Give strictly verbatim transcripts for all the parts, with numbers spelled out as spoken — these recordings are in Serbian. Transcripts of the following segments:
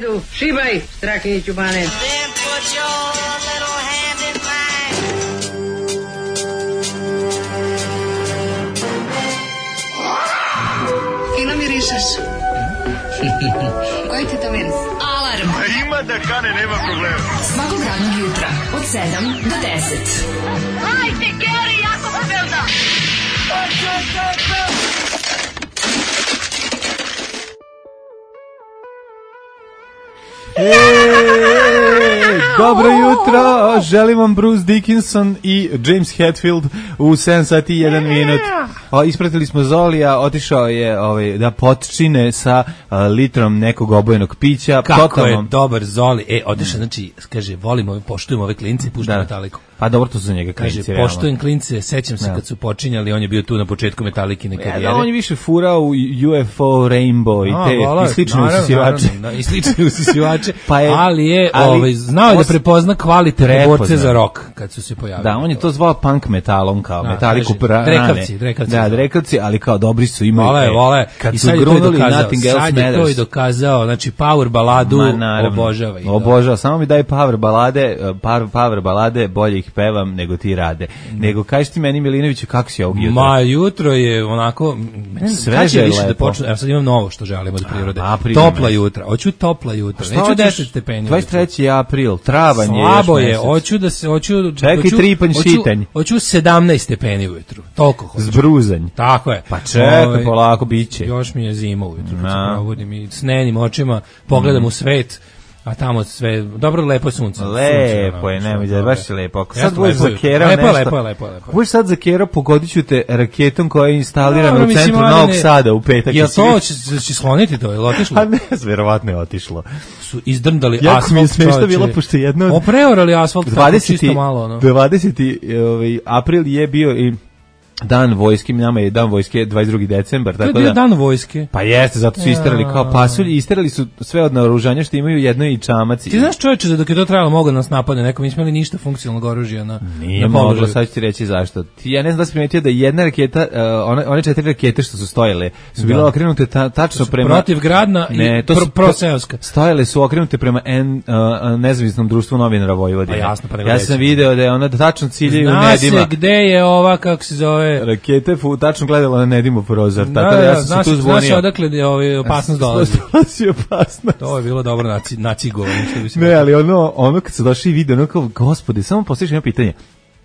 Idu, šibaj, Strahinjiću Bane. Fino mirišeš. Koji ti to miris? Alarm. A ima da kane, nema problema. Svakog radnog jutra, od sedam do deset. Hajde, Geri, jako se velda. Eee, dobro jutro, želim vam Bruce Dickinson i James Hetfield u sedam sati i jedan minut. O, ispratili smo Zolija, otišao je ovaj, da potčine sa uh, litrom nekog obojenog pića. Kako totalno... je dobar Zoli. E, otišao, znači, kaže, volimo, poštujemo ove klince i puštamo da. Metaliku. Pa dobro, to su za njega klinci. Kaže, poštujem klince, sećam se da. Kad su počinjali, on je bio tu na početku Metalikine karijere. Ja, da, on je više furao u U F O, Rainbow i te, A, i slične usisivače. I slične usisivače, pa je, ali je, ali, ovaj, znao je da prepozna kvalitetne borce za rock, kad su se pojavili. Da, on je to zvao punk metalom, kao da, Metaliku prane. Drekavci, drekavci. Da, drekavci, ali kao dobri su, imaju. Vole, vole. Kad I su sad je to i dokazao, sad je to i dokazao, znači power baladu obožava. Obožava, samo mi daj power balade, power balade, bolje ih pevam nego ti rade. Mm. Nego, kaži ti meni, Milinoviću, kako si ovog jutra? Ma, jutro je onako, sveže je lepo. Da počne, evo sad imam novo što želim od prirode. A, topla jutra, hoću topla jutra, neću deset stepeni. dvadeset treći april, travanj je još slabo je, hoću da se, hoću... Čekaj, tripanj šitanj. Hoću sedamnaest stepeni ujutru, toliko hoću. Zbruzanj. Tako je. Pa čekaj, polako, biće. Još mi je zima ujutru, kad se probudim i snenim očima, pogledam u svet, a tamo sve, dobro, lepo sunce. Lepo je, nemoj da baš je lepo. Ako sad budeš zakerao nešto, lepo, lepo, lepo. Budeš sad zakerao, pogodit ću te raketom koja je instalirana u centru Novog Sada u petak. Jel to će, će skloniti to, je li otišlo? A ne, verovatno je otišlo. Su izdrndali jako asfalt. Jako mi je smešno bilo, pošto jedno... Opreorali asfalt, tako čisto malo. No. dvadeseti april je bio i... Dan vojske, nama je dan vojske dvadeset drugi decembar, tako da. To je bio dan vojske. Pa jeste, zato su isterali kao pasulj, isterali su sve od naoružanja što imaju jedno i čamac. Ti znaš, čoveče, da dok je to trebalo moglo nas napadne, neko mi nismo imali ništa funkcionalnog oružja na Nije na moglo, sad ću ti reći zašto. Ti, ja ne znam da si primetio da jedna raketa, uh, one, one četiri rakete što su stojile, su bile da. okrenute ta, tačno prema... Protiv gradna ne, i pro, proseoska. Stojile su okrenute prema N, uh, nezavisnom društvu novinara Vojvodine. Pa jasno, pa ja sam video da je ona tačno ciljaju Zna Nedima. Zna se gde je ova, kako se zove... Rakete fu, tačno gledala na Nedimo prozor, da, tako da ja sam znaš, se tu zvonio. Znaš odakle je ovaj opasnost dolazi. Dolazi opasnost. To je bilo dobro naci, nacigovanje. Ne, ali ono, ono kad se došli i vide, ono kao, gospode, samo postaviš jedno pitanje.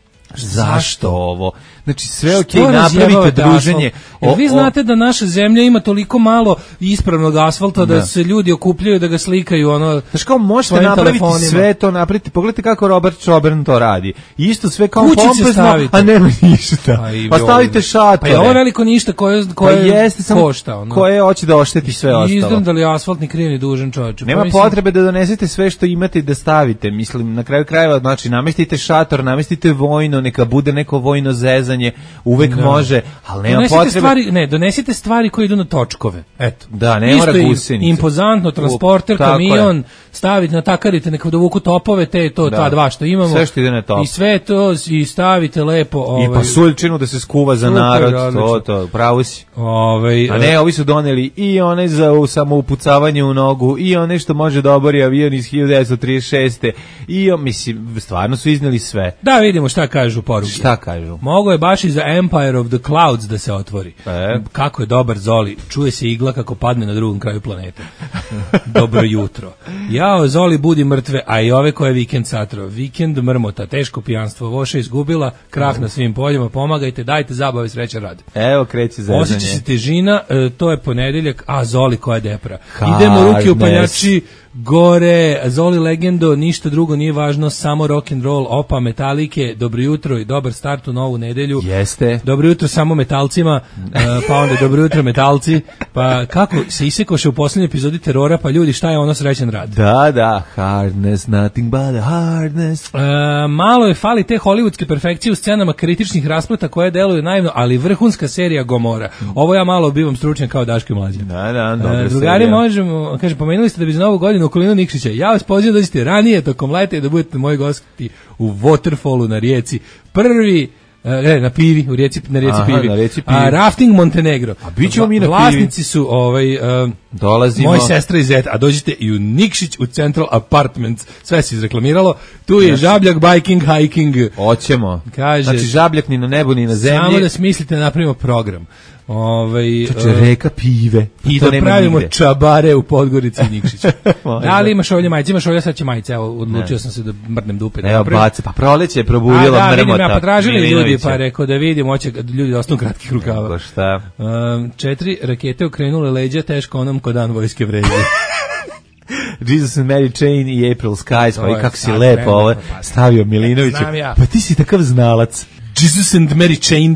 Zašto ovo? Znači sve okej, okay, napravite druženje. O, vi znate da naša zemlja ima toliko malo ispravnog asfalta da, da se ljudi okupljaju da ga slikaju ono. Znači kao možete napraviti telefonima. Sve to napraviti. Pogledajte kako Robert Čobern to radi. Isto sve kao pompezno, a nema ništa. Pa, pa stavite šatore. Pa je ovo veliko ništa koje koje pa jeste, košta ono. Koje hoće da ošteti sve ostalo. Izdrndali asfaltni krivni dužan čovjek. Nema mislim... potrebe da donesete sve što imate da stavite. Mislim na kraju krajeva znači namestite šator, namestite vojno, neka bude neko vojno zezanje, uvek da. Može, ali nema donesite potrebe... Stvari, ne, donesite stvari koje idu na točkove, eto. Da, ne mora gusenice. Impozantno, transporter, U, kamion, stavite, natakarite, neka dovuku topove, te to, da. Ta dva što imamo. Sve što ide na top. I sve to, i stavite lepo... Ovaj, I pasuljčinu da se skuva za super, narod, odlično. To, to, pravo si. Ovaj, a ne, ovi su doneli i one za samoupucavanje u nogu, i one što može da obori avion iz hiljadu devetsto trideset šeste I, mislim, stvarno su izneli sve. Da, vidimo šta kažu poruke. Šta kažu? Mogo je baš i za Empire of the Clouds da se otvori. E? Kako je dobar Zoli. Čuje se igla kako padne na drugom kraju planete. Dobro jutro. Jao, Zoli budi mrtve, a i ove koje vikend satro. Vikend mrmota, teško pijanstvo, voša izgubila, krah na svim poljima, pomagajte, dajte zabave, sreća, rad. Evo, kreće zezanje. Osjeća se težina, e, to je ponedeljak, a Zoli koja depra. Idemo ruke u paljači, gore, Zoli legendo, ništa drugo nije važno, samo rock and roll, opa Metalike, dobro jutro i dobar start u novu nedelju. Jeste. Dobro jutro samo metalcima, uh, pa onda dobro jutro metalci, pa kako se isekoše u posljednjoj epizodi Terora, pa ljudi, šta je ono srećan rad? Da, da, hardness, nothing but a hardness. Uh, malo je fali te hollywoodske perfekcije u scenama kritičnih raspleta koje deluju naivno, ali vrhunska serija Gomora. Ovo ja malo bivam stručnjak kao Daško i Mlađa. Da, da, dobra uh, drugari serija. Možemo, kaže, pomenuli ste da bi za novu godinu okolinu Nikšića. Ja vas pozivam da dođete ranije tokom leta i da budete moji gosti u Waterfallu na rijeci. Prvi E, na pivi, u rijeci, na rijeci Aha, pivi. na rijeci pivi. A, rafting Montenegro. A bit ćemo mi na pivi. Vlasnici su ovaj, uh, Dolazimo. moj sestra i zet, a dođite i u Nikšić u Central Apartments. Sve se izreklamiralo. Tu je žabljak, biking, hiking. Hoćemo. Kaže, znači žabljak ni na nebu ni na zemlji. Samo da smislite da napravimo program. Ovaj Čoče, reka pive. I da pravimo nigde. Čabare u Podgorici i Nikšiću. Da li imaš ovdje majice? Imaš ovdje, sad će majice. Evo, odlučio ne. sam se da mrnem dupe. Evo, bace, pa proleće je probudilo da, mrmota. Ja potražili ljudi, pa rekao da vidim, hoće ljudi da ostanu kratkih rukava. Nego šta? Um, četiri rakete okrenule leđa, teško onom ko dan vojske vređe. Jesus and Mary Chain i April Skies, pa i kako si sad, lepo ovo pa, stavio Milinoviću. Ja. Pa ti si takav znalac. Jesus and Mary Chain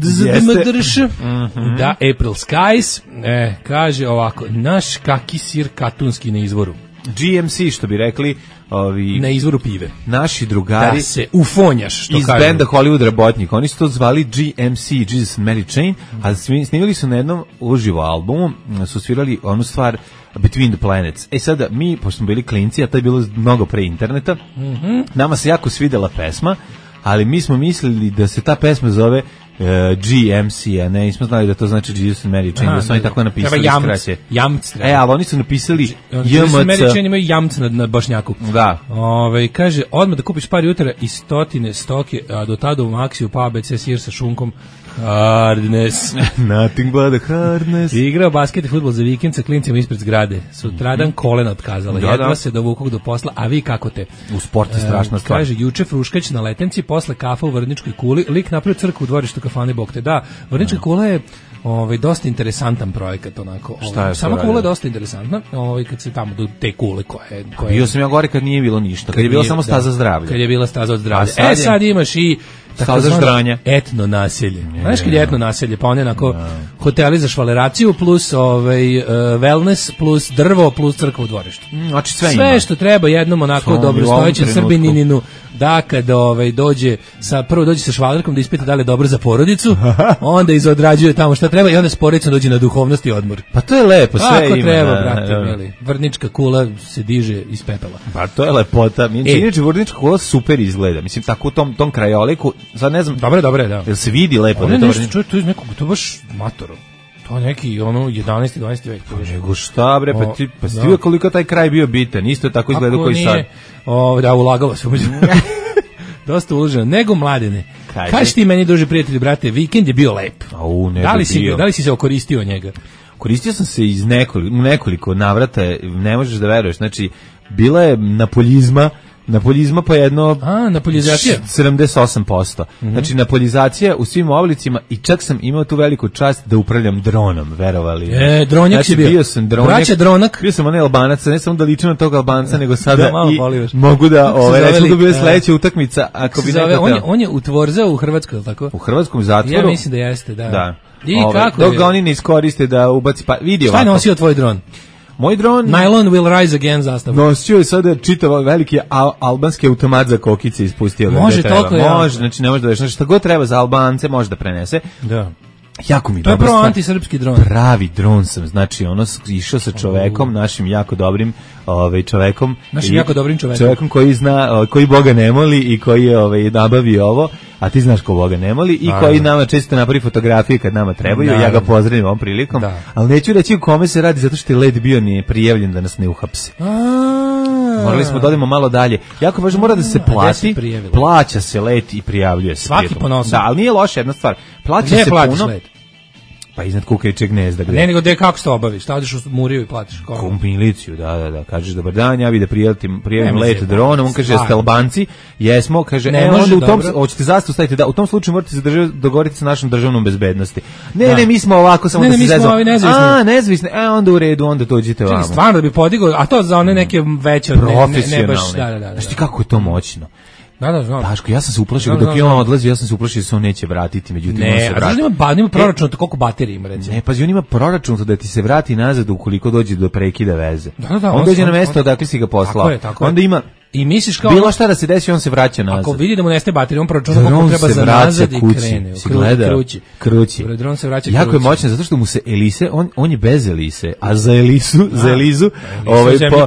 mm-hmm. da, April Skies e, kaže ovako, naš kaki sir katunski na izvoru. G M C, što bi rekli, ovi na izvoru pive. Naši drugari da se ufonjaš, što iz kažu. benda Hollywood Rabotnik. Oni su to zvali G M C, Jesus and Mary Chain, a snimili su na jednom uživo albumu, su svirali onu stvar Between the Planets. E sada, mi, pošto smo bili klinci, a to je bilo mnogo pre interneta, mm-hmm. nama se jako svidela pesma, ali mi smo mislili da se ta pesma zove uh, G M C, a ne, nismo znali da to znači Jesus and Mary Chain, aha, da su oni tako napisali skraće. Jamc. E, ali oni su napisali J M C. Jesus and Mary Chain imaju jamc na, na Bošnjaku. Da. Ove, kaže, odmah da kupiš par jutra i stotine stoke, a do tada u Maxiju pa A B C sir sa šunkom. Hardness. Nothing but a hardness. Igrao basket i fudbal za vikend sa klincima ispred zgrade. Sutradan mm-hmm. kolena otkazala. Da, jedva da. se dovukog do posla, a vi kako te? U sportu strašna stvar. Kaže, juče fruškać na letenci, posle kafa u Vrničkoj kuli, lik napravio crkvu u dvorištu kafane Bokte. Da, Vrnička mm. kula je ovaj, dosta interesantan projekat, onako. Šta je sama kula je dosta interesantna, ovaj, kad se tamo do te kule koje... koje bio sam ja gore kad nije bilo ništa, kad, kad je bila samo staza da, zdravlja. Kad je bila staza od zdravlja. Sad je, e, sad imaš i staza ždranja. Etno naselje. Znaš kad je etno naselje, pa on je onako no. hoteli za švaleraciju plus ovaj, uh, wellness plus drvo plus crkva u dvorištu. Znači sve, sve ima. što treba jednom onako dobro stojećem srbinininu da kad ovaj, dođe sa, prvo dođe sa švalerkom da ispita da li je dobro za porodicu, onda izodrađuje tamo šta treba i onda s porodicom dođe na duhovnost i odmor. Pa to je lepo, sve ako ima. Ako treba, da, brate, da, da. mili. Vrnička kula se diže iz pepela. Pa to je lepota. Mi e. inače Vrnička kula super izgleda. Mislim, tako u tom, tom krajoliku, sad ne znam, dobre, dobre, da. Jel se vidi lepo? Da je to Vrnička? To je nekog, to je baš matoro. To je neki ono jedanaesti dvanaesti vek. Nego šta bre, pa ti pa stiva koliko taj kraj bio bitan. Isto je tako izgleda koji sad. O, da, ulagalo se umeđu. Dosta uloženo. Nego Mladene. Kaži ti meni, druže prijatelji, brate, vikend je bio lep. Au, ne da li si bio. Da li si se okoristio njega? Koristio sam se iz nekoliko, nekoliko navrata, ne možeš da veruješ. Znači, bila je napoljizma, napoljizma pa jedno A, napolizacija sedamdeset osam posto. Mm-hmm. Znači napolizacija u svim oblicima i čak sam imao tu veliku čast da upravljam dronom, verovali. E, dronjak znači, si bio. bio sam dronjak. Braća dronak. Bio sam onaj Albanac, ne samo da ličim na tog Albanca, nego sada da, i polivaš. mogu da, ove, recimo da bude a, sledeća utakmica, ako bi neko... On je, on je utvorzao u Hrvatskoj, ili tako? U hrvatskom zatvoru. Ja mislim da jeste, da. Da. I ove, kako dok je? ga oni ne iskoriste da ubaci, pa vidi ovako. Šta je nosio tvoj dron? Moj dron... Nylon will rise again zastavu. Nosio je sada čitav veliki al, albanski automat za kokice ispustio. Može toliko ja. Može, znači ne može da veš. Znači šta god treba za Albance može da prenese. Da. Jako mi to dobro. To je pro antisrpski dron. Pravi dron sam, znači ono išao sa čovekom, uh. našim jako dobrim ovaj čovekom. Našim i, jako dobrim čovekom. Čovekom koji zna, koji Boga ne moli i koji je ovaj nabavio ovo, a ti znaš ko Boga ne moli i a, koji nama često napravi fotografije kad nama trebaju, da, ja ga pozdravim ovom prilikom. Da. Ali neću reći u kome se radi zato što je led bio nije prijavljen da nas ne uhapse. Morali smo da odemo malo dalje. Jako važno, mora da se plati, plaća se let i prijavljuje se. Svaki ponosan. Da, ali nije loša jedna stvar. Plaća se puno. Let? Pa iznad kukajućeg gnezda. Gde? Ne, nego gde kako se to obaviš? Šta odeš u Muriju i platiš? U miliciju, da, da, da. Kažeš dobar dan, ja bi da prijavim, prijavim let dronom. On kaže, jeste Albanci? Jesmo. Kaže, ne, e, onda u tom, hoćete zastavu staviti, da, u tom slučaju morate se dogovoriti sa našom državnom bezbednosti. Ne, da. ne, mi smo ovako, samo ne, da ne, se zezamo. A, nezavisni. E, onda u redu, onda dođite vamo. Stvarno da bi podigao, a to za one neke veće, profesionalne. Ne, ne baš, da, da, da. Znaš ti kako je to moćno? Da, da, znam. Daško, ja sam se uplašio, dok je on odlazi, ja sam se uplašio da se on neće vratiti, međutim ne, on se vrati. Ne, a znaš da ima, ima proračun, to koliko baterije ima, recimo? Ne, pazi, on ima proračun da ti se vrati nazad ukoliko dođe do prekida veze. Da, da, da, on, on dođe on, na mesto odakle si ga poslao. Tako je, tako onda je. ima I misliš kao bilo šta da se desi, on se vraća nazad. Ako vidi da mu nestaje baterija, on proračuna koliko treba za nazad i krene. Si gledao? Krući. Krući. Dron se vraća jako krući. je moćan zato što mu se Elise, on, on je bez Elise, a za Elisu, a, za Elizu, ovaj po,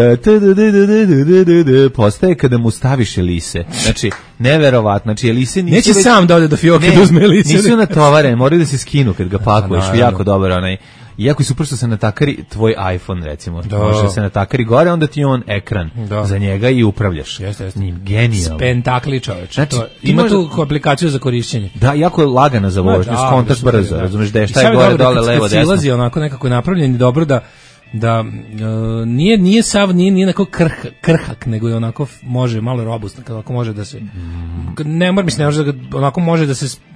postaje kada mu staviš Elise. Znači, neverovatno. Znači, Elise nisu neće već, sam da ode do fioke da uzme Elise. Nisu natovare, moraju da se skinu kad ga pakuješ. Jako dobar onaj. Iako je super što se natakari tvoj iPhone, recimo. Da. Može da se natakari gore, onda ti je on ekran da. Za njega i upravljaš. Jeste, jeste. Njim, genijalno. Spentakli čoveč. Znači, ima možda, tu aplikaciju za korišćenje. Da, jako je lagana za vožnju, da, skontaš brzo, da. Razumeš da je šta je gore, dole, levo, desno. Silazi onako nekako napravljen i dobro da da uh, nije nije sav nije nije onako krh, krhak, nego je onako može malo robustno, kako može da se mm. ne mora mislim ne može da ga, onako može da se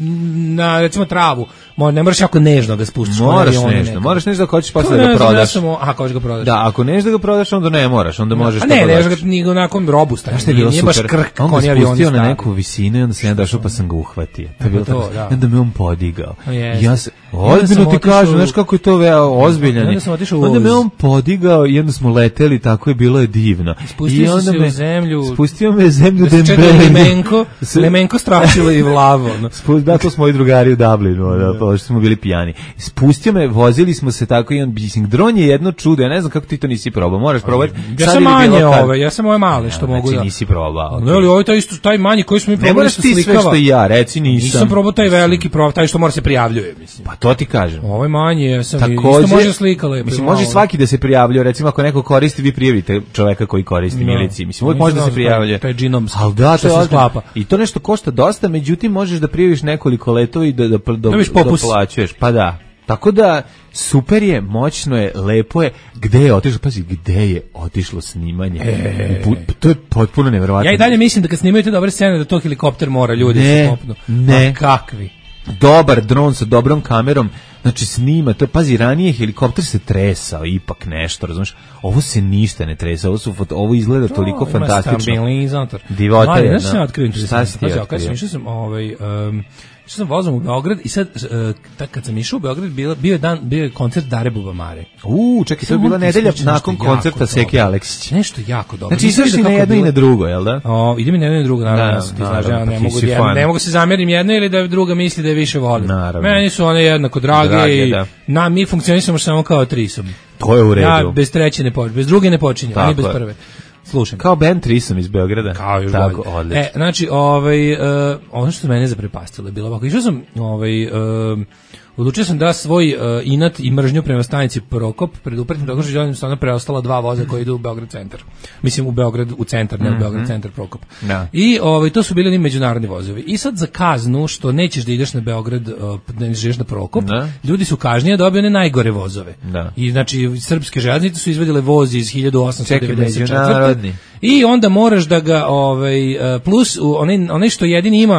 na recimo travu, Mo, ne moraš jako nežno ga spustiš. Moraš nežno, moraš nešto da hoćeš posle da ga prodaš. Samo, aha, hoćeš ga prodaš. Da, ako nešto da ga prodaš, onda ne moraš, onda možeš to. Ne, ne, ne, ni onako robustan. Nije, nije baš krhk kao ni avion. Spustio na neku visinu i onda se ja došao pa sam ga uhvatio. To je bilo tako. Onda me on podigao. Ja se ozbiljno ti kažem, znaš kako je to veo ozbiljan. Onda me on podigao i onda smo leteli, tako je bilo je divno. I onda me u zemlju. Spustio me zemlju Lemenko, Lemenko strašilo i vlavo. Da, to smo i drugari u Dublinu, da, pa što smo bili pijani. Spustio me, vozili smo se tako i on bising. Dron je jedno čudo, ja ne znam kako ti to nisi probao. Moraš probati. Ja sam manje ove, ja sam ove male što ja, mogu znači, da. Nisi probao. No, ali ovo taj isto taj manji koji smo mi probali. Ne moraš ti sve što ja, reci nisam. Nisam probao taj veliki, probao taj što mora se prijavljuje, mislim. Pa to ti kažem. Ovaj manji, ja sam takođe, isto može slika lepo. Mislim može svaki da se prijavljuje, recimo ako neko koristi, vi prijavite čoveka koji koristi no. Milici. Mislim uvek može da se prijavljuje. Taj džinomski. Al da, to se sklapa. I to nešto košta dosta, međutim možeš da prijaviš nekoliko letova i da da doplaćuješ. Pa da. Tako da super je, moćno je, lepo je. Gde je otišlo? Pazi, gde je otišlo snimanje? E, to je potpuno neverovatno. Ja i dalje mislim da kad snimaju te dobre scene da to helikopter mora ljudi ne, se popnu. Ne, a kakvi? Dobar dron sa dobrom kamerom, znači snima, to pazi, ranije helikopter se tresao, ipak nešto, razumiješ, ovo se ništa ne tresa, ovo, su, ovo izgleda to toliko fantastično. Stabilizator. Divota je, znaš šta otkrio? Šta si ti otkrio? Kad sam išao sam, ovaj, um, išao sam vozom u Beograd i sad, uh, tak, kad sam išao u Beograd, bio, bio je dan, bio je koncert Dare Bubamare. Uuu, čekaj, to je bila nedelja nakon koncerta Seke Aleksić. Nešto jako dobro. Znači, išao si na jedno i na drugo, jel da? O, idem i na jedno i na drugo, naravno. Da, ti znaš, ja ne mogu, ja, ne mogu se zamjerim jedno ili da druga misli da je više volim. Naravno. Meni su one jednako drage, drage i da. Na, mi funkcionisamo samo kao trisom. To je u redu. Ja bez treće ne počinjem, bez druge ne počinjem, ani bez prve. Slušam. Kao band Trisom iz Beograda. Kao još tako, bolje. Odlično. E, znači, ovaj, uh, ono što mene zaprepastilo je bilo ovako. Išao sam, ovaj, uh, odlučio sam da svoj uh, inat i mržnju prema stanici Prokop predupretim tako što želim stvarno preostala dva voza koji idu u Beograd centar. Mislim u Beograd u centar, ne u Beograd mm-hmm. centar Prokop. Da. I ovaj to su bili ni međunarodni vozovi. I sad za kaznu što nećeš da ideš na Beograd, uh, da ideš na Prokop, da. Ljudi su kažnjeni dobiju one najgore vozove. Da. I znači srpske železnice su izvedile voz iz hiljadu osamsto devedeset četvrte. I onda moraš da ga ovaj plus onaj onaj što jedini ima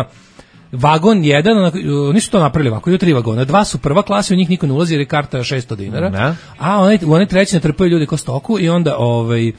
vagon jedan, oni su to napravili ovako, idu tri vagona, dva su prva klasa, u njih niko ne ulazi jer je karta šesto dinara, ne. A one, one treći ne trpaju ljudi ko stoku i onda ovaj, uh,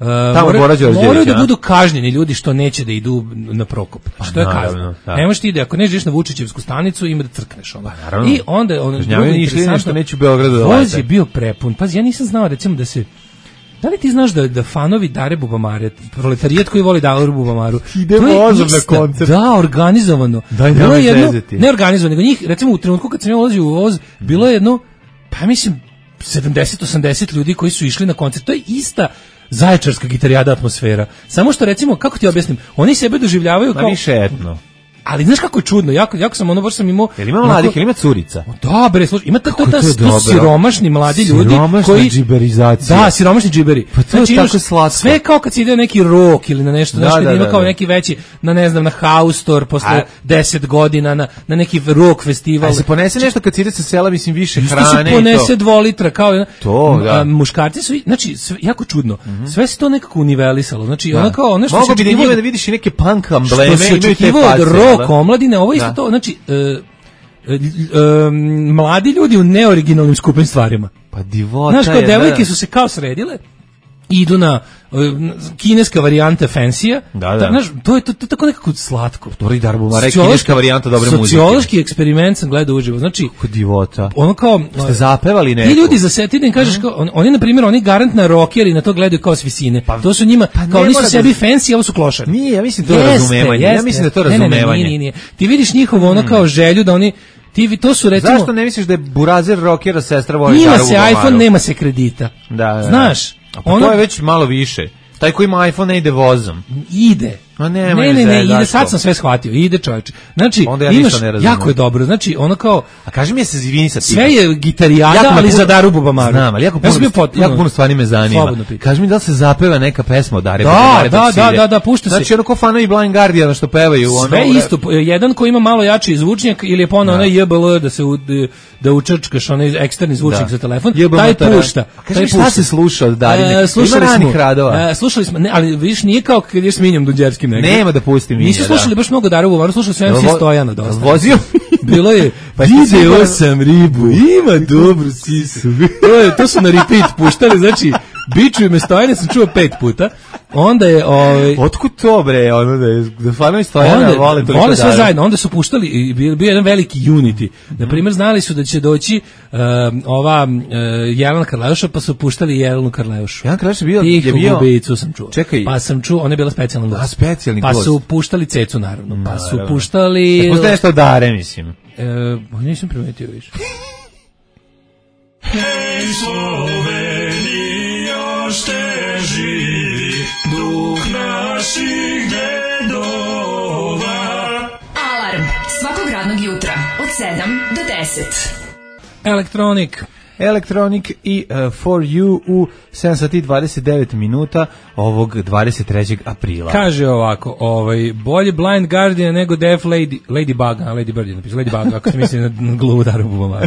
moraju, moraju da budu kažnjeni ljudi što neće da idu na Prokop. Pa, što je kazna? Ne možeš ti ide, ako nećeš na Vučićevsku stanicu, ima da crkneš. Ono. Pa, I onda, ono, drugo interesantno, neću Beogradu da voz je bio prepun. Pazi, ja nisam znao, recimo, da se da li ti znaš da, da fanovi Dare Bubamare, proletarijet koji voli Dare Bubamaru, ide vozom na koncert. Da, organizovano. Daj, bilo je jedno, ne organizovano, nego njih, recimo u trenutku kad sam ja ulazio u voz, bilo je jedno, pa mislim, sedamdeset osamdeset ljudi koji su išli na koncert. To je ista zaječarska gitarijada atmosfera. Samo što recimo, kako ti objasnim, oni sebe doživljavaju kao... Ma više etno. Ali znaš kako je čudno, jako, jako sam ono, baš sam imao... Jel ima mladih, jel ima curica? Dobre, slušaj, ima to, to, to, to siromašni mladi ljudi siromašna koji... džiberizacija. Da, siromašni džiberi. Pa to znači, je tako slatko. Sve kao kad se ide neki rock ili na nešto, da, znaš, kad da, ima da, kao da. Neki veći, na ne znam, na Haustor posle A... deset godina, na, na neki rock festival. A se ponese nešto kad se ide sa sela, mislim, više hrane i to. Se ponese dva litra, kao... To, da. Muškarci su, znači, sve, jako čudno, mm-hmm. sve se to nekako univelisalo. Znači, ona kao, ono što mogu bi da njima da vidiš i neke punk ambleme, imaju te face. Rock omladine, ovo isto to, znači, e, e, e, mladi ljudi u neoriginalnim skupim stvarima. Pa divota je. Znaš, kao devojke su se kao sredile, idu na kineska varijanta Fancy-a. Da, da. Ta, znaš, to je to, to tako nekako slatko. Dobri Darbumare, kineska varijanta dobre muzike. Sociološki eksperiment sam gledao uživo. Znači, kako divota. Ono kao ste zapevali neko. Ti ljudi za seti da im kažeš kao on, oni na primjer oni garant na rockeri na to gledaju kao s visine. Pa, to su njima pa kao oni su sebi da... fancy, a ovo su klošari. Nije, ja mislim to je razumevanje. Ja mislim da to razumevanje. Ne, ne, ne, nije, nije. Ti vidiš njihovo ono kao želju da oni ti to su recimo. Zašto ne misliš da je burazer rockera sestra voli Ima se iPhone, nema se kredita. Da, da. Znaš, a pa ono... to je već malo više. Taj koji ima iPhone ne ide vozom. Ide. A ne, ne, ne, ne, ide, sad sam sve shvatio, ide čovječe. Znači, ja imaš, jako je dobro, znači, ono kao... A kaži mi je se zvini sa tim. Sve je gitarijada, ali puno, za Daru Bubamaru. Znam, ali jako puno, ja potpuno, jako puno stvari me zanima. Kaži mi da li se zapeva neka pesma od Dare Bubamare. Da, da, da, da, da, pušta znači, se. Znači, ono ko fanovi Blind Guardiana što pevaju. Sve ono, isto, jedan koji ima malo jači zvučnjak ili je ponao onaj J B L da se u, da učrčkaš onaj eksterni zvučnik za telefon, taj pušta. Kaži mi šta se sluša od Darine? Ima ranih radova. Slušali smo, ali vidiš, nije kao kad ješ s Minjom Dunđerskim negdje. Nema da pustim Minja. Nisu slušali baš mnogo Daru Bubamaru, slušali su M C Stojana dosta. Vozio bilo je video sam ribu, ima dobru sisu. To je to su na repeat puštali, znači bičuju me Stojane sam čuo pet puta. Onda je ovaj otkud to bre, ono da je da fanovi Stojana vole to. Vole sve zajedno, onda su puštali i bio, bio jedan veliki unity. Na primjer znali su da će doći uh, ova uh, Jelena Karleuša, pa su puštali Jelenu Karleušu. Jelena Karleuša bio je bio ubicu sam čuo. Čekaj. Pa sam čuo, ona je bila specijalna gost. A specijalni pa gost. su puštali Cecu naravno. Pa su puštali Pušta nešto Dare, mislim. E, nisam primetio više. Hej Slovenija, još te živi duh naših dedova. Alarm svakog radnog jutra od sedam do deset. Electronic Electronic i uh, For You u sedam sati i dvadeset devet minuta ovog dvadeset trećeg aprila. Kaže ovako, ovaj, bolje Blind Guardian nego Def Lady, Ladybug, a Lady Bird je napisao, Ladybug, ako se misli na gluvu Daru Bubamaru.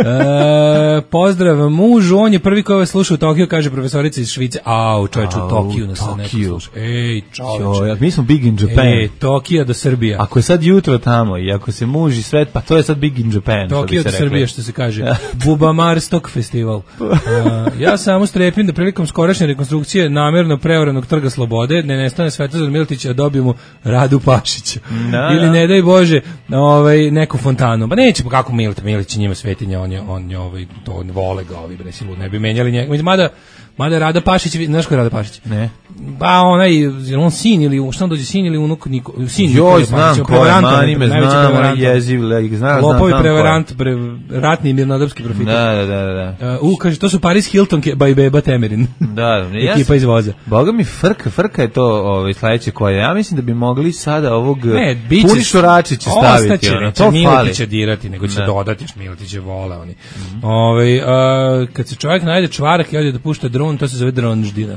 E, pozdrav mužu, on je prvi koji vas sluša u Tokiju, kaže profesorica iz Švice. Au, čovječ, u Tokiju nas sad neko sluša. Ej, čovječ. Mi smo big in Japan. Ej, Tokija do Srbija. Ako je sad jutro tamo i ako se muži svet, pa to je sad big in Japan. Tokija do Srbija, što se kaže. Bubamar Stok festival. Uh, ja samo strepim da prilikom skorašnje rekonstrukcije namjerno preoranog Trga Slobode ne nestane Svetozar Miletića, a dobijemo Radu Pašića. Da, ili da. ne daj Bože ovaj, neku fontanu. Pa neće, pa kako Miletić, Miletić njima svetinja, on je, on je ovaj, to vole ga ovi, bre, silu, ne bi menjali njega. Mada, mada Rada Pašić, znaš ko je Rada Pašić? Ne. Pa onaj, on sin ili, šta on dođe, sin ili unuk, niko, sin. Joj, znam ko je, mani me znam, jeziv, znam, Lopovi, prevarant, pre, ratni mirnodopski profiter. Da, da, da, da. Uh, u, kaže, to su Paris Hilton by Beba Temerin. Da, ekipa iz voza. Boga mi frka, frka je to ovaj, sledeće koje. Ja mislim da bi mogli sada ovog Punišu Račića staviti. Ostaće, ono, to Miletić će dirati, nego će ne. dodati još Miletiće vole oni. Mm-hmm. Ove, uh, kad se čovjek najde čvarak i ode da pušta dron, to se zove dronždina.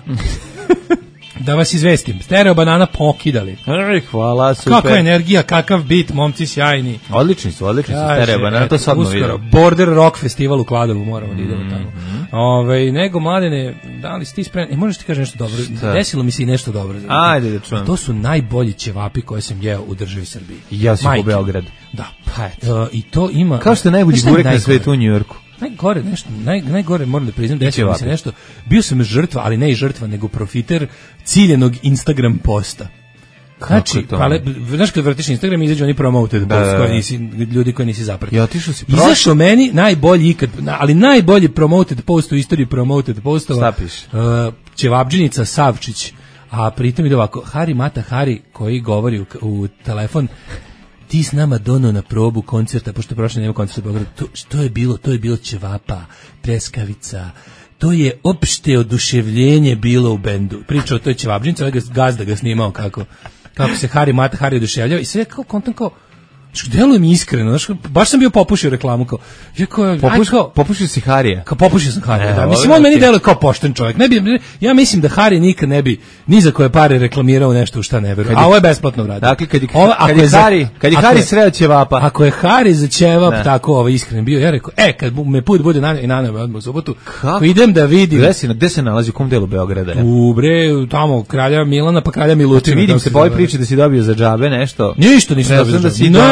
Da vas izvestim, Stereo Banana pokidali. Aj, hvala, super. Kakva energija, kakav bit, momci sjajni. Odlični su, odlični su Stereo Banana, to sad uskoro, Border Rock festival u Kladovu, moramo da idemo tamo. Mm-hmm. Ove, nego, mladene, da li si ti spreman? E, možeš ti kažem nešto dobro? Šta? Desilo mi se i nešto dobro. Ajde da čujem. To su najbolji ćevapi koje sam jeo u državi Srbiji. Ja sam u Beogradu. Da, pa eto. Uh, I to ima... Kao što je najbolji burek na svetu u Njujorku. Najgore nešto, naj, najgore moram da priznam, desilo mi se nešto. Bio sam žrtva, ali ne i žrtva, nego profiter ciljenog Instagram posta. Znači, pale, znaš kad vrtiš Instagram, izađu oni promoted da, post, koji nisi, ljudi koji nisi zapratio. Ja, otišao si prošlo. Izašao meni najbolji ikad, ali najbolji promoted post u istoriji promoted postova. Šta piše? Uh, Ćevabdžinica Savčić, a pritom ide ovako, Hari Mata Hari, koji govori u, u telefon, ti s nama dono na probu koncerta, pošto prošle nema koncerta u Beogradu, to, što je bilo? To je bilo ćevapa, treskavica, to je opšte oduševljenje bilo u bendu. Pričao o toj ćevabdžinici, ovaj gazda ga snimao kako, kako se Hari Mata Hari oduševljao i sve kao kontent kao, deluje mi iskreno, znaš, baš sam bio popušio reklamu kao, ja kao, Popuš, kao popušio si Harija. Kao popušio sam Harija, ne, da. Mislim, on meni deluje kao pošten čovjek. Ne bi, ja mislim da Hari nikad ne bi ni za koje pare reklamirao nešto u šta ne veruje. A ovo je besplatno uradio. Dakle, kad je, Ova, kad je, Hari, kad je Hari sreo ćevapa. Ako je Hari za ćevap ne. tako ovaj, iskren bio, ja rekao, e, kad me put bude na, i na nebe odmah u subotu, kako? Idem da vidim. Gde si, gde se nalazi, u kom delu Beograda? Je? U bre, tamo, kralja Milana, pa kralja Milutina. Znači, vidim se po ovoj priči da si dobio za džabe nešto. Ništa nisam dobio za džabe.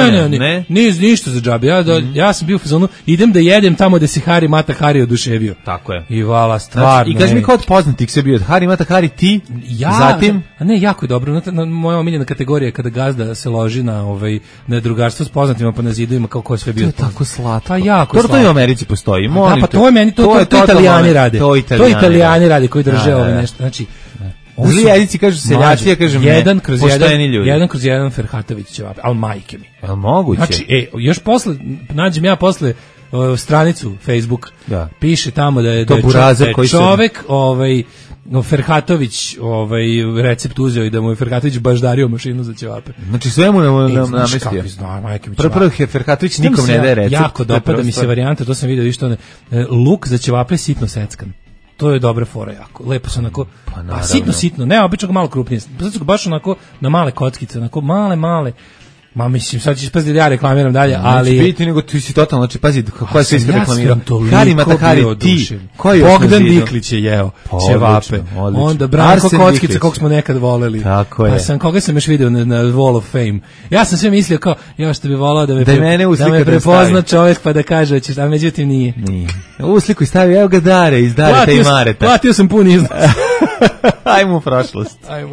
ne, ne, ne. Niz, ništa za džabe. Ja, do, mm. ja sam bio u fazonu, idem da jedem tamo gde se Hari Mata Hari oduševio. Tako je. I vala, stvarno. Znači, i kaži mi kao od poznatih se bio, Hari Mata Hari ti, ja, zatim... A ne, jako je dobro. Na, na, moja omiljena kategorija je kada gazda se loži na, ovaj, na drugarstvo s poznatima pa na zidovima kao ko je sve bio. To je tako slatko. Pa jako to, to je u Americi postoji, molim da, pa to je meni, to, to, to, to, to italijani rade. To italijani, to italijani rade koji drže ovo nešto. Znači, Zli jezici kažu seljaci, ja kažem jedan ne, kroz jedan, ljudi. Jedan kroz jedan Ferhatović ćevape, al majke mi. Al moguće. Znači, e, još posle, nađem ja posle uh, stranicu Facebook, da. Piše tamo da je, to da je burazer čovek, čovek ovaj, no, Ferhatović ovaj, recept uzeo i da mu je Ferhatović baždario mašinu za ćevape. Znači sve mu nam, nam namestio. Prvo prvo Ferhatović nikom ne daje recept. Jako dopada mi se varijanta, to sam vidio išto one, luk za ćevape sitno seckan. To je dobra fora jako. Lepo se onako, pa, a sitno, sitno, ne, obično malo krupnije. Sad su baš onako na male kockice, onako male, male. Ma mislim, sad ćeš pazi da ja reklamiram dalje, no, ali... Neće biti, nego ti si totalno, znači pazi, koja se iskada reklamirao. Hari Mata Hari, ti, koji je Bogdan Diklić je jeo ćevape. Onda Branko Kockica, kog smo nekad voleli. Tako je. Pa sam, koga sam još vidio na, na Wall of Fame. Ja sam sve mislio kao, ja što bi volao da me, da pre, da me prepozna čovjek pa da kaže da ćeš, a međutim nije. Nije. U sliku stavio, evo ga Dare, iz Dareta i Mareta. Platio sam pun iznos. Ajmo u prošlost. Ajmo.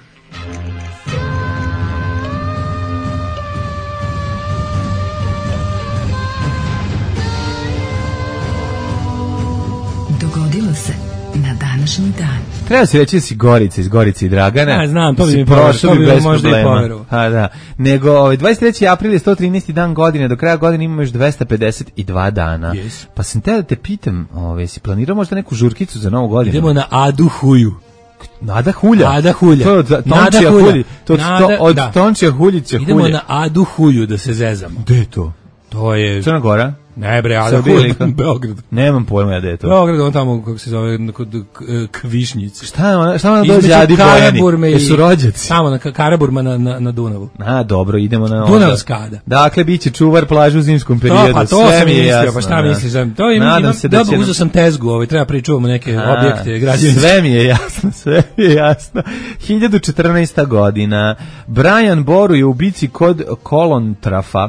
Dogodilo se na današnji dan. Treba se reći da si Gorica iz Gorice i Dragana. Ja znam, to bi mi prošlo bi bez možda problema. I poverovao. Ha, da. Nego ovaj, dvadeset treći april je sto trinaesti dan godine, do kraja godine imamo još dvesta pedeset dva dana. Yes. Pa sam te da te pitam, ovaj, si planirao možda neku žurkicu za novu godinu? Idemo na Adu Huju. Nada Hulja. Ada Hulja. To je od Tončija Hulji. To je od da. Tončija Huljića Hulje. Idemo na Adu Hulju da se zezamo. Gde je to? To je... Crna Gora? Ne bre, Ada Hulja, Beograd. Nemam pojma ja da je to. Beograd, on tamo, kako se zove, kod Kvišnjic. Šta je ona, šta ona dođe Adi Bojani? Jesu rođaci? Tamo, na Karaburma na, na, na Dunavu. A, dobro, idemo na... Dunavska Ada. Dakle, bit će čuvar plažu u zimskom periodu. To, pa to sve sam i mislio, pa šta misliš? To ima, Nadam se da će... Uzeo sam tezgu, ovaj, treba pričuvamo neke a, objekte građevinske. Sve mi je jasno, sve mi je jasno. hiljadu četrnaesta godina, Brian Boru je u bici kod Kolontrafa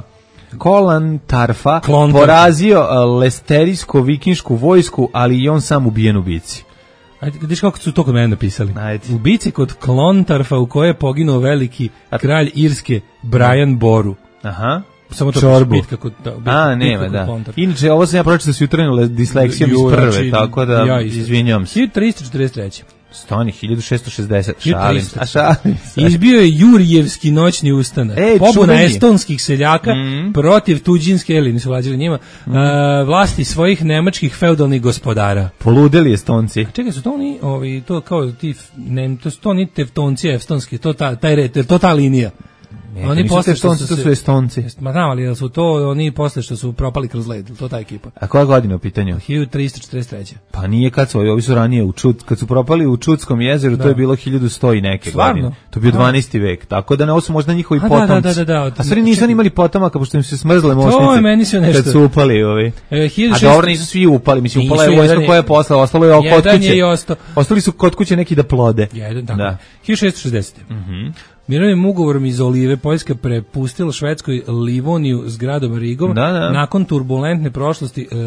Kolantarfa porazio lesterijsko vikinšku vojsku, ali i on sam ubijen u bici. Ajde, vidiš kako su to kod mene napisali. Ajde. U bici kod Klontarfa u kojoj je poginuo veliki kralj Irske Brian Boru. Aha. Samo to Čorbu. bitka kod, da, bitka, A, nema, da. Klontarfa. Inače, ovo sam ja pročitao s jutrenule disleksijom iz prve, znači, tako da ja izvinjam se. hiljadu tristo četrdeset treće Stoni, hiljadu šesto šezdeset Šalim se. A šalim se. Izbio je Jurijevski noćni ustanak. Ej, pobuna estonskih seljaka mm. protiv tuđinske, ili nisu vlađali njima, mm. uh, vlasti svojih nemačkih feudalnih gospodara. Poludeli Estonci. A čekaj, su to oni, ovi, to kao ti, ne, to su to oni tevtonci estonski, to ta, taj red, to ta linija. Ne, oni posle što su, to su Estonci. Ma znam, ali su to oni posle što su propali kroz led, to ta ekipa. A koja godina u pitanju? hiljadu tristo četrdeset treće Pa nije kad su, ovi su ranije u Čud, kad su propali u Čudskom jezeru, da. To je bilo hiljadu sto i neke Stvarno? godine. To je bio dvanaesti vek, tako da ne, ovo su možda njihovi A, potomci. Da, da, da, da, da. A stvari nisu imali potomaka, pošto im se smrzle mošnice. To je meni sve nešto. Kad su upali ovi. E, A dobro, nisu svi upali, mislim, upala je vojska koja je posla, ostalo je kod kuće. Je osto... Ostali su kod kuće neki da plode. Jedan, tako. Da. hiljadu šessto šezdesete Mhm. Mirovnim ugovorom iz Olive Poljska prepustila Švedskoj Livoniju s gradom Rigom. Da, da. Nakon turbulentne prošlosti e,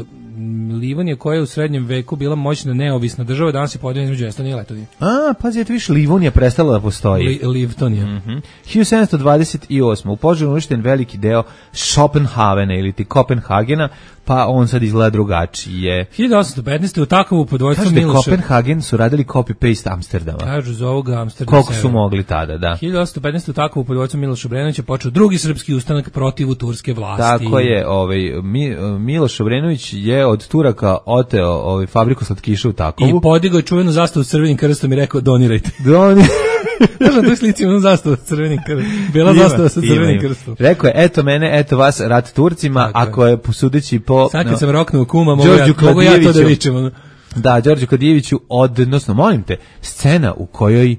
Livonija koja je u srednjem veku bila moćna neovisna država, danas je podeljena između Estonije i Letonije. A, pazi, eto više Livonija prestala da postoji. Li, Livtonija. Mm-hmm. hiljadu sedamsto dvadeset osme u požaru uništen veliki deo Schopenhavena ili ti Kopenhagena, pa on sad izgleda drugačije. hiljadu osamsto petnaeste u Takovu pod vojstvom Kažete, Miloša. Kopenhagen su radili copy-paste Amsterdama. Kažu za ovoga Amsterdam. Koliko su mogli tada, da. hiljadu osamsto petnaeste u Takovu pod vojstvom Miloša Obrenovića počeo drugi srpski ustanak protiv turske vlasti. Tako je, ovaj, Mi, Miloš Obrenović je od Turaka oteo ovaj, fabriku slatkiša u Takovu. I podigao je čuvenu zastavu s crvenim krstom i rekao donirajte. Doni. Znaš na toj slici imam zastavu s crvenim krstom. Bila ima, zastava sa crvenim ima, krstom. Rekao je, eto mene, eto vas, rat Turcima, tako ako je posudeći po... Sad kad no, sam roknuo kuma, mogu ja, mogu ja to da vičem. Ono. Da, Đorđu Kadijeviću, odnosno, molim te, scena u kojoj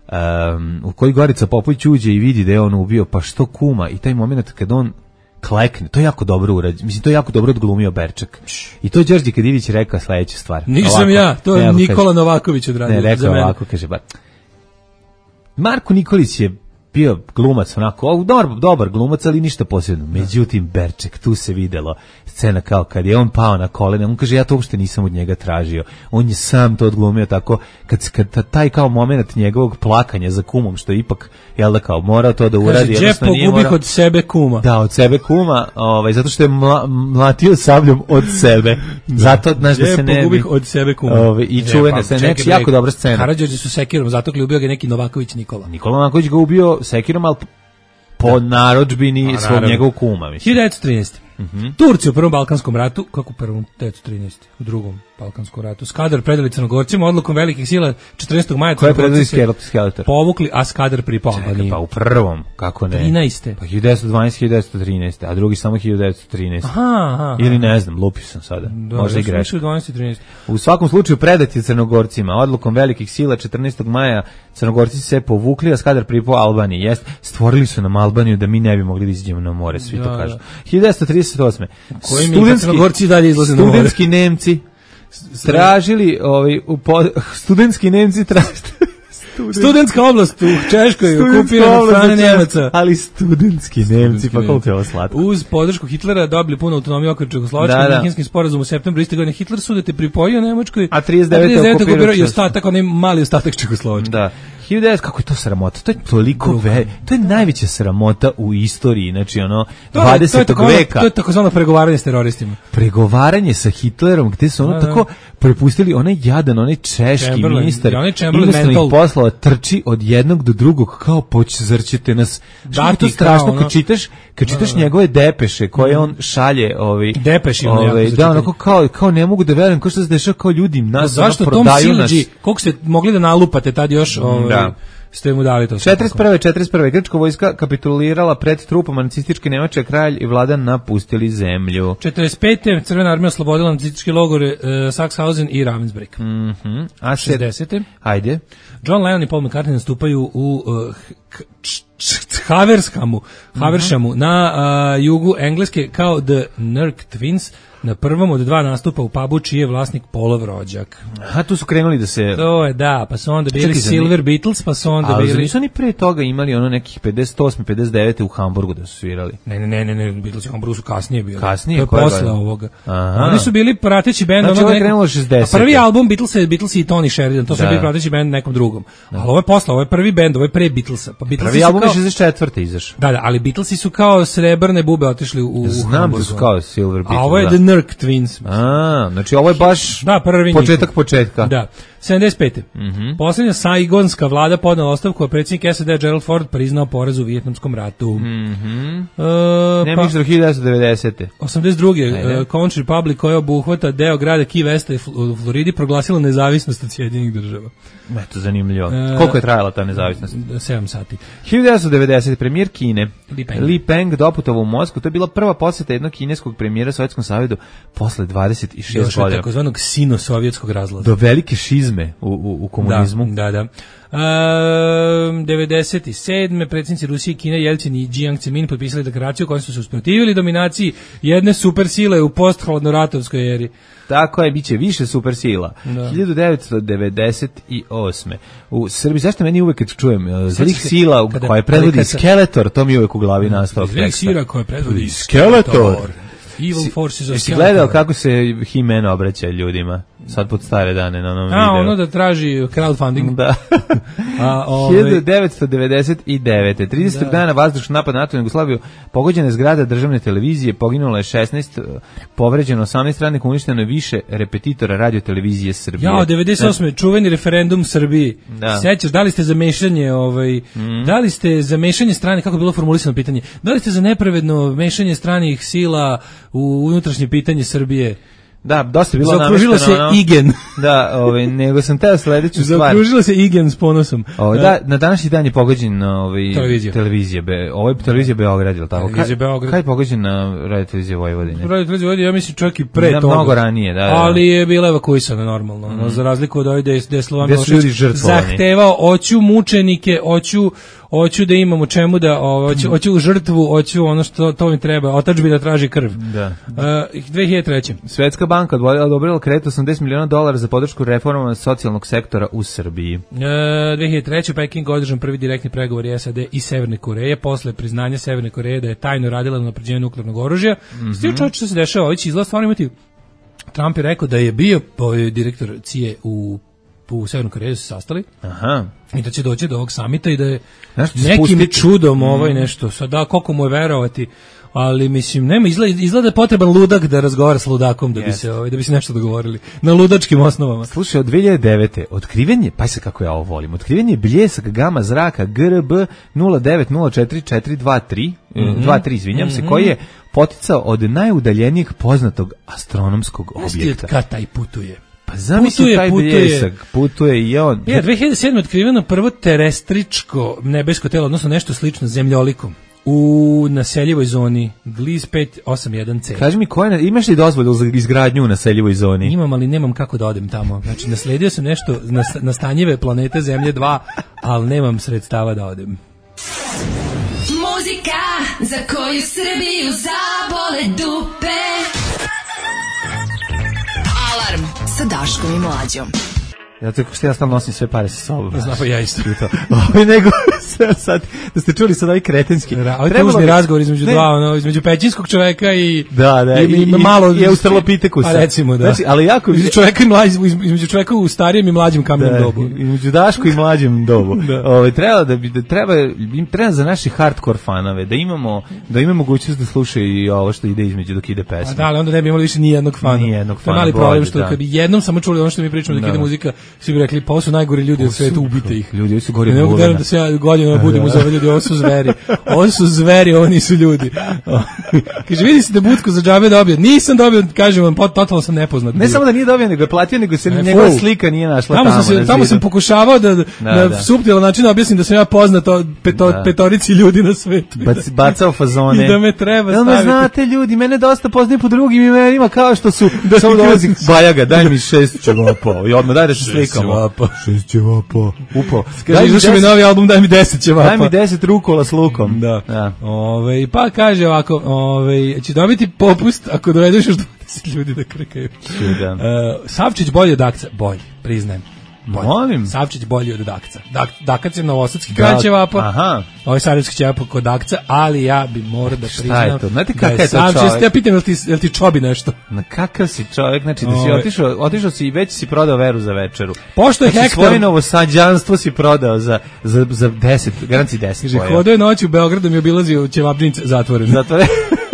um, u kojoj Gorica Popović uđe i vidi da je on ubio, pa što kuma, i taj moment kad on klekne, to je jako dobro urađeno. Mislim, to je jako dobro odglumio Berčak. I to je Đorđe Kadijević rekao sledeću stvar. Nisam ovako, ja, to je Nikola kaže, Novaković odradio. Ne, rekao ovako, kaže, ba, Marko Nikolić je bio glumac, onako, dobar, dobar glumac, ali ništa posebno. Međutim, Berček, tu se videlo scena kao kad je on pao na kolena, on kaže, ja to uopšte nisam od njega tražio. On je sam to odglumio tako, kad, kad taj kao moment njegovog plakanja za kumom, što je ipak, jel da kao, morao to da uradi. Kaže, džep pogubih od sebe kuma. Da, od sebe kuma, ovaj, zato što je mla, mlatio sabljom od sebe. Zato, znaš, da se ne... Džep pogubih od sebe kuma. Ovaj, i čuvena se, neki jako dobra scena. Karađorđe su sekirom, zato ubio ga neki Novaković Nikola. Nikola Novaković ga ubio sekirom, ali po narudžbini svog njegovog kuma, mislim. hiljadu devetsto trinaeste. Mm-hmm. Turci u prvom Balkanskom ratu, kako u prvom devetsto trinaeste, u drugom Balkanskom ratu, Skadar predali Crnogorcima, odlukom velikih sila četrnaestog maja Ko je predali Skeletor? Povukli, a Skadar pripao. Pa u prvom, kako ne? trinaeste. Pa hiljadu devetsto dvanaeste hiljadu devetsto trinaeste, a drugi samo hiljadu devetsto trinaeste. Aha, aha. Ili ne znam, lupio sam sada. Da, možda ja i greška. dvanaeste trinaeste. U svakom slučaju predati Crnogorcima, odlukom velikih sila četrnaestog maja Crnogorci se povukli, a Skadar pripao Albaniji. Jest, stvorili su nam Albaniju da mi ne bi mogli da izađemo na more, svi da, to kažu. Da. hiljadu devetsto trideset osme Koji mi Crnogorci dalje izlaze na more. Studentski Nemci tražili, ovaj, u pod, studentski Nemci tražili studentska oblast u Češkoj okupirana od strane Nemaca. Ali studentski Nemci, pa koliko je ovo slatko. Uz podršku Hitlera dobili punu autonomiju okvir Čehoslovačke, da, da. Minhenski sporazum u septembru iste godine Hitler sudete pripojio Nemačkoj, a trideset devete okupirao i ostatak, onaj mali ostatak Čehoslovačke. Da. hiljadu devetsto kako je to sramota? To je toliko ve, to je najveća sramota u istoriji, znači ono dvadesetog veka. To je takozvano pregovaranje s teroristima. Pregovaranje sa Hitlerom, gde su ono da, tako prepustili onaj jadan, onaj češki Chamberlain, ministar inostranih poslova trči od jednog do drugog kao počzrćete nas. Da, je to strašno kao, kad čitaš, kad čitaš njegove depeše koje on šalje, ovaj depeši, ovaj, da, onako kao kao ne mogu da verujem kao što se dešava, kao ljudi nas zašto prodaju nas. Koliko ste mogli da nalupate tad još, ovaj, da. Ste mu dali to. četrdeset prve četrdeset prve grčka vojska kapitulirala pred trupama nacističke Nemačke, kralj i vlada napustili zemlju. četrdeset pete Crvena armija oslobodila nacističke logore uh, Sachsenhausen i Ravensbrück. Mhm. Mm A šezdesete Ajde. John Lennon i Paul McCartney nastupaju u uh, Haverskamu, Haveršamu mm-hmm. na uh, jugu Engleske kao The Nurk Twins, na prvom od dva nastupa u pubu čiji je vlasnik Polov rođak. A tu su krenuli da se... To je, da, pa su onda bili Čekaj, Silver ni... Beatles, pa su onda ali bili... Ali nisu oni pre toga imali ono nekih pedeset osme pedeset devete u Hamburgu da su svirali? Ne, ne, ne, ne, ne Beatles u Hamburgu su kasnije bili. Kasnije? To je posle godin? Ovoga. Aha. Oni su bili prateći bend. Znači ovo je krenulo šezdesete. Prvi album Beatles je Beatles i Tony Sheridan, to su da. Bili prateći bend nekom drugom. Da. Ali ovo je posle, ovo je prvi bend, ovo je pre Beatlesa. Pa Beatlesi prvi album kao... je šezdeset četvrte izašao. Da, da, ali Beatlesi su kao srebrne bube otišli u, u Znam Hamburgu. da su kao Silver Beatles. A ovo je da. The Nurk Twins. A, znači ovo je baš da, prvi početak njih. početka. Da. sedamdeset pete Mm-hmm. Poslednja Saigonska vlada podnela ostavku, a predsjednik S A D Gerald Ford priznao poraz u Vijetnamskom ratu. Mhm. Uh, ne pa, do hiljadu devetsto devedesete osamdeset druge Uh, Country Republic koja obuhvata deo grada Key Westa u Floridi proglasila nezavisnost od Sjedinjenih država. Eto, zanimljivo. Uh, Koliko je trajala ta nezavisnost? sedam sati. hiljadu devetsto devedesete premijer Kine Li Peng, Li Peng doputovao u Moskvu. To je bila prva posjeta jednog kineskog premijera Sovjetskom savezu posle dvadeset šest godina. Došao je takozvanog sino-sovjetskog razlaza. Do velike šizme u, u, u komunizmu. Da, da, da. Um, devedeset sedme predsjednici Rusije, Kina, Jelcin i Jiang Zemin potpisali deklaraciju kojom su se usprotivili dominaciji jedne supersile u post-hladnoratovskoj eri. Tako je, bit će više supersila. Da. hiljadu devetsto devedeset osme U Srbiji, zašto meni uvek kad čujem zlih sila kada, koja predvodi Skeletor, to mi uvek u glavi nastao teksta. Zlih sila koja predvodi Skeletor. Evil forces of Skeletor. Si gledao kako se He-Man obraća ljudima sad pod stare dane na onom videu? A, ono da traži crowdfunding. Da. A, ove... hiljadu devetsto devedeset devete tridesetog da. Dana vazdušni napad NATO na Jugoslaviju, pogođena je zgrada državne televizije, poginulo je šesnaest, povređeno osamnaest radnika, uništeno je više repetitora radiotelevizije Srbije. Ja, devedeset osme Da. Čuveni referendum Srbiji. Da. Sećaš, da li ste za mešanje, ovaj, mm. da li ste za mešanje strane, kako je bilo formulisano pitanje, da li ste za nepravedno mešanje stranih sila u unutrašnje pitanje Srbije? Da, dosta je bilo namešteno. Zaokružilo se Igen. Da, ovaj, nego sam teo sledeću stvar. Zaokružilo se Igen s ponosom. Ovaj, da, na današnji dan je pogođen ovaj, televizija. televizija. Be, ovo je televizija Beograd, je li tako? Televizija Beograd. Kad je pogođen na radio televizije Vojvodine? Radio televizija Vojvodine, ja mislim čak i pre da, toga. Mnogo ranije, da, da. Ali je bila evakuisana normalno. Mm. No, za razliku od ovdje gde je Slovan Milošević zahtevao oću mučenike, oću hoću da imam u čemu da, ovo, hoću, hoću žrtvu, hoću ono što to mi treba, otadžbina traži krv. Da. Uh, dve hiljade treće. Svetska banka odobrila kredit osamdeset miliona dolara za podršku reformama socijalnog sektora u Srbiji. Uh, dve hiljade treće. Peking održan prvi direktni pregovor S A D i Severne Koreje posle priznanja Severne Koreje da je tajno radila na napređenju nuklearnog oružja. Mm-hmm. Svi čovječ što se dešava, ovaj će izgleda stvarno imati. Trump je rekao da je bio direktor C I A u u Severnoj Koreji se sastali. Aha. I da će doći do ovog samita i da je nešto nekim spustiti. čudom mm. ovaj nešto. Sad da, koliko mu je verovati, ali mislim, nema, izgleda, izgleda je potreban ludak da razgovara s ludakom da yes. bi se ovaj, da bi se nešto dogovorili. Na ludačkim osnovama. Slušaj, od dve hiljade devete. otkriven je, pa se kako ja ovo volim, otkriven je bljesak gama zraka G R B nula devet nula četiri četiri dva tri, mm-hmm. dva tri, izvinjam mm-hmm. se, koji je poticao od najudaljenijeg poznatog astronomskog objekta. Kad taj putuje? Pa zamisli taj bljesak, putuje i on. Ja, dve hiljade sedme otkriveno prvo terestričko nebesko telo, odnosno nešto slično zemljolikom u naseljivoj zoni Gliese pet osam jedan C. Kaži mi, koja, imaš li dozvolu za izgradnju u naseljivoj zoni? Imam, ali nemam kako da odem tamo. Znači, nasledio sam nešto na, na stanjive planete Zemlje dva, ali nemam sredstava da odem. Muzika za koju Srbiju zabole dupe. Alarm sa Daškom i Mlađom. Ja tako što ja stalno nosim sve pare sa sobom. Znam pa ja isto. Ovo nego sad, da ste čuli sad ovaj kretenski. Ovo je tužni razgovor između ne. dva, ono, između pećinskog čoveka i, da, da, i, i, i malo... I australopitekusa. A recimo, da. Znači, ali jako... Između čoveka, i mlađ, između čoveka u starijem i mlađem kamenom da, dobu. Između Dašku i mlađem dobu. da. Ove, treba, da, da, treba, treba za naši hardcore fanove da imamo, da imamo mogućnost da slušaju i ovo što ide između dok ide pesma. A da, ali onda ne bi imali više ni jednog fana. Ni jednog fana. To je mali problem što kad bi jednom samo čuli ono što mi pričamo dok ide muzika, svi bi rekli, pa ovo su najgori ljudi na svetu, ubite ih. Ljudi, su gori od vulina. Ne mogu da da se ja godinama budim uz ove ljudi, ovo su zveri. Ovo su zveri, ovo nisu ljudi. Kaže, vidi se da Butko za džabe dobio. Nisam dobio, kažem vam, totalno sam nepoznat. Ne samo da nije dobio, nego je platio, nego se e, njegova slika nije našla tamo. Tamo sam, se, tamo sam pokušavao da, da, na da. suptilan način objasnim da sam ja poznat od peto, da. petorici ljudi na svetu. Bac, bacao fazone. I da me treba staviti. Jel me znate ljudi, mene dosta poznaju po drugim imenima, kao što su, da samo dolazi Bajaga, daj mi šest ćevapa. I odmah daj da se slikamo. Šest ćevapa. Upo. Kaže, izlušaj mi novi album, daj mi deset ćevapa. Daj mi deset rukola s lukom. Da. Ja. Ove, pa kaže ovako, ove, će dobiti popust ako dovedeš još dvadeset ljudi da krkaju. Da. Uh, Savčić bolji od Dakca? Bolji, priznajem. Bolji. Molim. Savčić bolji od Dakca. Dak, Dakac je novosadski kralj ćevapa. Aha. Ovaj sarajevski ćevapa kod Dakca, ali ja bi morao da priznam. Šta je to? Znate kakav da je to čovjek? Ja pitam, jel ti, jel ti čobi nešto? Na kakav si čovjek? Znači da si otišao, otišao si i već si prodao veru za večeru. Pošto je znači, hektar... svoje novosađanstvo si prodao za, za, za deset, garanci deset. Kaže, hodao je noći u Beogradu mi obilazio ćevapdžinice zatvoren. Zatvoren.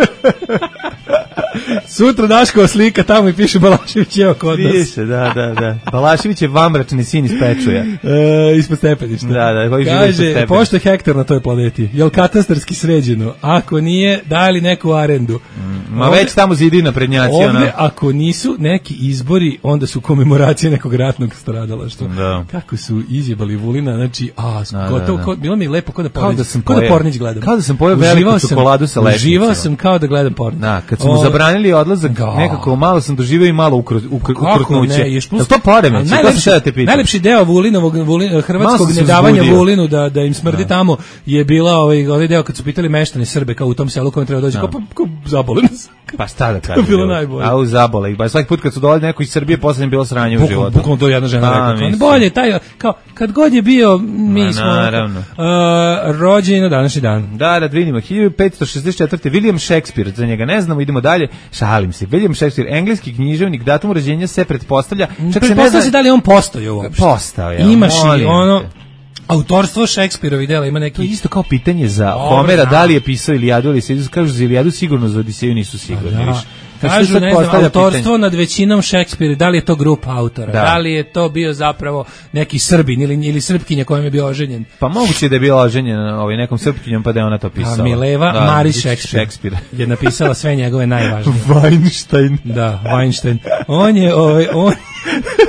Sutra Daškova slika tamo i piše Balašević je kod nas. Piše, da, da, da. Balašević je vamračni sin iz Pečuja. E, ispod stepeništa. Da, da, koji živi ispod stepeništa. Pošto je hektar na toj planeti, je li katastarski sređeno? Ako nije, daj li neku arendu? Mm, ma ovdje, već tamo zidi na prednjaci. Ovdje, ona. Ako nisu neki izbori, onda su komemoracije nekog ratnog stradalaštva. Da. Kako su izjebali Vulina, znači, a, da, gotovo, da, da. Ko, bilo mi je lepo kao da Pornić, kao da sam kao pojel, da Pornić gledam. Kao da sam pojeo veliku čokoladu sa lešnicima. Uživao sam kao da gledam Pornić. Da, kad su mu zabranili odlazak, da. nekako malo sam doživio i malo ukru, ukru, ukrutnuće. Je to poremeć? Najlepši deo Vulinovog, Vulin, hrvatskog nedavanja Vulinu da, da im smrdi da. tamo je bila ovaj, ovaj deo kad su pitali meštani Srbe kao u tom selu kojem treba dođe, kao, pa, kao zabole nas. Pa šta da kažem? To je bilo najbolje. A u zabole ih. Ba svaki put kad su dolazili neko iz Srbije, posle im bilo sranje u životu. Bukvalno to jedna žena rekla. Bolje, taj, kao, kad god je bio, mi Ma, smo naravno. Uh, rođeni na današnji dan. Da, da vidimo. hiljadu petsto šezdeset četvrte. William Shakespeare, za njega ne znamo, idemo dalje. Šalim se. William Shakespeare, engleski književnik, datum rođenja se pretpostavlja. Čak se ne zna se da li on postoji uopšte. Postao je. Imaš i ono autorstvo Šekspirovih dela ima neki. To je isto kao pitanje za Homera, da li je pisao Ilijadu ili Odiseju. Kažu za Ilijadu sigurno, za Odiseju nisu sigurni. Da. Kažu, ne znam, autorstvo nad većinom Šekspira, da li je to grupa autora, da. da li je to bio zapravo neki Srbin ili, ili Srpkinja kojem je bio oženjen. Pa moguće da je bio oženjen ovaj, nekom Srpkinjom pa da je ona to pisala. A Mileva da, Maris Šekspir je napisala sve njegove najvažnije. Weinstein. Da, Weinstein. On je, ovaj, on,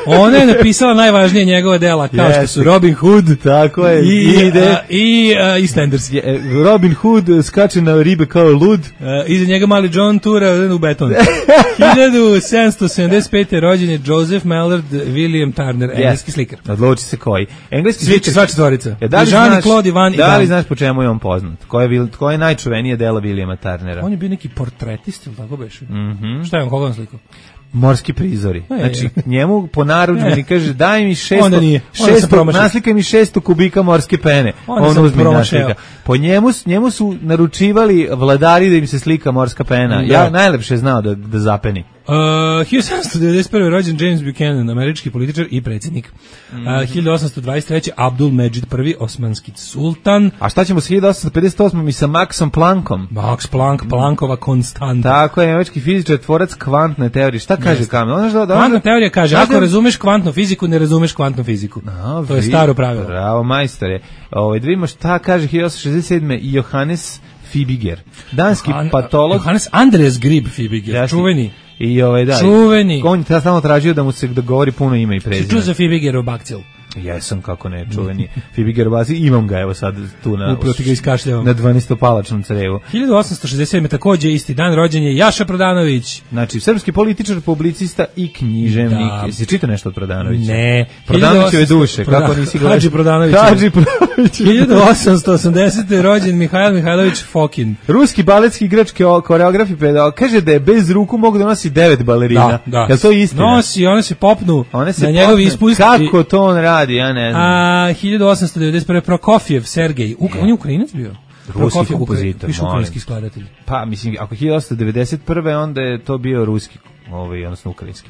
Ona je napisala najvažnije njegova dela, kao Jeste. što su Robin Hood, tako je, i, i ide a, i uh, EastEnders. je, Robin Hood skače na ribe kao lud. Uh, iza njega mali John tura u beton. hiljadu sedamsto sedamdeset pete rođen je Joseph Mallard William Turner, engleski slikar. Odluči se koji. Engleski Svi slikar. sva četvorica. E, da li Jean znaš, Claude Ivan i da li Dan. znaš po čemu je on poznat? Ko je, vil- ko je najčuvenije dela Williama Turnera? On je bio neki portretist, ili tako beše? Mhm. Šta je on, koga on slikao? Morski prizori. E, Znači, e. njemu po narudžbini kaže daj mi šesto, Onda nije. Onda sam šesto promašio. naslikaj mi šesto kubika morske pene. Onda On sam uzme i promašio. naslika. Po njemu, s- njemu su naručivali vladari da im se slika morska pena. Da. Ja najlepše znao da, da zapeni. Uh, hiljadu sedamsto devedeset prve rođen James Buchanan, američki političar i predsjednik. Uh, hiljadu osamsto dvadeset treće Abdul Medžid prvi, osmanski sultan. A šta ćemo s hiljadu osamsto pedeset osmom i sa Maxom Planckom? Max Planck, Planckova konstanta. Tako je, nemački fizičar, tvorac kvantne teorije. Šta kaže Kamil? Ono što, da, Kvantna teorija kaže, Znaš ako da- razumeš kvantnu fiziku, ne razumeš kvantnu fiziku. A, To je vi- staro pravilo. Bravo, majstore. Ovaj, da vidimo šta kaže hiljadu osamsto šezdeset sedme Johannes Fibiger. Danski Han- patolog. Johannes Andreas Grib Fibiger, Jasni. čuveni. I ovaj da. Čuveni. On je stalno tražio da mu se da govori puno ime i prezime. Čuo za Fibigerov bakcil. Jesam, kako ne, čuveni Fibiger Basi, imam ga evo sad tu na Upravo ti ga iskašljavam. na dvanestopalačnom crevu. hiljadu osamsto šezdeset sedme takođe isti dan rođen je Jaša Prodanović. Znači, srpski političar, publicista i književnik. Da. Jesi čitao nešto od Prodanovića? Ne. Prodanovićeve duše, Proda- kako nisi gledao? Hadži Prodanović. Hadži Prodanović. hiljadu osamsto osamdesete rođen Mihajl Mihajlović Fokin. Ruski baletski igrač, keo- koreograf i pedagog, kaže da je bez ruku mogu da nosi devet balerina. Da, da. Jel to istina? Nosi, one se popnu One se na njegov popne. ispust. Kako to on radi, ja ne znam. A hiljadu osamsto devedeset prve Prokofjev Sergej, Uk, on je Ukrajinac bio. Prokofjev, kompozitor, piše molim. ukrajinski skladatelj. Pa, mislim, ako hiljadu osamsto devedeset prve onda je to bio ruski, ovaj, odnosno ukrajinski.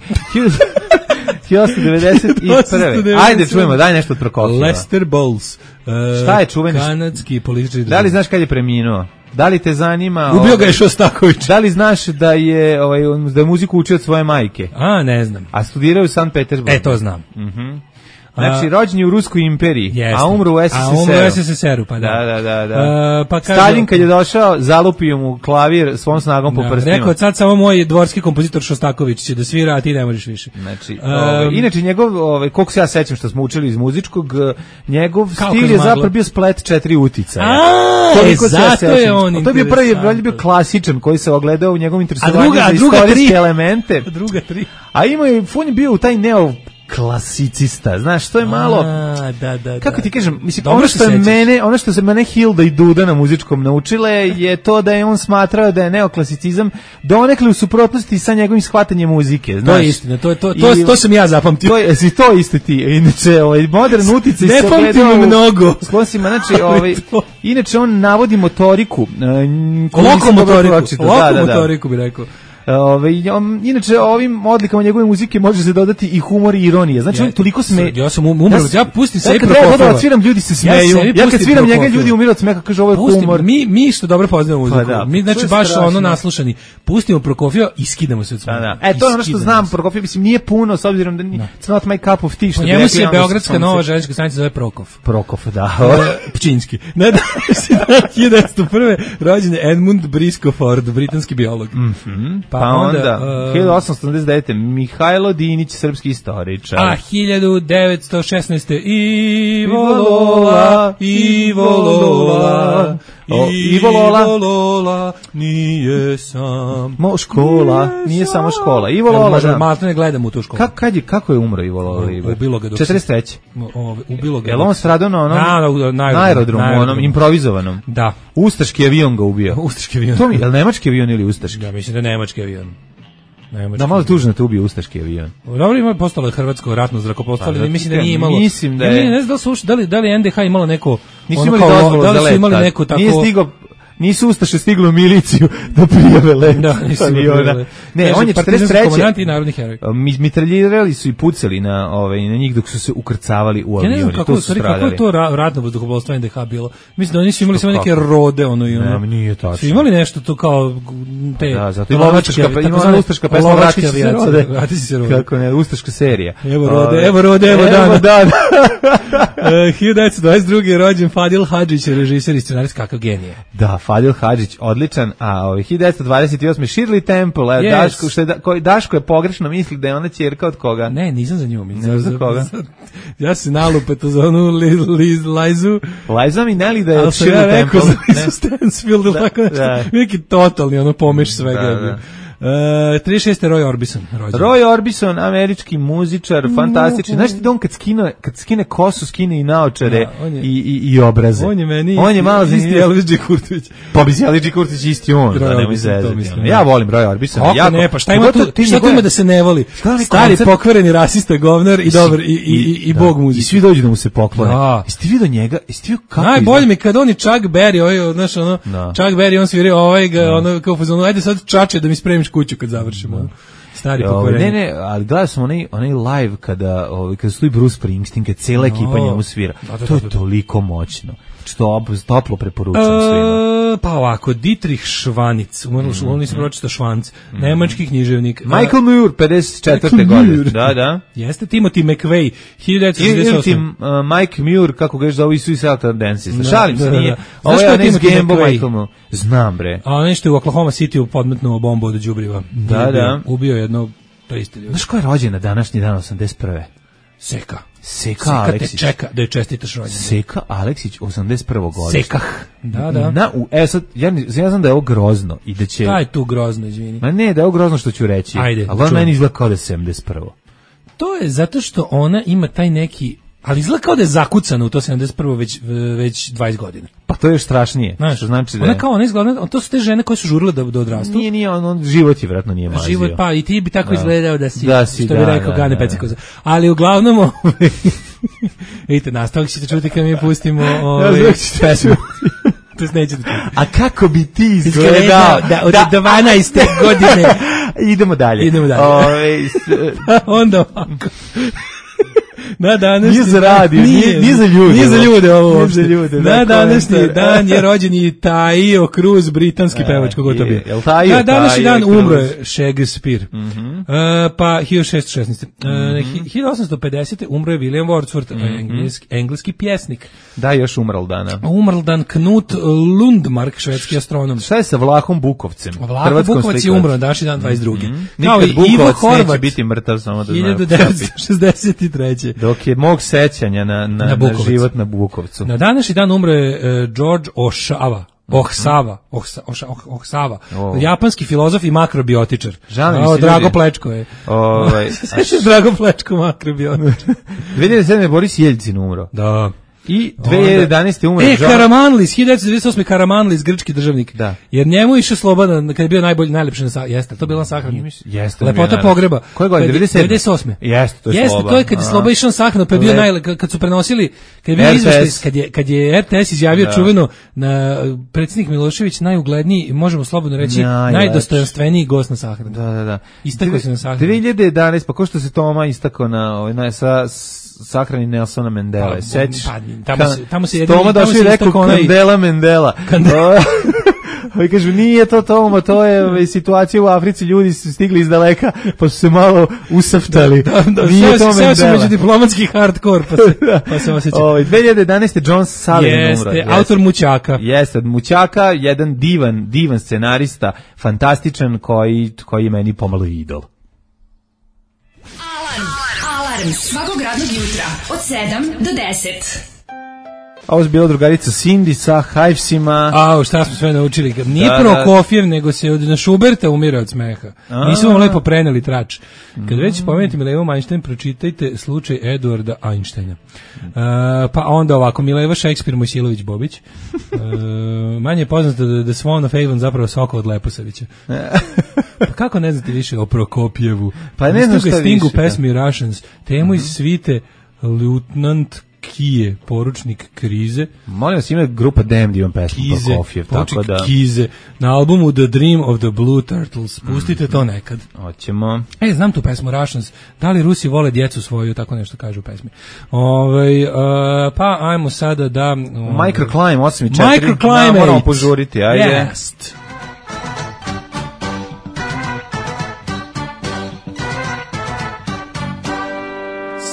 hiljadu osamsto devedeset prve Ajde, čujemo, daj nešto od Prokofjeva. Lester Bowles. Uh, Šta je čuveni- Kanadski političar. Da li znaš kad je preminuo? Da li te zanima... Ubio ga ovaj, je Šostaković. Da li znaš da je, ovaj, on- da je muziku učio od svoje majke? A, ne znam. A studirao je u Sankt Petersburgu. E, to znam. Znači, A- rođen je u Ruskoj imperiji, Jeste. a umro u S S S R-u. A umro u S S S R-u, pa da. Da, da, da. da. E, pa kaže- Stalin kad je došao, zalupio mu klavir svom snagom po Da, prstima. rekao, sad samo moj dvorski kompozitor Šostaković će da svira, a ti ne možeš više. Znači, Um, ovaj, inače njegov, ovaj, koliko se ja sećam što smo učili iz muzičkog, eh, njegov Kao stil kroz je maglu. zapravo bio splet četiri uticaja. A, Toliko e, se ja zato je sećam. on To je bio prvi, interesantan. valjda bio klasičan koji se ogledao u njegovom interesovanju druga- za a druga istorijske tri? elemente. Druga tri. A ima je, on je bio u taj neo klasicista, znaš, to je malo... A, da, da, Kako da. ti kažem, mislim, Dobro ono se što je sećaš. mene, ono što se mene Hilda i Duda na muzičkom naučile je to da je on smatrao da je neoklasicizam donekle u suprotnosti sa njegovim shvatanjem muzike, znaš. To je istina, to, to, to, I- to sam ja zapamtio. To je, si to isto ti. Inače, ovaj modern uticaj Ne se pamtim ogledao u- mnogo. Sklosima, znači, Ali ovaj to- inače on navodi motoriku, e, koju nisam dobro Lokomotoriku, pročitao. Da, da, da. lokomotoriku bi rekao. Ove, on, inače, ovim odlikama njegove muzike može se dodati i humor i ironija. Znači, Ja- on toliko sme... ja sam um- umro, ja pustim sebi ja kad treba Prokofjeva. da odsviram, ljudi se smeju. sebi Ja, kad pustim sviram njega, Prokofjeva. ljudi umiru od smeha, kaže ovo je Pustim, humor. mi, mi što dobro poznajemo muziku, Pa da, mi to znači je baš strašno. ono naslušani, pustimo Prokofjeva i skidamo se od Da, smeha. da. E, to je ono što Iskidamo znam, se. Prokofjev, mislim, nije puno, s obzirom da nije, it's not my cup of tea, što Po bi njemu rekli se anglosaksonci. beogradska nova željeznička stanica zove Prokov. Prokov, da. E, Pčinjski. Ne da se hiljadu devetsto prve rođen je Edmund Briscoe-Ford, britanski biolog. Pa onda, e, hiljadu osamsto osamdeset devete Mihajlo Dinić, srpski istoričar. A hiljadu devetsto šesnaeste Ivo Lola, Ivo Lola, O, Ivo Lola. Ivo Lola nije sam. Mo, škola, nije samo škola. Ivo Lola, Možda da. malo ne gledam u tu školu. Kako, kad je, kako je umro Ivo Lola? Ivo? Ubilo ga dok se- četrdeset treće Ove, ubilo ga. Jel on stradao na onom Na, na, na, na aerodromu, na onom improvizovanom? Da. Ustaški avion ga ubio. Ustaški avion. To mi, je li nemački avion ili ustaški? Ja mislim da je nemački avion. Nemački. Da, malo tužno te ubio ustaški avion. Dobro, ima postalo je hrvatsko ratno zrakoplovstvo, Pa, ali zato mislim da kažem, nije imalo. mislim da Ja je- ne, ne znam da li su ušli- da li da li N D H imalo neko Nisu ono imali kao- dozvolu da za li let. su imali tad. neku tako. Nije stigao, nisu Ustaše stigli u miliciju da prijave let. Da, nisu aviona. prijavili. Ne, Kaže, on je partizanski četrdeset treće komandant i narodni heroj. Mi mitraljirali su i pucali na ovaj na njih dok su se ukrcavali u Ja avion. ne znam kako, tu su stvari, kako je stradali. to ra, ratno vazduhoplovstvo N D H bilo. Mislim da oni su imali Što, samo neke kako? rode, ono i ono. Ne, nije tačno. Su imali nešto to kao te Da, zato ima lovačke, ustaška, pa ima takozvane ona ustaška pesma lovačke Vrati se avijacije. rode. Vrati se rode. Kako ne, ustaška serija. Evo rode, Ove, evo rode, evo dana. dan. E, hiljadu devetsto dvadeset druge je rođen Fadil Hadžić, režiser i scenarist, kakav genije. Da, Fadil Hadžić, odličan, a ovaj hiljadu devetsto dvadeset osme. Shirley Temple, evo, Yes. Daško, što je, da, koji, Daško je pogrešno misli da je ona ćerka od koga? Ne, nisam za nju. Ne za koga? Ja se nalupeto za onu li, li, Lizu. Liza mi ne li da je Ali od sam ja Shirley rekao Temple? za Lizu Stansfield, ili tako nešto. da. Neki totalni, ono, pomeš svega. Da, je da. bio. Uh, trideset šeste. Roy Orbison. Rođen. Roy Orbison, američki muzičar, fantastični. Znaš ti da on kad skine, kad skine kosu, skine i naočare Da, on je- i, i, i obraze. On je meni on je malo isti zanimljiv. Elvis G. Kurtović. Pa bi se Elvis G. Kurtić isti on, Roy da nemoj Orbison, to zezati. mislim, Ja da. volim Roy Orbison. Kako jako. ne, pa šta ima Pogotovo tu, ti šta tu njegove- ima da se ne voli? Šta onaj Stari koncert- pokvareni rasista, govnar i dobar, i, i, i, i da. bog I muzike. svi dođu da mu se poklone. Da. Jesi ti vidio njega? Jesi ti vidio kako Najbolje izgleda? mi kad on i Chuck Berry, ovaj, znaš, ono, Da. Chuck Berry, on svirao ovaj, ga, ono, kao fazonu, ajde sad čače da mi spremiš kuću kad završimo. ono. Stari Ovaj, pokvareni. ne, ne, ali gledao sam onaj, onaj live kada, ovaj, kada stoji Bruce Springsteen, kada cijela ekipa No. njemu svira. Da, da, To je da, da. toliko moćno. Što ob- toplo preporučujem svima. E, pa ovako, Dietrich Schwanitz, umrlo što nisam pročitao Švanc, nemački književnik. Michael Moore, pedeset četvrte Michael godine. Moore. Da, da. Jeste Timothy McVeigh, hiljadu devetsto Ili, šezdeset ili ti osme. uh, Mike Muir, kako ga još zove, i Suicide Dancista. Da, Šalim se, da, da, nije. da. Ovo Znaš je ko je onaj iz Timothy Gambo McVeigh? Michael Moore. Znam, bre. A nešto je u Oklahoma City podmetnuo bombu od đubriva. Da, Ubio- da. Ubio jedno trista ljudi. Znaš ko je rođen na današnji dan osamdeset prve? Seka. Seka Seka te Aleksić. čeka da je čestitaš rođendan. Seka Aleksić, osamdeset prvo godište. Sekah. Da, da. Na, u, e, sad, ja, ni- ja znam da je ovo grozno i da će... Šta je tu grozno, izvini? Ma ne, da je ovo grozno što ću reći. Ajde, ali on čujem. meni izgleda kao da je sedamdeset prvo. To je zato što ona ima taj neki, ali izgleda kao da je zakucana u to sedamdeset prvo već, već dvadeset godina. Pa to je još strašnije. Znaš, što znači da ona je... kao, ona izgleda, to su te žene koje su žurile da, da odrastu. Nije, nije, on, on život je vjerojatno nije mazio. Život, pa i ti bi tako Da. izgledao da si, Da si, što bi da, rekao da, Gane da, Pecikoza. Ali uglavnom, ovaj, vidite, nastavak ćete čuti kad mi pustimo ovaj, Ja, znači, pesmu. To jest nećete čuti. A kako bi ti izgledao? Izgledao da od dvanaeste godine. Idemo dalje. Idemo dalje. Ove, s, Onda ovako. Na današnji Nije za dan- radio, nije- nije za ljude Nije za ovo. ljude ovo Nije uopšte. za ljude, Na dakle, današnji to- dan je rođen i Taio Cruz, britanski pevač, kako to je, bio. jel Taio, Na današnji Taio dan Cruz? umro je Shakespeare. E, pa hiljadu šessto šesnaeste. E, hi- hiljadu osamsto pedesete. umro je William Wordsworth, engleski, engleski pjesnik. da, još umral dana. Umrl dan Knut Lundmark, švedski astronom. Šta je sa Vlahom Bukovcem? Vlaho Hrvatskom Bukovac je slikaru? umro na današnji dan dvadeset druge. Kao Nikad i Ivo Bukovac neće Horvat, biti mrtav, samo da hiljadu znamo. devetsto šezdeset treće. Dok je mog sećanja na, na, Na na, Bukovac. život na Bukovcu. Na današnji dan umre je George Ošava. Ohsava, Ohsa, Oša- Oh- Ohsava, O. japanski filozof i makrobiotičar. Žao mi A, se, Drago ljudi. Plečko je. Ovaj, a Sveći Drago Plečko, makrobiotičar. dve hiljade sedme. Boris Jeljcin umro. Da. I dve hiljade jedanaeste. umro. E, Jean- Karamanlis, hiljadu devetsto devedeset osme. Karamanlis, grčki državnik. Da. Jer njemu je išao Slobodan, kad je bio najbolji, najlepši na sa, jeste, to je bilo na sahrani. Jeste. Lepota naravno. pogreba. Koje godine? Kad je- devedeset sedme? devedeset osme. Jeste, to je Jeste, Sloba. to je kad je Aha. Sloba išao na sahranu, pa je bio Lep. naj, kad su prenosili, kad je bio R T S. izveštaj, kad je, kad je R T S izjavio Da. čuveno na predsjednik Milošević najugledniji, možemo slobodno reći, Najlepši. najdostojanstveniji gost na sahrani. Da, da, da. Istakao se na sahrani. dve hiljade jedanaeste. Pa ko što se Toma istakao na, ovaj, na sa s- sahrani Nelsona Mandela. Pa, Sećaš? pa, tamo se- tamo se jedini- Toma tamo došao se i rekao istakao onaj- Kandela Mandela. Kandela. Ovi kažu, nije to Toma, to je ovaj, situacija u Africi, ljudi su stigli iz daleka, pa su se malo usaftali. Da, da, Nije sve to se Mandela. među diplomatski hardcore, pa se, pa se osjeća. Ovaj, dve hiljade jedanaeste. John Sullivan umro. Jeste, autor Mućaka. Jeste, od Mućaka, jedan divan, divan scenarista, fantastičan, koji, koji je meni pomalo idol. Alarm svakog radnog jutra od sedam do deset. A ovo je bila drugarica Cindy sa Hivesima. Au, šta smo sve naučili? Kad nije Da, Prokofjev, nego se od, na Šuberta umire od smeha. Nismo vam lepo preneli trač. Kad već spomenuti Milevo Einstein, pročitajte slučaj Eduarda Einsteina. Uh, pa onda ovako, Mileva Šekspir Mojsilović Bobić. Uh, manje je poznato da, da Swan of Avon zapravo Soko od Leposavića. Pa kako ne znate više o Prokopjevu? Pa ne znam šta Stingu više, pesmi Russians, temu iz svite Lieutenant Kije, poručnik krize. Molim vas, ima grupa Damned, imam pesmu Kize, Prokofjev, tako poručnik da Kize, na albumu The Dream of the Blue Turtles. Pustite to nekad. hoćemo. E, znam tu pesmu Russians. Da li Rusi vole djecu svoju, tako nešto kaže u pesmi. Ovaj, uh, pa ajmo sada da... Uh, Microclimb osam i četiri. Microclimate. Da, moramo požuriti, ajde. Jest.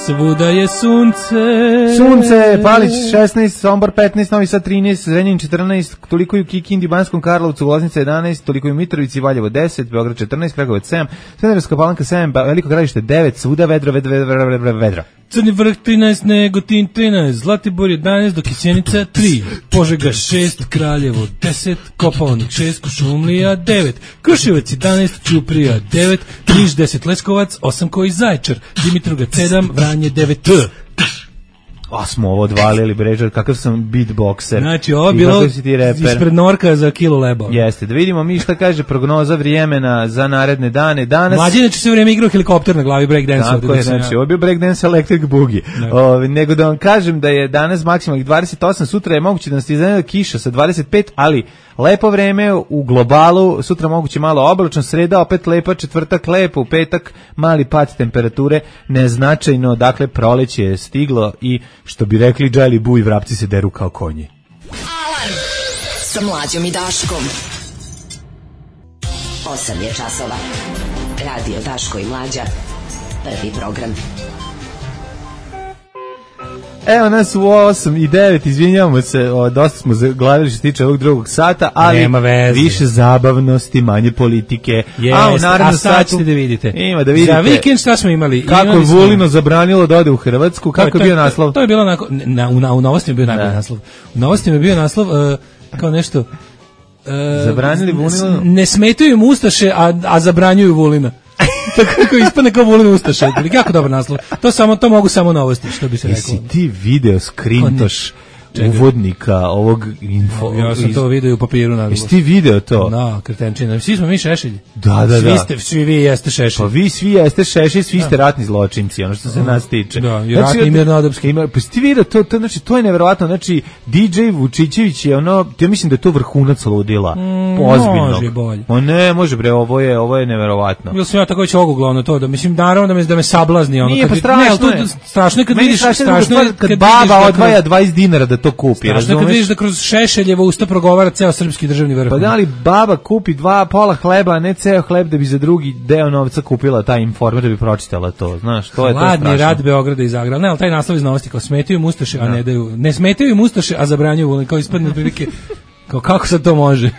svuda je sunce. Sunce, Palić šesnaest, Sombor petnaest, Novi Sad trinaest, Zrenjanin četrnaest, toliko i u Kikindi, Banskom Karlovcu, Loznica jedanaest, toliko i u Mitrovici, Valjevo deset, Beograd četrnaest, Kragujevac sedam, Smederevska Palanka sedam, Veliko Gradište devet, svuda vedro, vedro, vedro, vedro, vedro. Crni Vrh trinaest, Negotin trinaest, Zlatibor jedanaest, dok je Sjenica tri, Požega šest, Kraljevo deset, Kopaonik šest, Kuršumlija devet, Kruševac jedanaest, Ćuprija devet, Niš deset, Leskovac osam koji Zaječar, Dimitrovgrad sedam, Vranje devet. A smo ovo odvalili, brežar, kakav sam beatboxer. Znači, ovo je bilo ispred Norka za kilo leba. Jeste, da vidimo mi šta kaže prognoza vremena za naredne dane. Danas... Mlađe će sve vreme igrao helikopter na glavi breakdance. Tako je, znači, ovo je bio breakdance electric boogie. O, nego da vam kažem da je danas maksimalnih dvadeset osam, sutra je moguće da nas iznenada kiša sa dvadeset pet, ali lepo vreme u globalu, sutra moguće malo oblačno, sreda opet lepa, četvrtak lepo, u petak mali pad temperature, neznačajno, dakle proleće je stiglo i što bi rekli Džajli Bu i vrapci se deru kao konji. Alarm sa Mlađom i Daškom. osam je časova. Radio Daško i Mlađa. Prvi program. Evo nas u osam i devet, izvinjavamo se, o, dosta smo zaglavili što se tiče ovog drugog sata, ali više zabavnosti, manje politike. Yes, a u narednom a sad satu ćete da vidite. Ima da vidite. Za vikend šta smo imali? Kako imali je Vulino zabranilo da ode u Hrvatsku, kako je bio naslov? To je bilo onako, na, u, u novostima je bio najbolji naslov. U novostima je bio naslov uh, kao nešto... Uh, Zabranili Vulino? Ne smetaju im Ustaše, a, a zabranjuju Vulina. Tako kako ispadne kao Vulin Ustaša. Jako dobar naslov. To samo to mogu samo Novosti, što bi se reklo. Jesi ti video skrintoš uvodnika ovog info? Ja sam to video u papiru na. Jesi ti video to? Da, kretenčina. Svi smo mi Šešelj. Da, da, da. Svi ste, svi vi jeste Šešelj. Pa vi svi jeste Šešelj, svi ste ratni zločinci, ono što se nas tiče. Da, i ratni i mirnodopski. Ima, pa ti video to, to znači to je neverovatno, znači D J Vučićević je ono, ja mislim da je to vrhunac ludila. Mm, ozbiljno. Može bolje. O ne, može bre, ovo je, ovo je neverovatno. Jel sam ja tako već ogugla ono to, da mislim naravno da me da me sablazni ono. Nije, pa strašno ne, je. Strašno je kad vidiš, strašno je kad baba odvaja dvadeset dinara da to kupi, razumeš? Kad vidiš da kroz Šešeljevo usta progovara ceo srpski državni vrh. Pa da li baba kupi dva pola hleba, a ne ceo hleb da bi za drugi deo novca kupila taj Informer da bi pročitala to, znaš, to je to strašno. Hladni rad Beograda i Zagreba. Ne, ali taj naslov iz Novosti kao smetaju im Ustaše, a ne daju. Ne smetaju im Ustaše, a zabranjuju Vulin, kao ispadne prilike. Kao kako sad to može?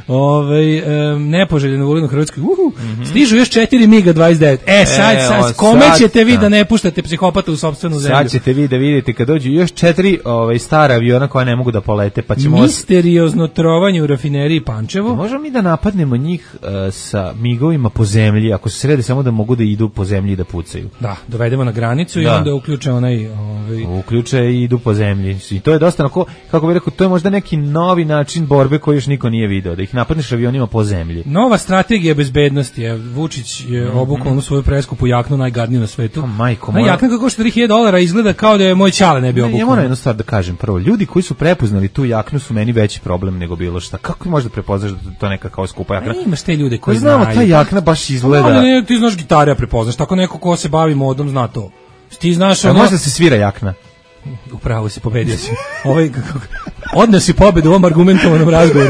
Ovaj um, nepoželjeno Vulin u Hrvatskoj. Uhu. Mm-hmm. Stižu još četiri miga dvadeset devet. E sad, e, sad kome sad, ćete vi da. da ne puštate psihopata u sopstvenu zemlju? Sad ćete vi da vidite kad dođu još četiri ovaj stara aviona koja ne mogu da polete, pa ćemo misteriozno trovanje u rafineriji Pančevo. Možemo mi da napadnemo njih uh, sa migovima po zemlji, ako se srede samo da mogu da idu po zemlji i da pucaju. Da, dovedemo na granicu da. I onda uključe onaj ovaj uključe i idu po zemlji. I to je dosta onako, kako bih rekao, to je možda neki novi način borbe koji još niko nije video, da ih napadneš avionima po zemlji. Nova strategija bezbednosti je, Vučić je mm-hmm. obukao onu svoju preskupu jaknu, najgadniju na svetu. Oh, majko, na jakna kako košta tri hiljade dolara, izgleda kao da je moj ćale ne bi obukao. Ja moram jednu stvar da kažem prvo, ljudi koji su prepoznali tu jaknu su meni veći problem nego bilo šta. Kako možeš da prepoznaš da to neka kao skupa jakna? A imaš te ljude koji znaju. Znamo, ta jakna baš izgleda. No, ne, ti znaš gitare, ja prepoznaš, tako neko ko se bavi modom zna to. Ti znaš, a ono... možda se svira jakna. Upravo si, pobedio si. Ovaj, odnosi pobedu u ovom argumentovanom razgovoru.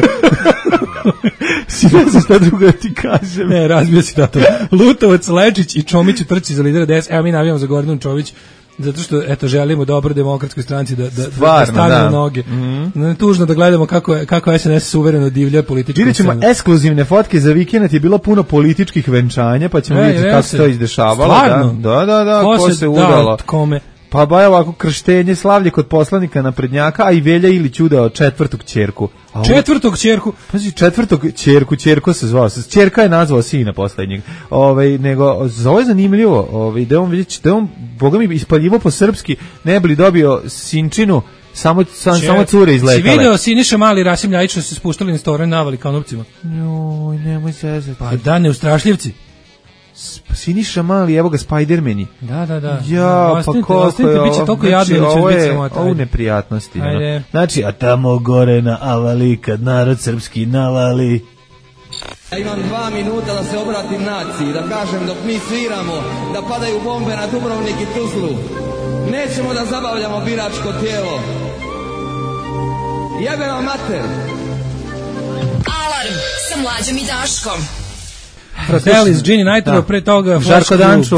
Si ne znam šta drugo da ti kažem. Ne, razbio si dato. Lutovac, Lečić i Čomić u trci za lidera D S. Evo mi navijamo za Gordanu Čović, zato što eto želimo dobro demokratskoj stranci da da Stvarno, da stane na noge. Mm-hmm. Tužno da gledamo kako kako S N S suvereno divlja politička. Vidjet ćemo ekskluzivne fotke za vikend, je bilo puno političkih venčanja, pa ćemo e, vidjeti kako se to izdešavalo. Stvarno? Da, da, da, ko, ko se, se udalo. Kome? Pa ba je ovako krštenje, slavlje kod poslanika naprednjaka, a i Velja Ilić udao četvrtog ćerku. A ovo, četvrtog ćerku? Pazi, četvrtog ćerku, ćerko se zvao. Ćerka je nazvao sina poslednjeg. Ovaj nego za ovo je zanimljivo, ovaj da on vidi da on boga mi ispaljivo po srpski, ne bi li dobio sinčinu. Samo sam, samo cure izletale. Si video Siniša Mali, Rasim Ljajić što se spuštali na storen navali kao nupcima? Joj, nemoj se zezati. Pa da, neustrašljivci. Siniša Mali, evo ga Spidermani. Da, da, da. Ja, ostanite, pa koliko ostanite, je ovo, biće toliko znači, jadno da će ovo biti je, samo ovo neprijatnosti. No. Znači, a tamo gore na Avali, kad narod srpski navali. Ja imam dva minuta da se obratim naciji, da kažem dok mi sviramo, da padaju bombe na Dubrovnik i Tuzlu. Nećemo da zabavljamo biračko tijelo. Jebe vam mater. Alarm sa Mlađom i Daškom. Fratellis, Gini Nitro, pre toga Žarko Dančo,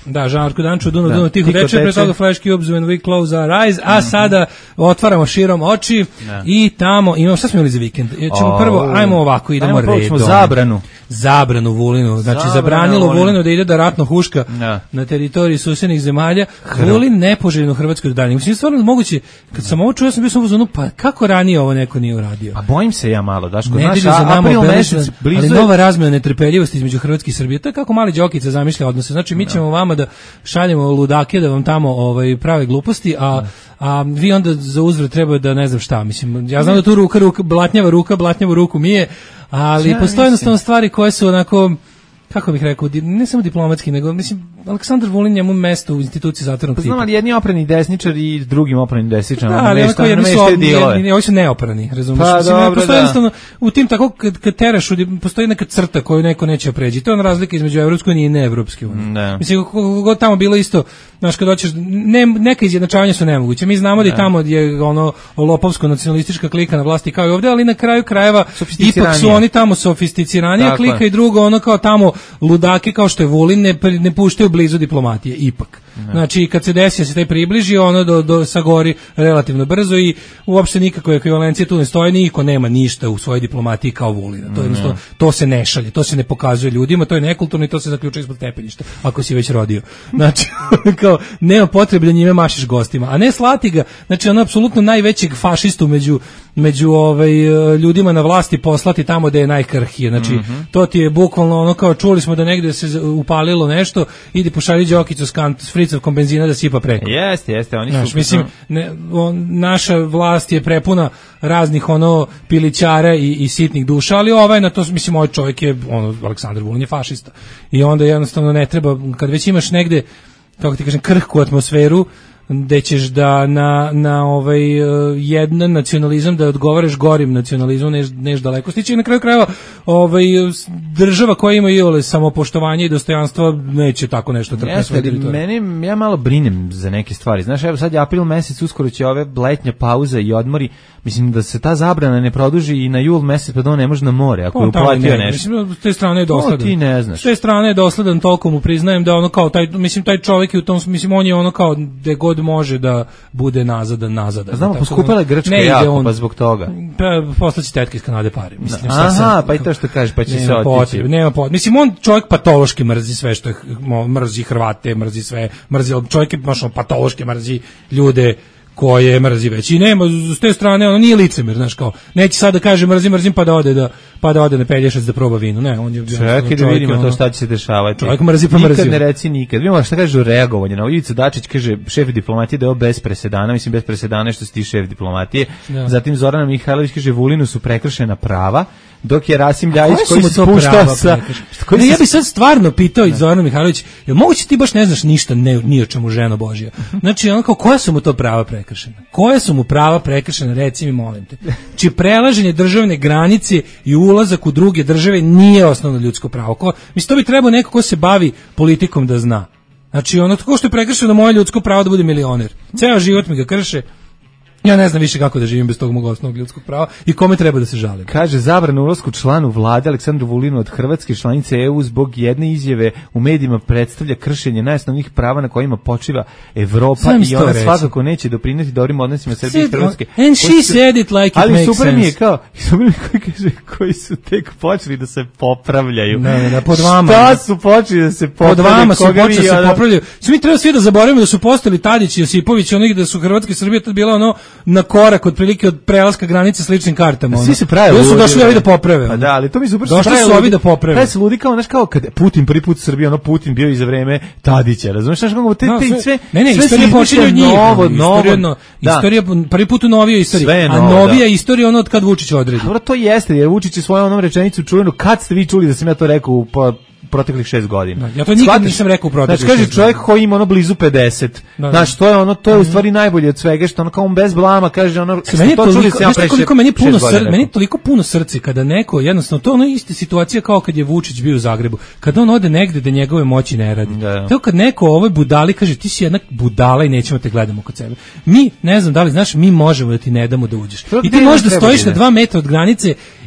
Da, Žarko Danču, Duno, Da, Duno, tiho tiho teče, pre teče. toga Flash Cubes when we close our eyes, a sada otvaramo širom oči Da. i tamo, imamo, šta smo imali za vikend? Ćemo O, prvo, ajmo ovako, idemo ajmo, prvo redom. ćemo zabranu. Zabranu Vulinu, znači Zabrana zabranilo Vulinu. Vulinu da ide da ratno huška Da. na teritoriji susednih zemalja. Vulin nepoželjno u Hrvatskoj dodanje. Mislim, stvarno moguće, kad sam ovo čuo, ja sam bio sam u zonu, pa kako ranije ovo neko nije uradio? A bojim se ja malo, Daško. Nedelju Znaš, za nama april obeležena, mesec blizu ali je- nova razmjena netrpeljivosti između Hrvatske i Srbije. To je kako mali Đokica zamišlja odnose. Znači, mi ćemo vama da šaljemo ludake da vam tamo ovaj, prave gluposti, a, a vi onda za uzvrat treba da ne znam šta. Mislim, ja znam da tu ruka, ruka, blatnjava ruka, blatnjavu ruku mije, ali Ja postoje jednostavno mislim. stvari koje su onako, kako bih rekao, di- ne samo diplomatski, nego, mislim, Aleksandar Vulin njemu mesto u instituciji zatvornog Pa tipa. znam, ali jedni oprani desničar i drugim oprani desničar. Da, ali onako jedni su mešte ob- dilove. jedni, ovi su neoprani, razumiješ? Pa, Mislim, dobro, postoji da. jednostavno, u tim tako, kad, kad teraš, u di- postoji neka crta koju neko neće pređi. To je ona razlika između Evropske unije i neevropske unije. Da. Mislim, kako god tamo bilo isto, znaš, kad hoćeš, ne, neka izjednačavanja su nemoguće. Mi znamo da i tamo je ono lopovsko-nacionalistička klika na vlasti kao i ovde, ali na kraju krajeva ipak Sofisticiranije. su oni tamo sofisticiranija Tako klika je. i drugo, ono kao tamo ludake kao što je Vulin ne, pri- ne puštaju blizu diplomatije, ipak. Znači, kad se desi da se taj približi, ono do, do sagori relativno brzo i uopšte nikakve ekvivalencije tu ne stoje, niko nema ništa u svojoj diplomatiji kao Vulina. To, je jednostavno, to se ne šalje, to se ne pokazuje ljudima, to je nekulturno i to se zaključuje ispod stepeništa, ako si već rodio. Znači, kao, nema potrebe da njime mašiš gostima, a ne slati ga, znači, ono apsolutno najvećeg fašistu među, među ovaj, ljudima na vlasti poslati tamo gde je najkrhije. Znači, to ti je bukvalno ono kao, čuli smo da negde se upalilo nešto, idi pošalji Đokicu s, kant, s fricovkom benzina da sipa preko. Jeste, jeste, oni Znaš, su... mislim, ne, on, naša vlast je prepuna raznih ono pilićara i, i sitnih duša, ali ovaj na to, mislim, ovaj čovjek je, ono, Aleksandar Vulin je fašista. I onda jednostavno ne treba, kad već imaš negde, kako ti kažem, krhku atmosferu, gde ćeš da na, na ovaj uh, jedan nacionalizam da odgovaraš gorim nacionalizmu, neš, neš daleko stići i na kraju krajeva ovaj, država koja ima i ole samopoštovanje i dostojanstvo neće tako nešto trpiti. Jeste, ali meni, ja malo brinem za neke stvari. Znaš, evo sad je april mesec, uskoro će ove letnja pauza i odmori. Mislim da se ta zabrana ne produži i na jul mesec, pa da on ne može na more, ako je uplatio nešto. Mislim, s te strane je dosledan. To ti ne znaš. S te strane je dosledan, toliko mu priznajem da ono kao, taj, mislim, taj čovjek je u tom, mislim, on je ono kao, gde god može da bude nazadan, nazadan. Znamo, Tako poskupila je da Grčka ne ide jako, on- pa zbog toga. Pa, poslaće tetke iz Kanade pare. Mislim, šta Aha, sad- pa i to što kažeš, pa će nema se otići. potrebe, nema potrebe. Mislim, on čovjek patološki mrzi sve što je, mo- mrzi Hrvate, mrzi sve, mrzi, čovjek je baš ono patološki mrzi ljude koje mrzi već. I nema, s te strane, ono nije licemer, znaš, kao, neće sad da kaže mrzim, mrzim, pa da ode da, pa da ode na Pelješac da proba vinu. Ne, on je... Čekaj da čovjek vidimo je to ono- šta će se dešavati. Čovjek mrzi pa Nikad mrzio. ne reci nikad. Vidimo šta kaže o reagovanju. Na Ivica Dačić kaže, šef diplomatije da je ovo bez presedana, mislim bez presedana što si ti šef diplomatije. Da. Zatim Zorana Mihajlović kaže, Vulinu su prekršena prava, dok je Rasim Ljajić Koje su koji mu se to spušta prava sa... prekršaja? koji Ne, se- ja bi sad stvarno pitao i Zorana Mihajlović, jel moguće ti baš ne znaš ništa ne, ni o čemu, ženo Božja? Znači, ono kao, koja su mu to prava prekršena? Koje su mu prava prekršena, reci mi, molim te. Či prelaženje državne granice i ulazak u druge države nije osnovno ljudsko pravo. Ko, mislim, to bi trebao neko ko se bavi politikom da zna. Znači, ono, tako što je prekršeno moje ljudsko pravo da bude milioner. Ceo život mi ga krše. Ja ne znam više kako da živim bez tog mog osnovnog ljudskog prava i kome treba da se žalim. Kaže zabrana ulasku članu vlade Aleksandru Vulinu od Hrvatske članice E U zbog jedne izjave u medijima predstavlja kršenje najosnovnijih prava na kojima počiva Evropa Sam i isto ona reći. svakako neće doprineti dobrim odnosima Srbije i Said- Hrvatske. and she Koji su- said it like it ali makes super mi je sense. kao, super mi je koji kaže, koji su tek počeli da se popravljaju. Ne, ne, ne, pod vama. Šta su počeli da se Pod popravljaju? vama su Koga počeli vi, da se ono- popravljaju. Svi mi treba svi da zaboravimo da su postali Tadić i Josipović, onih da su Hrvatska i Srbija tad bila ono na korak otprilike od prelaska granice s ličnim kartama. Ono. Svi se prave. Oni su ludi, došli ovi da poprave. Pa ono. da, ali to mi je super. što Došli prave su ovi ludi- da poprave. Prave se ludi kao, znaš, kao kad Putin prvi put u Srbiji, ono Putin bio i za vreme Tadića, razumiješ? Znaš kako te, No, te sve- sve, ne, ne, sve istorija se počinje od njih. izmišlja ono, Novo, istorija, novo. no, Da. istorija prvi put u novijoj istoriji. Sve je a novo, novija da. istorija ono od kad Vučić odredi. Dobro, to jeste, jer Vučić je svoju onom rečenicu čuvenu, kad ste vi čuli da sam ja to rekao u po, proteklih šest godina. Da, ja to nikad Shvatiš? nisam rekao u proteklih Znači, kaže šest čovjek godina. koji ima ono blizu pedeset. Da, da. Znači, to je ono, to je u stvari najbolje od svega, što ono kao on bez blama kaže ono, Se meni je to čuli toliko, sam ja znaš pre ti koliko šest- meni je puno šest godina srce, meni je rekao. toliko puno srce kada neko, jednostavno, to je ono ista situacija kao kad je Vučić bio u Zagrebu, kada on ode negde da njegove moći ne radi. Da, da. To kad neko ovoj budali kaže ti si jedna budala i nećemo te gledamo kod sebe. Mi, ne znam da li znaš, mi možemo da ti ne damo da uđeš. To I gde ti nam možeš da treba stojiš da na ide? dva metra od granice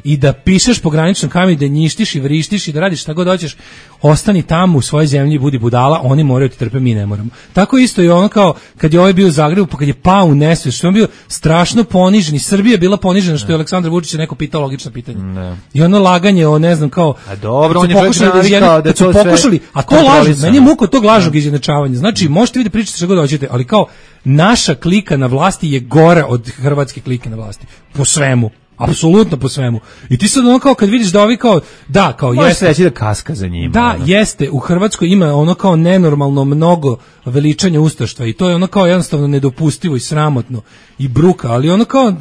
i da pišeš po graničnom kamenu, da njištiš i vrištiš i da radiš šta god hoćeš, ostani tamo u svojoj zemlji i budi budala, oni moraju ti trpe, mi ne moramo. Tako isto je ono kao kad je ovaj bio u Zagrebu, pa kad je pao u nesvest, što je on bio strašno ponižen i Srbija je bila ponižena što je Aleksandar Vučić neko pitao logično pitanje. Ne. I ono laganje o ne znam kao a dobro, on je navikao da to sve pokušali, a to lažu, meni je muka tog lažnog izjednačavanja. Znači, možete vi da pričate šta god hoćete, ali kao naša klika na vlasti je gora od hrvatske klike na vlasti. Po svemu. Apsolutno po svemu. I ti sad ono kao kad vidiš da ovi kao, da, kao možeš jeste. Možeš reći da kaska za njima. Da, ono. Jeste. U Hrvatskoj ima ono kao nenormalno mnogo veličanja ustaštva i to je ono kao jednostavno nedopustivo i sramotno i bruka, ali ono kao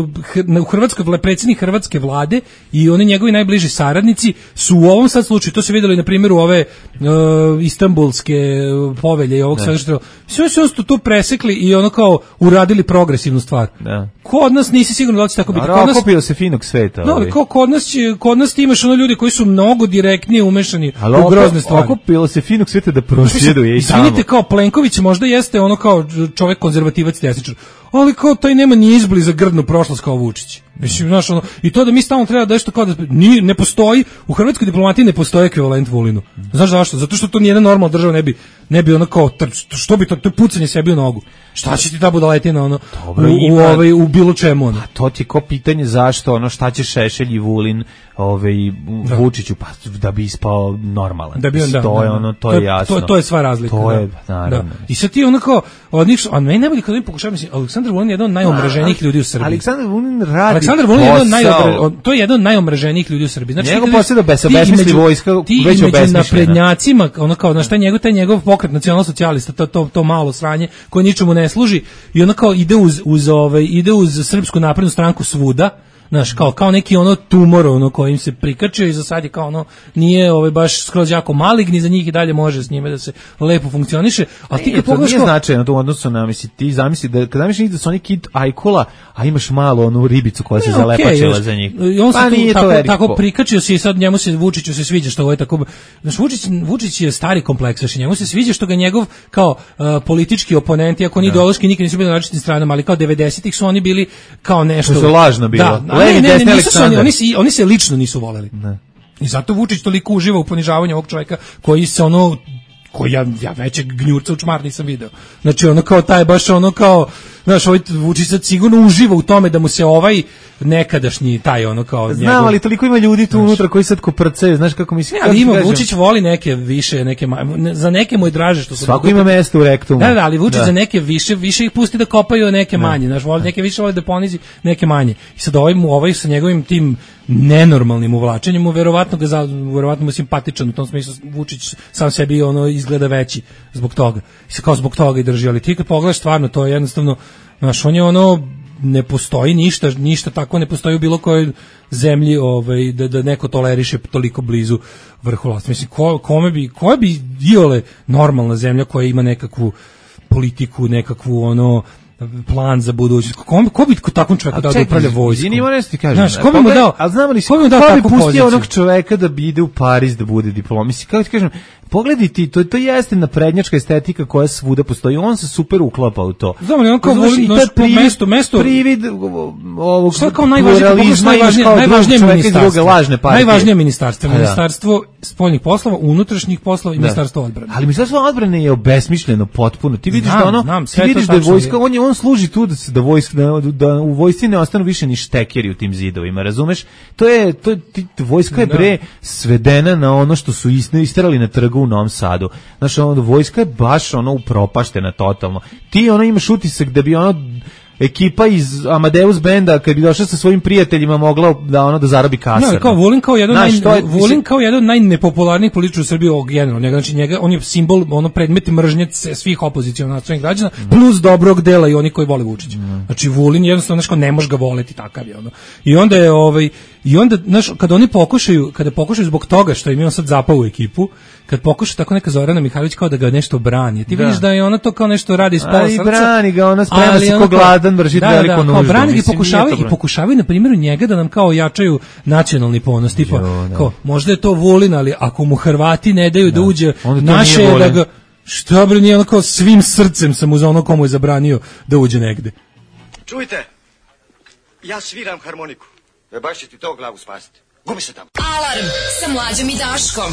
u Hrvatskoj predsjednik hrvatske vlade i oni njegovi najbliži saradnici su u ovom sad slučaju, to se vidjeli na primjeru ove uh, istambulske povelje i ovog sve što sve su to presekli i ono kao uradili progresivnu stvar. Da. Kod nas nisi sigurno da će tako biti. Kod nas okupio se finog sveta. No, ali kod nas će, kod nas ti imaš ono ljudi koji su mnogo direktnije umešani ali u grozne stvari. Okupilo se finog sveta da prosvjeduje i tamo. Izvinite, kao Plenković možda jeste ono kao čovjek konzervativac desničar, ali kao taj nema ni izbliza grdnu prošlost kao Vučić. Mislim, znaš, ono, i to da mi stalno treba da nešto kao da ni, ne postoji, u hrvatskoj diplomatiji ne postoji ekvivalent Vulinu. Znaš zašto? Zato što to nijedna normalna država ne bi, ne bi ono kao, što bi to, to je pucanje sebi u nogu. Šta će ti ta budaletina ono, dobro, u, ima, u, ovaj, u bilo čemu ono? A to ti je ko pitanje zašto, ono, šta će Šešelj i Vulin ovaj, da. Vučiću, pa da bi ispao normalan. Da bi on, da, to je ono, to je jasno. To, to je sva razlika. To je, da. naravno. Da. I sad ti ono kao, od njih, a meni najbolje kad oni pokušaju, mislim, Aleksandar Vulin je jedan od najomraženijih ljudi u Srbiji. Aleksandar Vulin radi Aleksandar Vulin je jedan najomraženijih, to je jedan od najomraženijih ljudi u Srbiji. Znači, njegov posao da bez obesmisli vojska, već obesmišljena. Ti među naprednjacima, ono kao, na šta je njegov, taj njegov pokret nacionalno-socijalista, to, to, to malo sranje, koje ničemu ne služi, i ono kao ide uz, uz, ovaj, ide uz Srpsku naprednu stranku svuda, znaš, kao, kao neki ono tumor ono kojim se prikačio i za sad je kao ono, nije ovaj, baš skroz jako maligni, za njih i dalje može s njime da se lepo funkcioniše, ali ti kad pogledaš nije značajno to u odnosu na, misli, ti zamisli da, kada zamisliš da su oni kid ajkula, a imaš malo onu ribicu koja se zalepačila okay, za njih. I on se pa tu tako, tako prikačio se i sad njemu se Vučiću se sviđa što ovo je tako, znaš, Vučić, Vučić je stari kompleksaš i njemu se sviđa što ga njegov kao uh, politički oponenti, ako ni ideološki nikad nisu bili na različitim stranama, ali kao devedesetih su oni bili kao nešto. To je lažno bilo. Da, ne, ne, ne, nisu oni, oni, se, oni se lično nisu voleli. Ne. I zato Vučić toliko uživa u ponižavanju ovog čovjeka koji se ono, koji ja, ja većeg gnjurca u čmar nisam video. Znači ono kao taj baš ono kao, znaš, ovaj Vučić sad sigurno uživa u tome da mu se ovaj nekadašnji taj ono kao znam, njegov, ali toliko ima ljudi tu unutra koji sad koprcaju, znaš kako mislim. Ne, ali ima, Vučić voli neke više, neke za neke mu je draže što su. Svako ima mesto u rektumu. Da, da, ali Vučić da. Za neke više, više ih pusti da kopaju, neke manje, znaš, voli neke više voli da ponizi, neke manje. I sad ovaj mu ovaj sa njegovim tim nenormalnim uvlačenjem mu verovatno ga verovatno mu simpatičan u tom smislu. Vučić sam sebi ono izgleda veći zbog toga. I se kao zbog toga i drži, ali ti kad pogledaš stvarno to je jednostavno, znaš, on je ono, ne postoji ništa, ništa tako ne postoji u bilo kojoj zemlji, ovaj, da, da neko toleriše toliko blizu vrhu vlasti. Mislim, ko, kome bi, koja bi iole normalna zemlja koja ima nekakvu politiku, nekakvu ono plan za budućnost. Ko, ko bi takvom čovjeku dao da upravlja vojskom? Izvini, moram ti kažem. Znaš, ko bi mu dao? Ali znamo li ko bi, dao ko bi pustio poziciju? Onog čoveka da bi ide u Pariz da bude diplom? Mislim, kako ti kažem, pogledaj ti, to, to jeste naprednjačka estetika koja svuda postoji. On se super uklapa u to. Znamo li, on kao voli, naš privid, mesto, mesto... Privid ovog šta kao pluralizma imaš kao najvažnije ministarstvo. Lažne partije. Najvažnije ministarstvo. Ministarstvo spoljnih poslova, unutrašnjih poslova i ministarstvo odbrane. Ali ministarstvo odbrane je obesmišljeno potpuno. Ti vidiš znam, da ono, znam, ti vidiš da je vojska, on, je, on služi tu da, da, vojska, da, da u vojsci ne ostanu više ni štekeri u tim zidovima, razumeš? To je, to je, vojska je bre svedena na ono što su isterali na trgu u Novom Sadu. Znaš, ono, vojska je baš ono upropaštena totalno. Ti ono imaš utisak da bi ono ekipa iz Amadeus benda kad bi došla sa svojim prijateljima mogla da ono da zarabi kasar. No, kao Vulin kao jedan naj, je, Vulin kao jedan od najnepopularnijih političara u Srbiji ovog generalno. Njega, znači njega on je simbol, ono predmet mržnje svih opozicionih građana mm. plus dobrog dela i oni koji vole Vučića. Mm. Znači Vulin jednostavno znači ne može ga voleti, takav je ono. I onda je ovaj i onda znaš kad oni pokušaju, kada pokušaju zbog toga što im je on sad zapao u ekipu, kad pokuša tako neka Zorana Mihajlović kao da ga nešto brani. Ti da. Vidiš da je ona to kao nešto radi iz pola srca. Ali brani ga, ona sprema se ko gladan vršiti da, veliku da, nuždu. Kao brani ga i pokušavaju, i pokušavaju na primjeru njega da nam kao jačaju nacionalni ponos. Tipa, jo, kao, možda je to Vulin, ali ako mu Hrvati ne daju da, da uđe, naše je da ga, šta bre, nije ono kao svim srcem sam uz ono komu je zabranio da uđe negde. Čujte, ja sviram harmoniku. E baš će ti to glavu spasiti. Gubi se tamo. Alarm sa Mlađom i Daškom.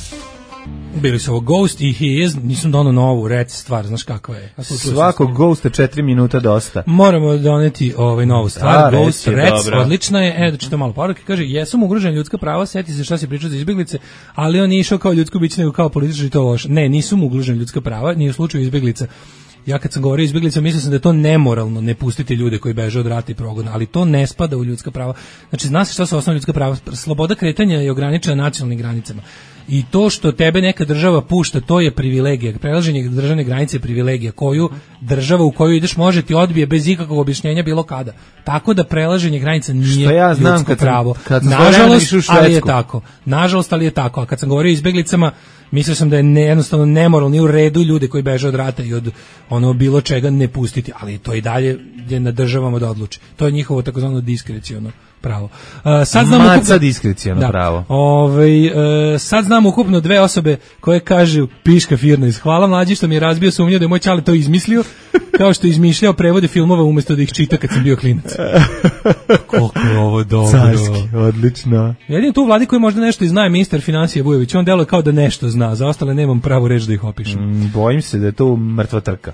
Bili su ovo Ghost i He Is, nisam donao novu, reci stvar, znaš kakva je. Svakog Ghosta četiri minuta dosta. Moramo doneti ovaj novu stvar, da, Ghost, rec, rec, odlična je, e, da čitam malo poruke, kaže, jesu mu ugrožene ljudska prava, sjeti se šta si pričao za izbjeglice, ali on nije išao kao ljudsko biće, nego kao političar i to loše. Ne, nisu mu ugrožene ljudska prava, nije u slučaju izbjeglica. Ja kad sam govorio izbjeglica, mislio sam da je to nemoralno ne pustiti ljude koji beže od rata i progona, ali to ne spada u ljudska prava. Znači, zna se šta su osnovna ljudska prava. Sloboda kretanja je ograničena nacionalnim granicama. I to što tebe neka država pušta, to je privilegija. Prelaženje državne granice je privilegija koju država u koju ideš može ti odbije bez ikakvog objašnjenja bilo kada. Tako da prelaženje granica nije ja znam, ljudsko kad sam, pravo. kad sam Nažalost, ali je tako. Nažalost, ali je tako. A kad sam govorio o izbeglicama, mislio sam da je ne, jednostavno nemoralno, nije u redu ljude koji beže od rata i od ono bilo čega ne pustiti, ali to i dalje je na državama da odluči. To je njihovo takozvano diskreciono pravo. Uh, sad znamo Maca ukupno, diskreciono da, pravo. Ovaj, uh, sad znamo ukupno dve osobe koje kažu piška Firnez. Hvala Mlađi što mi je razbio sumnju da je moj čale to izmislio, kao što je izmišljao prevode filmova umjesto da ih čita kad sam bio klinac. Koliko je ovo dobro. Carski, odlično. Jedino tu u vladi koji možda nešto i zna je ministar financija Vujović. On deluje kao da nešto zna, za ostale nemam pravu reč da ih opišem. Mm, bojim se da je to mrtva trka.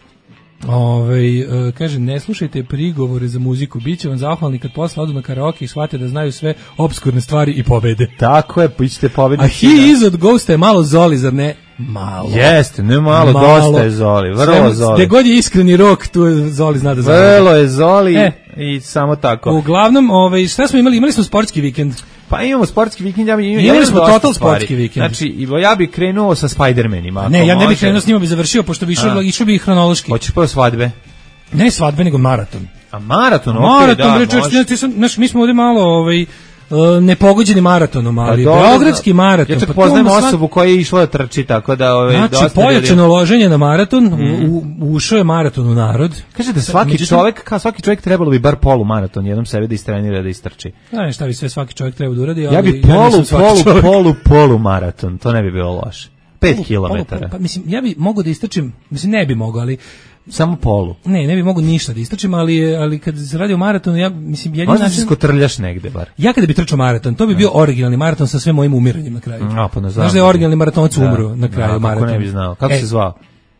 Ove, uh, kaže, ne slušajte prigovore za muziku, bit će vam zahvalni kad posle odu na karaoke i shvate da znaju sve obskurne stvari i pobede. Tako je, ićete pobednici. A He Is od Ghosta je malo Zoli, zar ne? Malo. Jeste, ne malo, malo. Dosta je Zoli, vrlo sve, Zoli. Gde god je iskreni rok, tu je Zoli zna da zna. Vrlo je Zoli e. i samo tako. Uglavnom, ovaj, šta smo imali? Imali smo sportski vikend. Pa imamo sportski vikend, ja imam, imali smo total sportski vikend. Znači, ja bih krenuo sa Spider-manima. Ne, ja ne bih krenuo s njima, bih završio, pošto bi išao, išao bi hronološki. Hoćeš prvo svadbe? Ne svadbe, nego maraton. A maraton, okej, okay, da, maraton, znaš, mi smo ovdje malo ovaj, uh, nepogođeni maratonom, ali pa beogradski maraton. Ja čak pa poznajem osobu svat... koja je išla da trči, tako da... Ovaj, znači, pojačano loženje na maraton, mm. u, u, ušao je maraton u narod. Kaže da svaki Međutim, čovjek, kao svaki čovjek trebalo bi bar polu maraton, jednom sebe da istrenira, da istrči. Ja šta bi sve svaki čovjek treba da uradi, ali ja bi polu, ja polu, polu, polu, polu maraton, to ne bi bilo loše. Pet kilometara. Pa mislim, ja bi mogao da istrčim, mislim, ne bi mogao, ali... Samo polu. Ne, ne bi mogu ništa da istrčim, ali ali kad se radi o maratonu, ja mislim jedini način. Možda se skotrljaš negde bar. Ja kada bi trčao maraton, to bi bio originalni maraton sa sve mojim umiranjem na kraju. A, pa ne znam. Znaš da je originalni maratonac umro na kraju da, maratona. Kako ne bi znao? Kako e, se zvao?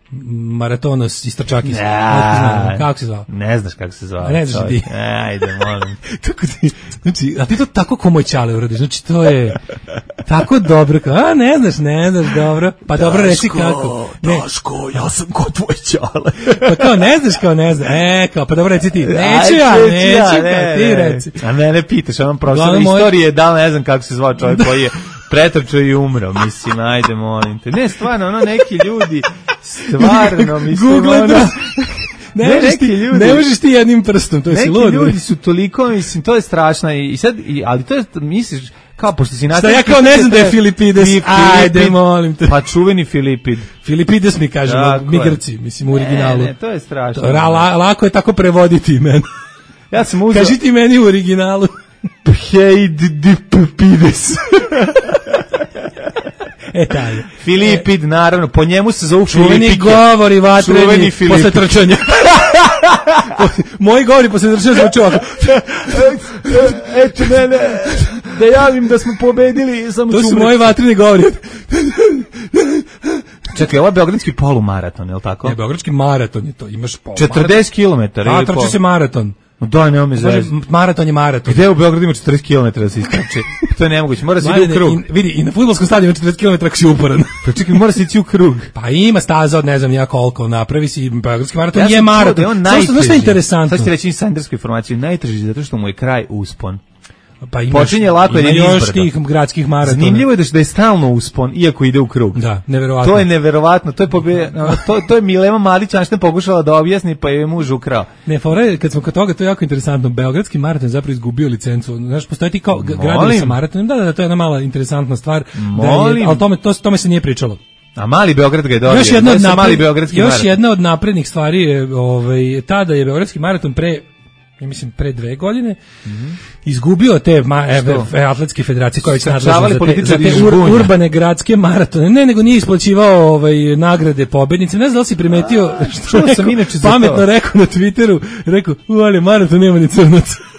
Maratonos istrčakis. Ja, kako se zvao? Ne znaš kako se zvao. Ne znaš ti. Ajde, molim. Kako ti? Znači, a ti to tako ko moj čale uradiš. Znači, to je tako dobro. A, ne znaš, ne znaš, dobro. Pa Daško, dobro reci kako. Ne. Daško, ja sam ko tvoj čale. Pa kao ne znaš, kao ne znaš. E, kao, pa dobro reci ti. Neću ja, neću, ne, ti reci. A mene pitaš, on profesor istorije, da ne znam kako se zvao čovjek koji je pretrčao i umro, mislim, ajde, molim te. Ne, stvarno, ono, neki ljudi, stvarno, mislim, Google ono... Ne, ne, možeš ti, ljudi, ne možeš ti jednim prstom, to je si lud. Neki ljudi su toliko, mislim, to je strašno, i sad, i, ali to je, misliš, kao, pošto si nastavio... Šta ja kao ne znam da je Filipides, Filipid, ajde, molim te. Pa čuveni Filipid. Filipides mi kažemo, tako mi Grci, mislim, u originalu. Ne, ne, to je strašno. To, la, lako je tako prevoditi meni. Ja sam uzao... Kaži ti meni u originalu. Filipides. E taj. Filipid, naravno, po njemu se zovu Filipike. Čuveni govori vatreni posle trčanja. Moji govori posle trčanja zvuče ovako. Eto, ne, ne, da javim da smo pobedili. Samo to su moji vatreni govori. Čekaj, ovo je beogradski polumaraton, je li tako? Ne, beogradski maraton je to, imaš pol. četrdeset kilometara. A, trči se maraton. No daj, nema mi zvezda. Maraton je maraton. Gde u Beogradu ima četrdeset kilometara da se istrači? To je nemoguće, mora se ići u krug. I, vidi, i na fudbalskom stadionu četrdeset kilometara ako si uporan. Pa čekaj, mora se ići u krug. Pa ima staza od ne znam ja koliko, napravi si beogradski maraton, ja je maraton. Ja sam čuo što je interesantno. Sad ćete reći sandersku informaciju, najteži zato što mu je kraj uspon. Pa imaš, počinje lako jer je još tih gradskih maratona. Zanimljivo je da, da je stalno uspon, iako ide u krug. Da, neverovatno. To je neverovatno, to je, pobe, to, to je Milema Malić Anšten pokušala da objasni, pa je muž ukrao. Ne, fora, kad smo kod toga, to je jako interesantno. Beogradski maraton zapravo izgubio licencu. Znaš, postoji ti kao gradovi sa maratonom. Da, da, da, to je jedna mala interesantna stvar. Molim. Da je, ali tome, to, tome se nije pričalo. A mali Beograd ga je dobio. Još jedna od, napred, mali beogradski još maraton. jedna od naprednih stvari je, ovaj, tada je Beogradski maraton pre ja mislim pre dve godine mm-hmm. izgubio te ma, e, atletske federacije koje će nadležne za te, za te ur, urbane gradske maratone. Ne, nego nije isplaćivao ovaj, nagrade pobednicima. Ne znam da li si primetio što sam inače pametno rekao na Twitteru, rekao, u ali maraton nema ni crnaca.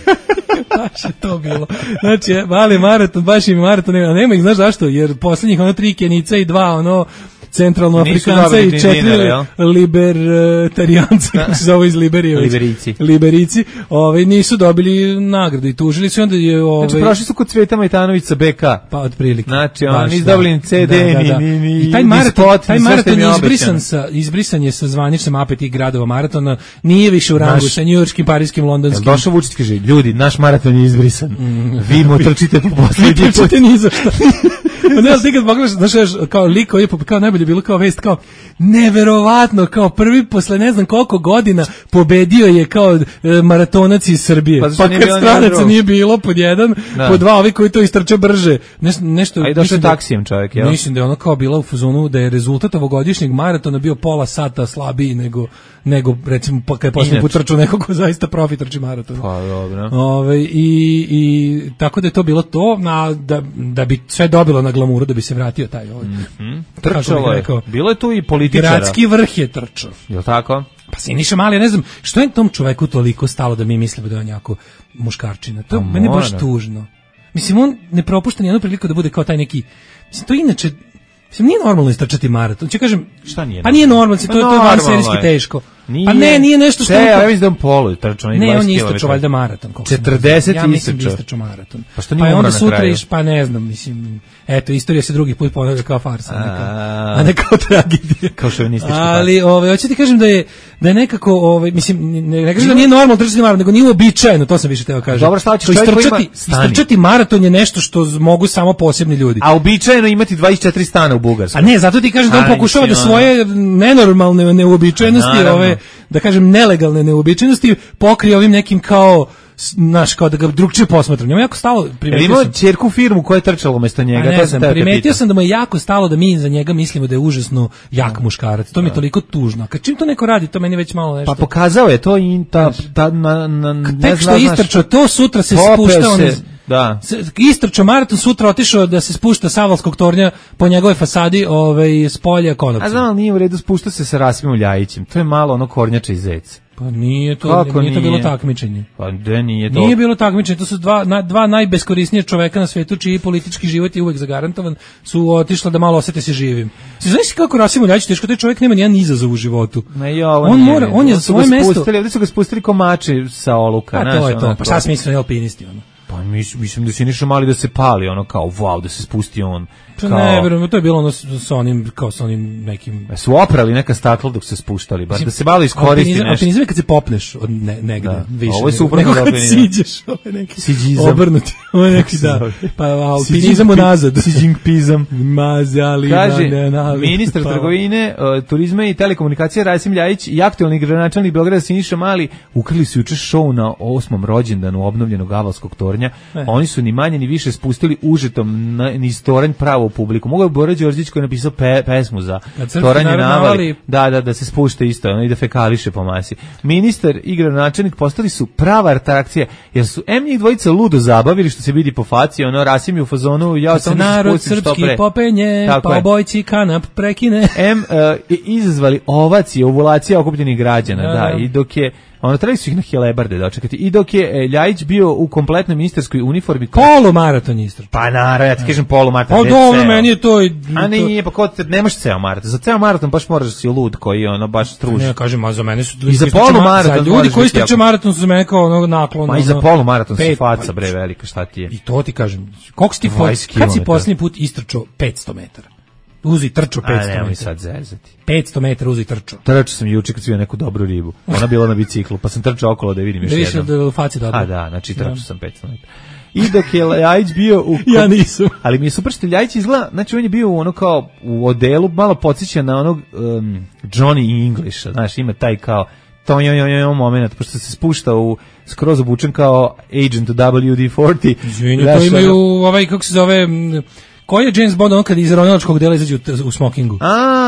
Baš je to bilo. Znači, mali maraton, baš im maraton, nema, nema ih, znaš zašto? Jer posljednjih ono tri Kenica i dva ono centralnoafrikanca i četiri dinara, libertarijanca, kako se zove iz Liberije. Liberici. Liberici, ovaj, nisu dobili nagradu i tužili su, onda je... Ovaj, znači, prošli su kod Cveta Majtanović sa be ka. Pa, otprilike. Znači, on nisu dobili ni ce de, da, da, da. ni, ni, I taj ni maraton, spot, taj ni maraton je izbrisan, sa, izbrisan je sa zvaničnom mape tih gradova maratona, nije više u rangu naš, sa njujorškim, parijskim, londonskim. Jel došao Vučić, kaže, ljudi, naš maraton je izbrisan. Mm. Vi mu trčite po poslednji put. Vi trčite ni za šta. Ne, ali ti kad pogledaš, znaš, kao lik koji je, kao najbolje bilo kao vest, kao neverovatno, kao prvi posle ne znam koliko godina pobedio je kao e, maratonac iz Srbije. Pa, pa kad stranaca nije bilo, pod jedan, da. Pod dva, ovi koji to istrče brže. Neš, nešto, a i došao taksijem čovjek, jel? Mislim da je ono kao bila u fazonu da je rezultat ovogodišnjeg maratona bio pola sata slabiji nego, nego recimo, pa kad je posljednji put trčao neko ko zaista profi trči maraton. Pa dobro. Ove, i, i tako da je to bilo to, na, da, da bi sve dobilo na glamuru, da bi se vratio taj ovaj. Mm-hmm. Trčalo je. Bilo je tu i političara. Gradski vrh je trčao. Jel tako? Pa Siniša Mali, ja ne znam, što je tom čoveku toliko stalo da mi mislimo da je on jako muškarčina. To je meni baš tužno. Mislim, on ne propušta nijednu priliku da bude kao taj neki... Mislim, to inače... Mislim, nije normalno istrčati maraton. Če kažem, šta nije? Pa nije normalno, to, to je van serijski teško. Nije, pa ne, nije nešto što... Te, ja mislim da on polu trčao. Ne, on je istrčao valjda maraton. četrdeset ja mislim da istrčao maraton. Pa što nije pa umro onda na sutra kraju? Iš, pa ne znam, mislim... Eto, istorija se drugi put ponavlja kao farsa, a ne kao, a ne kao tragedija. Kao šovinistički farsa. Ali, ovaj, hoću ti kažem da je, da je nekako, ovaj, mislim, ne, ne kažem da nije normalno trčati maraton, nego nije uobičajeno, to sam više teo kažem. Dobro, šta ćeš, istrčati, istrčati maraton je nešto što mogu samo posebni ljudi. A uobičajeno imati dvadeset četiri stana u Bugarskoj. A ne, zato ti kažem da on pokušava da svoje nenormalne neuobičajenosti, ove, da kažem nelegalne neuobičajenosti pokrije ovim nekim kao naš, kao da ga drugčije posmatram. Njemu jako stalo, primetio sam... sam... ćerku firmu koja je trčala umesto njega. A ne znam, primetio sam da mu je jako stalo da mi za njega mislimo da je užasno jak muškarac. To mi je toliko tužno. Kad čim to neko radi, to meni već malo nešto... Pa pokazao je to i ta... ta na, na, ne tek što je istrčao, to sutra se spušta... On, da. Istrčao maraton, sutra otišao da se spušta sa Avalskog tornja po njegovoj fasadi ovaj, s polja Konopca. A znam, ali nije u redu, spušta se sa Rasimom Ljajićem. To je malo ono kornjača i zec. Pa nije to, nije, nije to bilo takmičenje. Pa de nije to. Nije bilo takmičenje, to su dva, na, dva najbeskorisnije čoveka na svetu čiji politički život je uvek zagarantovan, su otišla da malo osete se živim. Se znaš kako Rasim Ljajić, teško taj čovjek nema nijedan izazov u životu. Ne, jo, on nije, mora, on je svoje mesto. Ovdje su ga spustili komači sa oluka. A to je to, pa šta smisli alpinisti ono. Pa mislim da se Siniša Mali da se pali, ono kao wow, da se spusti on. Pa kao... ne, verujem, to je bilo ono sa onim, kao sa onim nekim... E, su oprali neka stakla dok se spuštali, bar da se malo iskoristi alpinizam, nešto. Alpinizam je kad se popneš od ne, negde, da. više. Ovo je suprotno nego kad siđeš, ovo je neki Siđizam. obrnuti, ovo je neki, da. Pa alpinizam unazad. Siđingpizam. Mazali, kaže, ministar pa... trgovine, uh, turizma i telekomunikacije Rasim Ljajić i aktuelni gradonačelnik Beograda Siniša Mali ukrili su juče šou na osmom rođendanu obnovljenog Avalskog tornja. E. Oni su ni manje ni više spustili užetom na, niz toranj pravo u publiku. Mogu je Bora Đorđić koji je napisao pe, pesmu za toranje navali. Da, da, da se spušta isto, ono, i da fekališe po masi. Ministar i gradonačelnik postali su prava atrakcija, jer su em njih dvojica ludo zabavili, što se vidi po faci, ono, Rasim je u fazonu, ja sam da se spustim što pre. Narod srpski popenje, pa obojci kanap prekine. Em, uh, izazvali ovacije, ovulacija okupljenih građana, da, da, i dok je ono, trebali su ih na helebarde dočekati. I dok je e, Ljajić bio u kompletnoj ministarskoj uniformi... Polumaraton istrčao. Pa naravno, ja ti kažem polumaraton. Pa dobro, meni je to... I, a ne, nije, pa kod te, nemaš ceo maraton. Za ceo maraton baš moraš da si lud koji je ono baš struž. Ne, kažem, a za mene su... I za polumaraton... Za ljudi koji istrče maraton su za mene kao ono naklon... Ma i za polumaraton su faca, bre, velika, šta ti je? I to ti kažem. Koliko si ti... Kad si posljednji put istrčao petsto metara? Uzi trčao petsto metara. A ne, mi sad zezati. petsto metara uzi trčao. Trčao sam juče kad sam vidio neku dobru ribu. Ona bila na biciklu, pa sam trčao okolo da vidim još jednom. Da vidiš da faci dobro. A da, znači trčao sam petsto metara. I dok je Ljajić bio u... ja nisam. Ali mi je super što Ljajić izgleda, znači on je bio u ono kao u odelu, malo podsjeća na onog um, Johnny Englisha, znaš, ima taj kao to je je moment, pošto se spušta u skroz obučen kao agent W D četrdeset. Izvini, to imaju ovaj, kako se zove... Koji je James Bond on kad iz ronjačkog dela izađe u, u smokingu?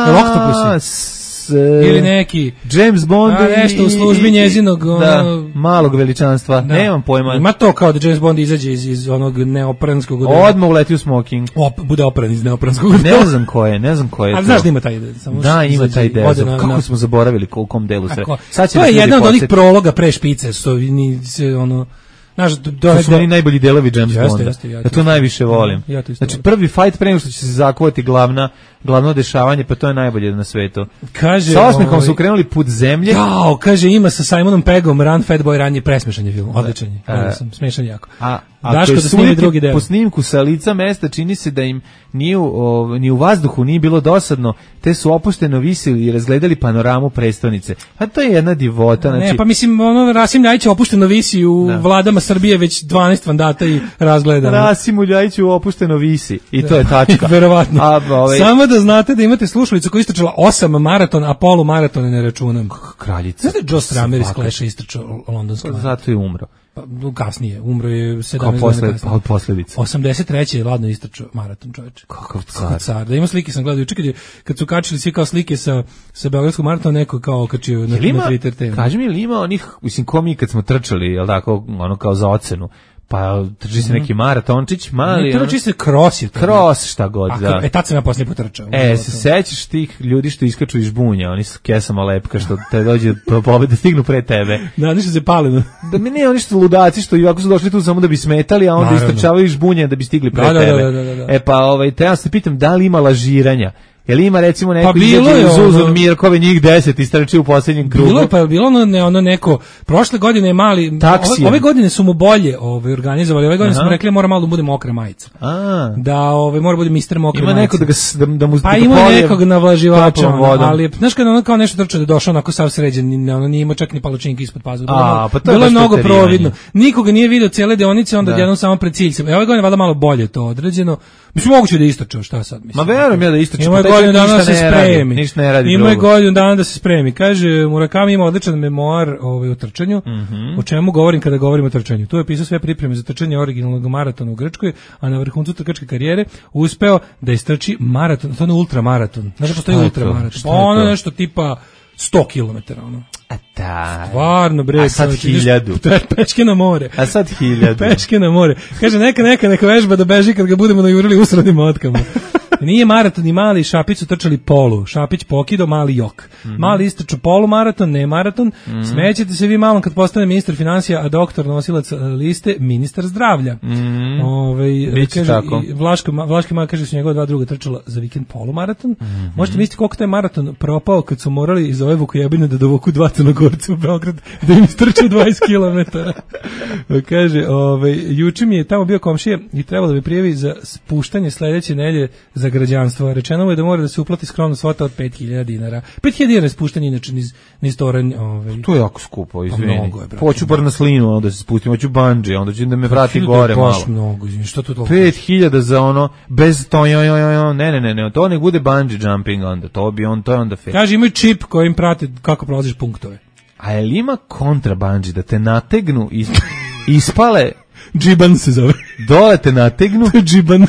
A, ili neki James Bond a, nešto u službi njezinog da, ono, malog veličanstva, da. Nemam pojma. Ima to kao da James Bond izađe iz, iz onog neopranskog odela. Odmah uleti u smoking. Op, bude opran iz neopranskog odela. Ne znam ko je, ne znam ko je. A znaš da ima taj ide, samo da, ima taj deo. Kako na, smo zaboravili u kom delu se. Sad to je jedan od onih prologa pre špice, što ni se ono Znaš, do, do, to su meni najbolji delovi James jeste, Bonda. Jeste, ja, ja to najviše volim. Ja to isto znači, volim. prvi fight pre nego što će se zakovati glavna, glavno dešavanje, pa to je najbolje na svetu. Kaže, sa osmehom ovaj, su krenuli put zemlje. Jao, kaže, ima sa Simonom Peggom Run Fat Boy Run je presmešan je film, odličan je. Odličan sam, smešan jako. A, a Daško da snimi drugi deo. Po snimku sa lica mesta čini se da im ni u, o, ni u vazduhu nije bilo dosadno, te su opušteno visili i razgledali panoramu prestonice. A to je jedna divota. Znači... Ne, pa mislim, ono, Rasim Ljajić opušteno visi u da. Vladama Srbije već dvanaest mandata i razgleda. Rasim Ljajić opušteno visi i to je tačka. Verovatno. A, ovaj... Samo da znate da imate slušalicu koja istračala osam maraton, a polu maratone ne računam. Kraljica. Znate, Joe Stramer iz Clash istračao londonski maraton. Zato je umro. Pa, kasnije, umro je sedamnaest godina kasnije. Kao posljedica. osamdeset treće je ladno istračao maraton, čoveče. Kakav car. car. Da ima slike, sam gledao juče kad, kad su kačili svi kao slike sa, sa Beogradskog maratona, neko kao kačio na, na Twitter temu. Kaži mi, ili ima onih, mislim, ko mi kad smo trčali, jel tako, ono kao za ocenu, pa trči se neki maratončić, mali. Ne, trči se cross je to. Cross, šta god, a, da. E, tad sam ja poslije potrčao. E, se sećaš tih ljudi što iskaču iz bunja, oni su kesama lepka, što te dođe do pobede, stignu pre tebe. Da, oni što se pali. Da mi nije oni što ludaci, što ovako su došli tu samo da bi smetali, a onda istrčavaju iz bunja da bi stigli pre da, tebe. Da, da, da, da. E, pa, ovaj, te ja se pitam, da li ima lažiranja? Jel ima recimo neko pa izađe uz Zuzun Mirkove njih deset istrči u posljednjem krugu? Bilo je, pa je bilo ono, ne, ono neko, prošle godine je mali, ove, ove godine su mu bolje ove, organizovali, ove godine Aha. smo rekli mora malo da bude mokra majica. A. Da ove, mora bude mister mokra majica. Ima neko da, ga, da, da mu pa ima nekog navlaživača, ali znaš kada ono kao nešto trče da došao onako sav sređen, ono nije imao čak ni palačinke ispod pazura. A, pa to bilo je mnogo providno. Nikoga nije video cijele deonice, onda jednom samo pred cilj. E, ove godine valjda malo bolje to određeno. Mislim, moguće da istrčao, šta sad mislim. Ma verujem ja da istrčao. Ima godinu dana da se spremi. Ništa ne radi. Ima godinu dana da se spremi. Kaže, Murakami ima odličan memoar ovaj, o trčanju. Mm -hmm. O čemu govorim kada govorim o trčanju? Tu je pisao sve pripreme za trčanje originalnog maratona u Grčkoj, a na vrhuncu trkačke karijere uspeo da istrči maraton, to je ultramaraton. Znaš da postoji ultramaraton? Pa ono nešto tipa sto kilometara, ono. A da. Stvarno, bre. A sad hiljadu. Peške na more. A sad hiljadu. Peške na more. Kaže, neka, neka, neka vežba da beži kad ga budemo najurili usradnim otkama. Nije maraton ni mali, Šapić su trčali polu. Šapić pokido, mali jok. Mm -hmm. Mali istrčao polu maraton, ne maraton. Mm -hmm. Smećete se vi malo kad postane ministar financija, a doktor nosilac liste, ministar zdravlja. Mm -hmm. Ove, kaže, Vlaško, Vlaški mag kaže su njegova dva druga trčala za vikend polu maraton. Mm -hmm. Možete misliti koliko taj maraton propao kad su morali iz ove Vukojebine da dovuku dva Crnogorca u Beograd da im istrče dvadeset kilometara. Kaže, ove, juče mi je tamo bio komšija i trebalo da bi prijavi za spuštanje sledeće nelje za građanstvo. Rečeno mu je da mora da se uplati skromna svota od pet hiljada dinara. pet hiljada dinara je spuštanje inače niz, niz toranj. Ovaj. To je jako skupo, izvini. Hoću bar na slinu, onda se spustim, hoću bungee, onda ću da me vrati gore malo. Baš mnogo, izvini, što tu toliko? pet hiljada za ono, bez to, jo, jo, jo, ne, ne, ne, ne, to ne bude bungee jumping onda, to bi on, to je onda fair. Kaže, imaju čip kojim prate kako prolaziš punktove. A je li ima kontra bungee, da te nategnu, is, ispale... Džiban se zove. Dole te nategnu. To je džiban.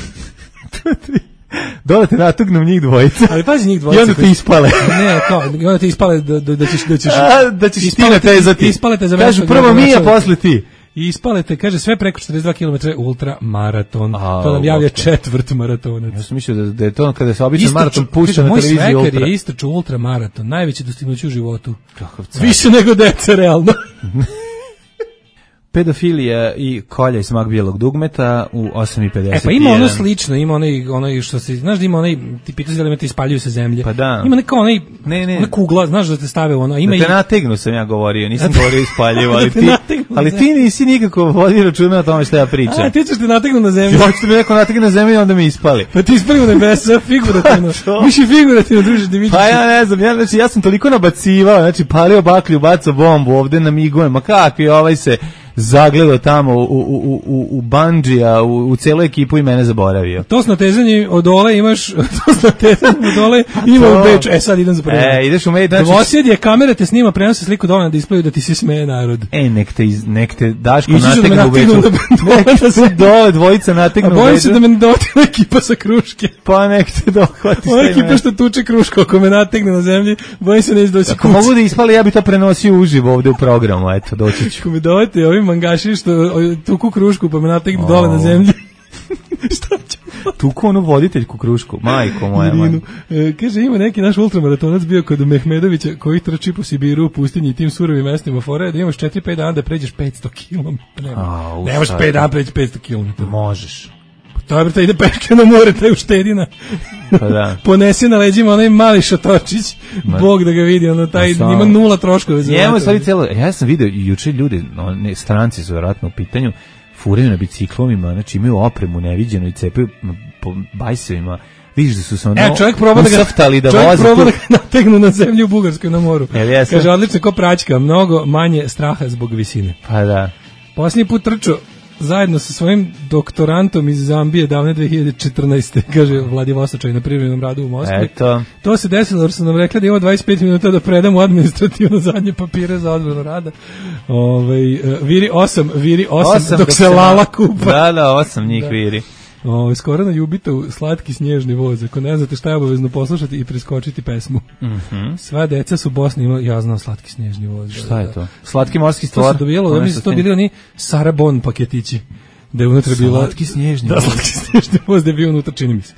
Dole te nategnu njih dvojica. Ali pazi njih dvojica. I onda te ispale. Ne, kao, i onda te ispale da, da, da ćeš... Da ćeš, a, da ćeš ti natezati. Ispale te za kažu prvo mi, a posle ti. I ispalete, kaže, sve preko četrdeset dva kilometra ultra maraton. A, to nam javlja okay. četvrt maratonac. Ja sam mislio da, da je to kada se običan maraton pušta na televiziji ultra. Moj sveker je istračao ultra maraton, najveće dostignuće u životu. Više nego deca, realno. Pedofilija i kolja i smak bijelog dugmeta u osam i pedeset jedan. E pa ima ono slično, ima onaj, onaj što se, znaš da ima onaj, ti pitaš da li te ispaljuju sa zemlje. Pa da. Ima neka onaj, ne, ne. ona kugla, znaš da te stave ono. Ima da te i... nategnu sam ja govorio, nisam govorio ispaljivo, ali, ti, ali ti nisi nikako vodio računa o tome što ja pričam. A ti ćeš te nategnu na zemlju. Ja ću te neko nategnu na zemlju i onda me ispali. Pa ti ispali u nebesa, figurativno. Miši figurativno, druže, da vidiš. Pa ja ne znam, ja, znači, ja sam toliko nabacivao, znači palio baklju, bacao bombu ovde na migujem, ma kakvi ovaj se zagledao tamo u, u, u, u Bandžija, u, u celu ekipu i mene zaboravio. To s natezanje od dole imaš, to s natezanje od dole ima to... u Beču. E sad idem za prvo. E, ideš u Mejd. Dvosjed je, kamera te snima, prenose sliku dole na displeju da ti se smeje narod. E, nek te, iz, nek te Daško nategnu u Beču. Nek te dole dvojica nategnu u Beču. A bojim se da me ne dotina ekipa sa Kruške. Pa nek te dohvati. Ova ekipa što tuče Kruško, ako me nategne na zemlji, bojim se neće doći kući. Ako mogu da ispali, ja bi to prenosio uživo ovde u programu, eto, doći ću. Ako me dovete, ovi mangaši što tuku Krušku pa me nategnu dole na zemlji. Šta ću? Tuku onu voditeljku krušku, majko moja. Irinu. E, kaže, ima neki naš ultramaratonac bio kod Mehmedovića koji trči po Sibiru u pustinji i tim surovim mestima fore, da imaš četiri pet dana da pređeš petsto kilometara. Ne možeš pet dana pređeš petsto kilometara. Možeš. To je brate, ide peške na more, taj uštedina. Pa da. Ponesi na leđima onaj mali šatorčić, Ma. Bog da ga vidi, ono, taj Sam. ima nula troškove. Njemu stvari celo, ja sam video i juče ljudi, no, ne, stranci su vjerojatno u pitanju, furaju na biciklovima, znači imaju opremu neviđenu i cepaju po bajsevima. Vidiš da su se ono e, čovjek proba da ga, da čovjek proba da ga nategnu na zemlju u Bugarskoj na moru. E, kaže, odlično, ko praćka, mnogo manje straha zbog visine. Pa da. Posljednji put trčao zajedno sa svojim doktorantom iz Zambije davne dve hiljade četrnaeste. kaže Vladivostočaj na privremenom radu u Moskvi. Eto. To se desilo jer su nam rekli da ima dvadeset pet minuta da predamo administrativno zadnje papire za odbranu rada. Ovaj viri osam, viri osam dok se lala kupa. Da, da, osam njih da. Viri. O, skoro na Jubitovu slatki snježni voz. Ako ne znate šta je obavezno poslušati i preskočiti pesmu. Mm-hmm. Sva deca su Bosni imali, ja znam slatki snježni voz. Šta je to? Slatki morski stvar? To su dobijalo, da mi su to bili oni Sarabon paketići. Da je unutra bila... Slatki snježni da, voz. Da, slatki snježni voz da je bio unutra, čini mi se.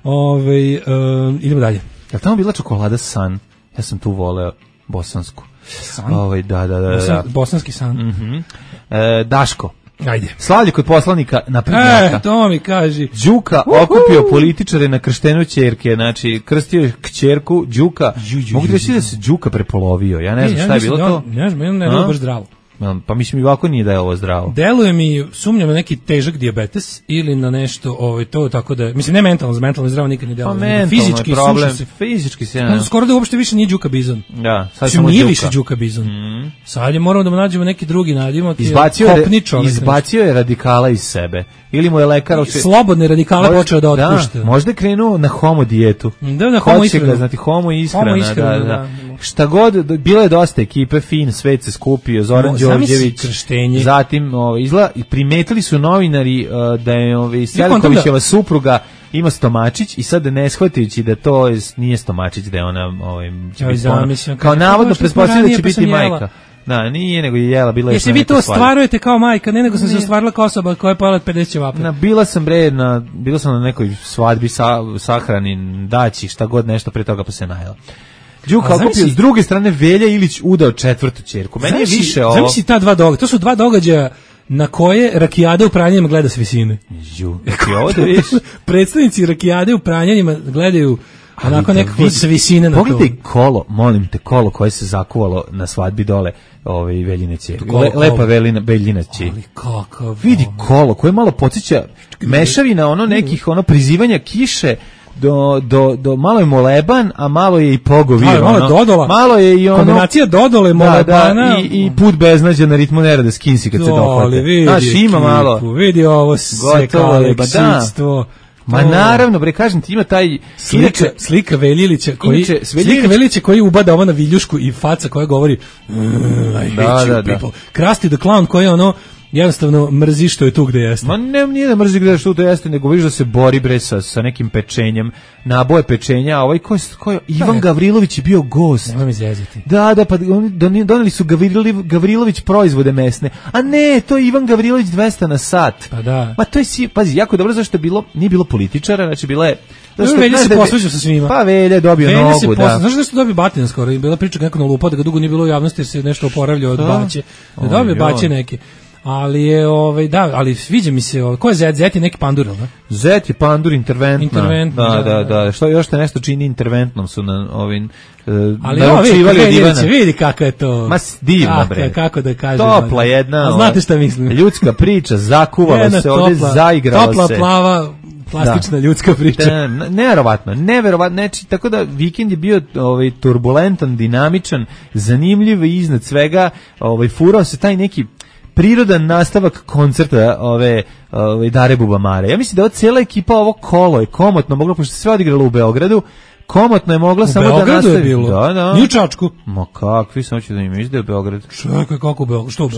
Ove, um, idemo dalje. Je li tamo bila čokolada San? Ja sam tu voleo bosansku. San? Ove, da, da, da. Bosan, da. Bosanski san. Mm-hmm. E, Daško. Ajde. Slavlje kod poslanika naprednjaka. E, to mi kaži. Đuka Uhu. okupio političare na krštenu ćerke, znači krstio je kćerku Đuka. Mogu ti reći da se Đuka prepolovio, ja ne znam e, šta je bilo ja, to. Ne znam, ne, ne, ne baš zdravo. Pa mislim i ovako nije da je ovo zdravo. Deluje mi, sumnjam na neki težak dijabetes ili na nešto, ovaj, to tako da, mislim ne mentalno, mentalno zdravo nikad ne deluje. Pa mentalno fizički je problem, se. fizički se. Ja. Skoro da uopšte više nije Đuka Bizon. Da, sad samo nije Đuka. više Đuka Bizon. Mm. Sad je moramo da mu nađemo neki drugi nadimak. Izbacio je, izbacio je radikala iz sebe. Ili mu je lekar oči... slobodne radikale možda, počeo da otpušta. Da, možda je krenuo na homo dijetu. Da, na homo ishranu. Znati, homo ishrana. Homo ishrana, da, da. da. Šta god, bilo je dosta ekipe, fin, svet se skupio, Zoran Đorđević. Zatim, o, izla, primetili su novinari uh, da je ovaj, Sjelikovićeva supruga ima stomačić i sad ne shvatajući da to je, nije stomačić, da je ona ovaj, će biti ono, kao navodno pretpostavlja da će biti majka. Da, nije, nego je jela, bila je... Jesi vi to ostvarujete kao majka, ne nego sam ne. se ostvarila kao osoba koja je pojela pedeset ćevapa. Na, bila sam bre, na, bila sam na nekoj svadbi, sa, sahrani, daći, šta god nešto, pre toga pa se najela. Đuka okupio s druge strane Velja Ilić udao četvrtu ćerku. Meni je više ovo... Zamisli ta dva događaja, to su dva događaja na koje rakijade u pranjanjima gleda s visine. Ju, ti ovo da vidiš? Predstavnici rakijade u pranjanjima gledaju onako nekako s visine na to. Pogledaj kolo, molim te, kolo koje se zakuvalo na svadbi dole ove Veljine ćerke. Le, lepa Velina, Veljina ćerke. Ali kakav... Vidi kolo koje malo podsjeća mešavina ono nekih ono prizivanja kiše, do, do, do malo je moleban, a malo je i pogovir. Malo, malo dodola. Malo je i ono... Kombinacija dodole, molebana. Da, da, i, i put beznađa na ritmu nerada skinsi kad se dohvate. Znaš, ima malo. Vidi ovo sekaleksijstvo. Ma naravno, bre, kažem ti, ima taj... Slika, slika Veljilića koji, inače, slika Veljilića koji ubada ovo na viljušku i faca koja govori mm, I da, hate da, you people. Da. Krusty the Clown koji je ono jednostavno mrzi što je tu gde jeste. Ma ne, nije da mrzi gde što tu jeste, nego vidiš da se bori bre sa, sa nekim pečenjem, naboje pečenja, a ovaj ko je, ko je Ivan Gavrilović je bio gost. Nemoj mi zezati. Da, da, pa oni doneli su Gavrilo, Gavrilović proizvode mesne, a ne, to je Ivan Gavrilović dvesta na sat. Pa da. Ma to je, si, pazi, jako dobro zašto je bilo, nije bilo političara, znači bila je... Zašto, Velja se posveđao sa svima. Pa Velja je dobio Velja nogu, posle, da. Znaš da što dobio batina skoro? Bila priča kako na lupa, da ga dugo nije bilo u javnosti jer se nešto oporavljao od baće. Da dobio baće neke. Ali je ovaj da, ali sviđa mi se ovaj, ko je Zet, Zet je neki pandur, da? Zet je pandur interventna. Interventna. Da, da, da, da. Što još te nešto čini interventnom su na ovim uh, ali ovi vidi, vidi kako je to. Ma divna bre. Kako da kažem. Topla jedna. A znate šta mislim? Ljudska priča, zakuvala se ovde, zaigrala topla, se. Topla, plava, plastična da. Ljudska priča. Da, neverovatno, neverovatno, znači tako da vikend je bio ovaj turbulentan, dinamičan, zanimljiv i iznad svega, ovaj furao se taj neki prirodan nastavak koncerta ove, ove Dare Bubamare. Ja mislim da ova cijela ekipa, ovo kolo je komotno moglo, pošto se sve odigralo u Beogradu, komotno je mogla u samo Beogradu da nastavi. Je bilo. Da, da. Ni u Čačku. Ma kakvi, samo ću da im izde u Beogradu. Čekaj, kako u Beogradu? Što u Beogradu?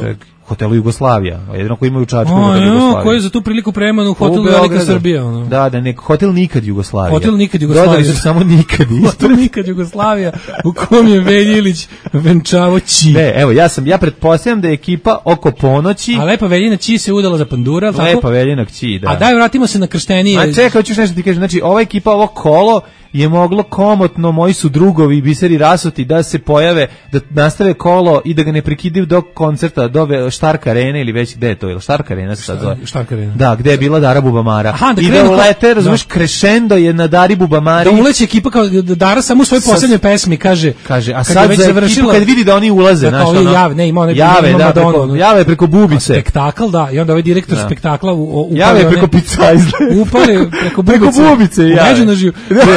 hotelu Jugoslavija, jedino koji imaju u Čačku o, hotel Jugoslavija. Koji je za tu priliku preman u hotel Velika Srbija. Ono. Da, da, nek hotel nikad Jugoslavija. Hotel nikad Jugoslavija. Dodali su samo nikad isto. Hotel nikad Jugoslavija, u kom je Veljilić venčavo Ći. Ne, evo, ja sam, ja pretpostavljam da je ekipa oko ponoći. A Lepa Veljina Ći se udala za pandura, tako? Lepa Veljina Ći, da. A daj, vratimo se na krštenije. A čekaj, hoćeš nešto ti kažem, znači, ova ekipa, ovo kolo je moglo komotno, moji su drugovi biseri rasuti da se pojave, da nastave kolo i da ga ne prekidaju do koncerta, do Štarka arene ili već gde je to, ili Štarka arena se sad zove. Štarka arena. Da, gde je bila Dara Bubamara. Aha, da i da ulete, razumiješ, krešendo je na Dari Bubamari. Da uleće ekipa kao da Dara samo u svojoj poslednjoj pesmi kaže, kaže, a sad za ekipu kad vidi da oni ulaze, znaš, ono, jave, ne, ima one, jave, ima da, Madonna, preko, jave preko bubice. Spektakl, da, i onda ovaj direktor da. spektakla u, u, upale jave preko picajzle. Upale preko bubice. Preko bubice, jave. Među nožiju.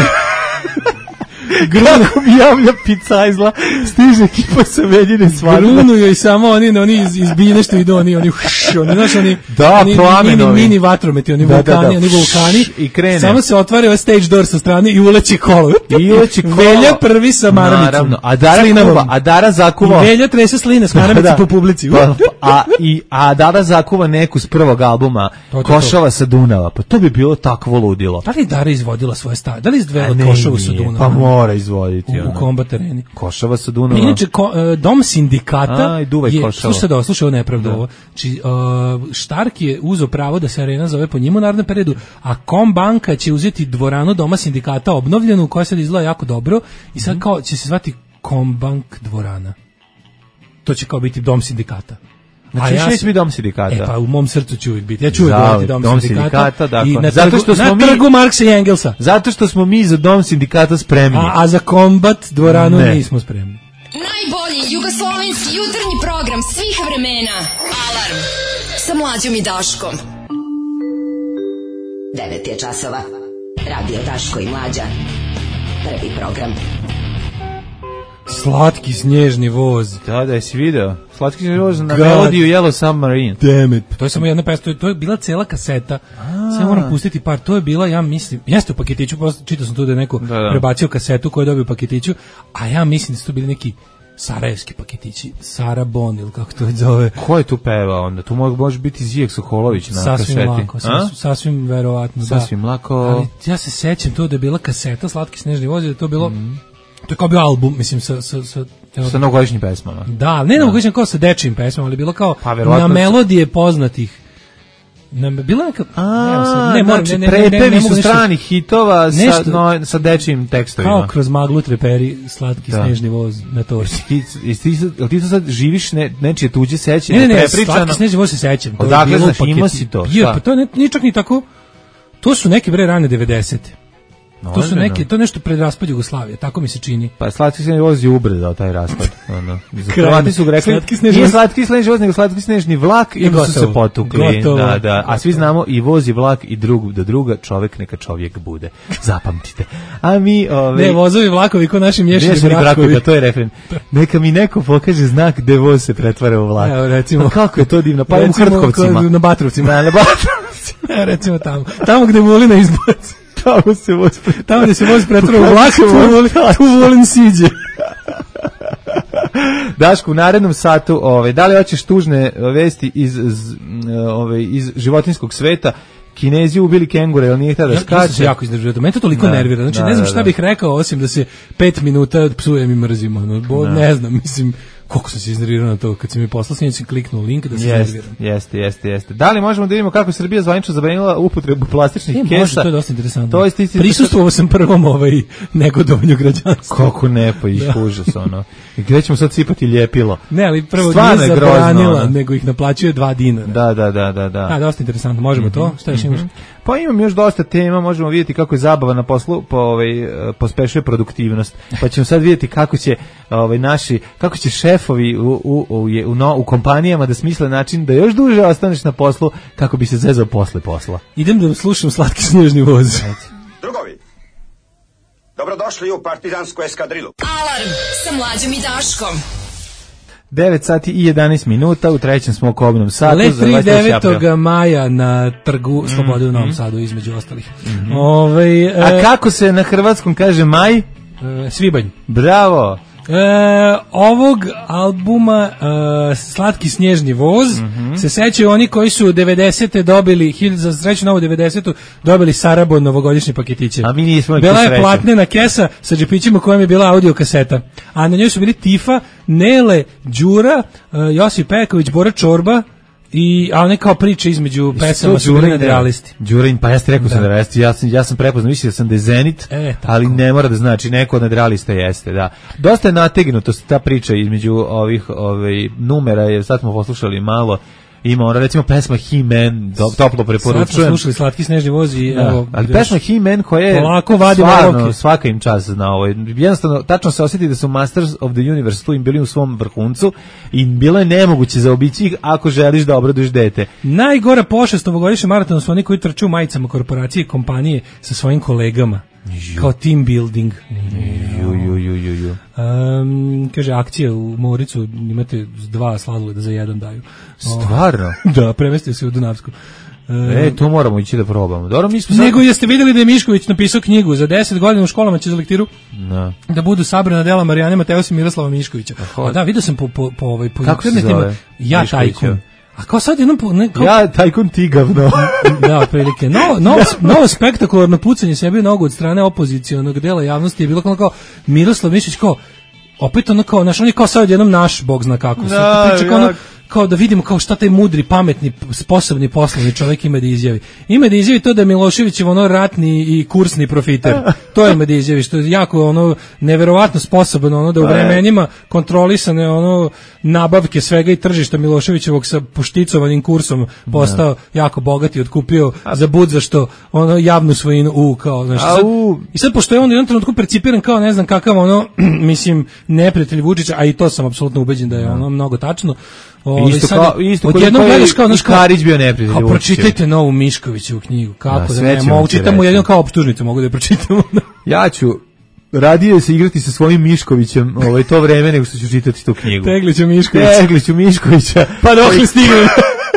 Kako mi javlja picajzla, stiže ekipa sa Veljine svadbe. Grunuju i samo oni, oni iz, iz biljne što idu, oni, oni, huš, oni, znaš, oni, da, oni mini, mini vatrometi, oni da, vulkani, da, da. oni vulkani, i krene. Samo se otvara ovaj stage door sa strane i uleći kolo. I uleći kolo. Velja prvi sa maramicom. Naravno, a Dara kuva, a Dara zakuva. I Velja trese sline s maramice da, da. po publici. Pa, a, i, a Dara zakuva neku s prvog albuma, to, to, Košava to. sa Dunava, pa to bi bilo takvo ludilo. Da li Dara izvodila svoje stave? Da li izdvela Košavu sa Dunava? Pa mora izvoditi. U kombat areni. Košava sa Dunava. Inače, ko, dom sindikata A, i Duvaj je, Košava. Slušaj, da, slušaj, ovo nepravda ovo. Či, uh, Štark je uzeo pravo da se arena zove po njemu u narednom periodu, a Kombanka će uzeti dvoranu doma sindikata obnovljenu, koja sad izgleda jako dobro, i sad kao će se zvati Kombank dvorana. To će kao biti dom sindikata. Znači, ja neće biti dom sindikata. E pa u mom srcu ću uvijek biti. Ja ću uvijek biti dom, dom sindikata. sindikata i na zato trgu, što smo na mi, trgu Marksa i Engelsa. Zato što smo mi za dom sindikata spremni. A, a za kombat dvoranu ne. nismo spremni. Najbolji jugoslovenski jutarnji program svih vremena. Alarm sa Mlađom i Daškom. devet je časova. Radio Daško i Mlađa. Prvi program. Slatki snježni voz. Da, da, jesi video? Slatki snježni voz na melodiju Yellow Submarine. Damn it. To je samo jedna pesma, to je bila cela kaseta. Sve moram pustiti par, to je bila, ja mislim, jeste u paketiću, čitao sam tu da je neko da, da. prebacio kasetu koju je dobio u paketiću, a ja mislim da su to bili neki sarajevski paketići, Sara Bon ili kako to već zove. Ko je tu peva onda? Tu može biti Zijek Sokolović na sasvim kaseti. Lako, sasvim, sasvim verovatno, sasvim da. lako. Ali ja se sećam to da je bila kaseta Slatki snežni voz, da je to bilo, mm. to je kao bio album, mislim, sa... sa, sa sa novogodišnjim pesmama. Da, ne novogodišnjim, kao sa dečijim pesmama, ali bilo kao pa, na melodije poznatih. Na, bila neka... A, ne, znači, ne, ne, prepevi ne, ne, su stranih hitova nešto, sa, no, sa dečijim tekstovima. Kao kroz maglu treperi Slatki da. snežni voz na torsi. Ti, ti, ti to sad živiš ne, nečije tuđe sećanje? Ne, ne, ne, Slatki snežni voz se sećam. Odakle znaš, ima si to? Bio, pa to je nije čak ni tako... To su neke bre rane devedesete. No, to su neke, to je nešto pred raspad Jugoslavije, tako mi se čini. Pa Slatki snežni voz je ubrzao taj raspad. Ono. Hrvati su rekli, slatki snežni nije Slatki snežni voz, nego Slatki snežni vlak i onda su se potukli. Gotovo. Da, da. A svi znamo i voz i vlak i drug do druga, čovjek neka čovjek bude. Zapamtite. A mi... Ove, ne, vozovi vlakovi ko naši mješani brakovi. Da, to je refren. Neka mi neko pokaže znak gde voz se pretvara u vlak. Evo, recimo. Pa kako je to divno? Pa u Hrtkovcima. Na Batrovcima. Na, na Batrovcima. Evo, recimo tamo. Tamo gde Vulina izbaci. Tamo se voz pretvara. Tamo gde se voz pretvara u vlak, tu Vulin siđe. Daško, u narednom satu, ove, da li hoćeš tužne vesti iz, iz, ove, iz životinjskog sveta? Kinezi ubili kengure, ali nije htio da skače. Ja, ja sam se jako izdržio, mene to toliko da, nervira. Znači, da, ne znam da, šta da. bih rekao, osim da se pet minuta psujem i mrzim. Ono, bo, da. Ne znam, mislim, koliko sam se iznervirao na to. Kad si mi poslao snimci, kliknuo link da se jest, iznerviram. Jeste, jeste, jeste. Da li možemo da vidimo kako Srbija zvanično zabranila upotrebu plastičnih e, kesa? Može, to je dosta interesantno. To je stici... Prisustvovao sam prvom ovaj negodovanju građanstva. Kako ne, pa ih da. Užas, ono. I gde ćemo sad sipati ljepilo? Ne, ali prvo Stvarno nije zabranila, nego ih naplaćuje dva dinara. Da, da, da, da. da. A, dosta interesantno. Možemo mm-hmm. to? Šta još imaš? Pa imam još dosta tema, možemo vidjeti kako je zabava na poslu, po, ovaj, pospešuje produktivnost. Pa ćemo sad vidjeti kako će ovaj, naši, kako će šefovi u, u, u, u, no, u kompanijama da smisle način da još duže ostaneš na poslu kako bi se zezao posle posla. Idem da slušam Slatki snježni voz. Drugovi, dobrodošli u partizansku eskadrilu. Alarm sa Mlađom i Daškom. devet sati i jedanaest minuta, u trećem smo kobnom satu. Letri devetog maja na trgu Slobode mm, u Novom mm. Sadu, između ostalih. Mm-hmm. Ove, e, A kako se na hrvatskom kaže maj? E, svibanj. Bravo. E, ovog albuma e, Slatki snježni voz mm-hmm. se sećaju oni koji su devedesete dobili, za sreću novu devedesetu dobili Sarabon novogodišnje paketiće. A mi nismo. Bila je platnena kesa sa džepićima u kojem je bila audio kaseta, a na njoj su bili Tifa, Nele, Đura, e, Josip Peković, Bora Čorba, i a ne kao priče između pesama su bili nadrealisti. Đurin, pa ja ste rekao da. sam nadrealisti, ja sam, ja sam prepoznao, mislio sam da je Zenit, e, ali ne mora da znači, neko od nadrealista jeste, da. Dosta je nategnuto ta priča između ovih ovaj, numera, jer sad smo poslušali malo, ima ona recimo pesma He-Man, do, toplo preporučujem. Sad smo slušali Slatki snježni voz i da, evo, ali pesma He-Man koja je stvarno, svaka im čast zna ovo. Jednostavno, tačno se osjeti da su Masters of the Universe tu im bili u svom vrhuncu i bilo je nemoguće zaobići ih ako želiš da obraduješ dete. Najgora pošast ovogodišnje maratona su oni koji trču u majicama korporacije i kompanije sa svojim kolegama. Ju. Kao team building. Ju, ju, ju, ju, ju. Um, kaže, akcija u Moricu, imate dva sladoleda za jedan daju. Stvarno? Da, premestio se u Dunavsku. Um, e, to moramo ići da probamo. Dobro, mi smo sad... Nego jeste vidjeli da je Mišković napisao knjigu za deset godina u školama će za lektiru no. da budu sabrana dela Marijane Mateos i Miroslava Miškovića. A da, vidio sam po, po, po, ovaj, po kako se zove? Ja tajkun. A kao sad jednom... Ne, kao... Ja tajkun tigavno. Da, otprilike. Novo, novo, novo spektakularno pucanje sebi nogu od strane opozicionog dela javnosti je bilo kao, kao Miroslav Mišić kao, opet ono kao, naš, on je kao sad jednom naš, bog zna kako. Da, sad priča kao ono, kao da vidimo kao šta taj mudri, pametni, sposobni poslovni čovjek ima da izjavi. Ima da izjavi to da je Miloševićev ono ratni i kursni profiter. To ima da izjavi, što je jako ono neverovatno sposoban ono da u vremenima kontrolisane ono nabavke svega i tržišta Miloševićevog sa pošticovanim kursom postao da. jako bogat i otkupio za bud za što ono javnu svojinu u kao znači sad, i sad pošto je on u jednom trenutku percipiran kao ne znam kakav ono mislim neprijatelj Vučića, a i to sam apsolutno ubeđen da je ono mnogo tačno. O, isto sad, kao isto odjednom gledaš kao naš Karić bio neprijatelj. Kao pročitajte novu Miškovićevu knjigu. Kako da, da ne mogu čitamo jedino kao optužnicu mogu da je pročitamo. Ja ću radije se igrati sa svojim Miškovićem, ovaj to vreme nego što ću čitati tu knjigu. Tegliću Miškovića. Tegliću Miškovića. Pa dokle stigli.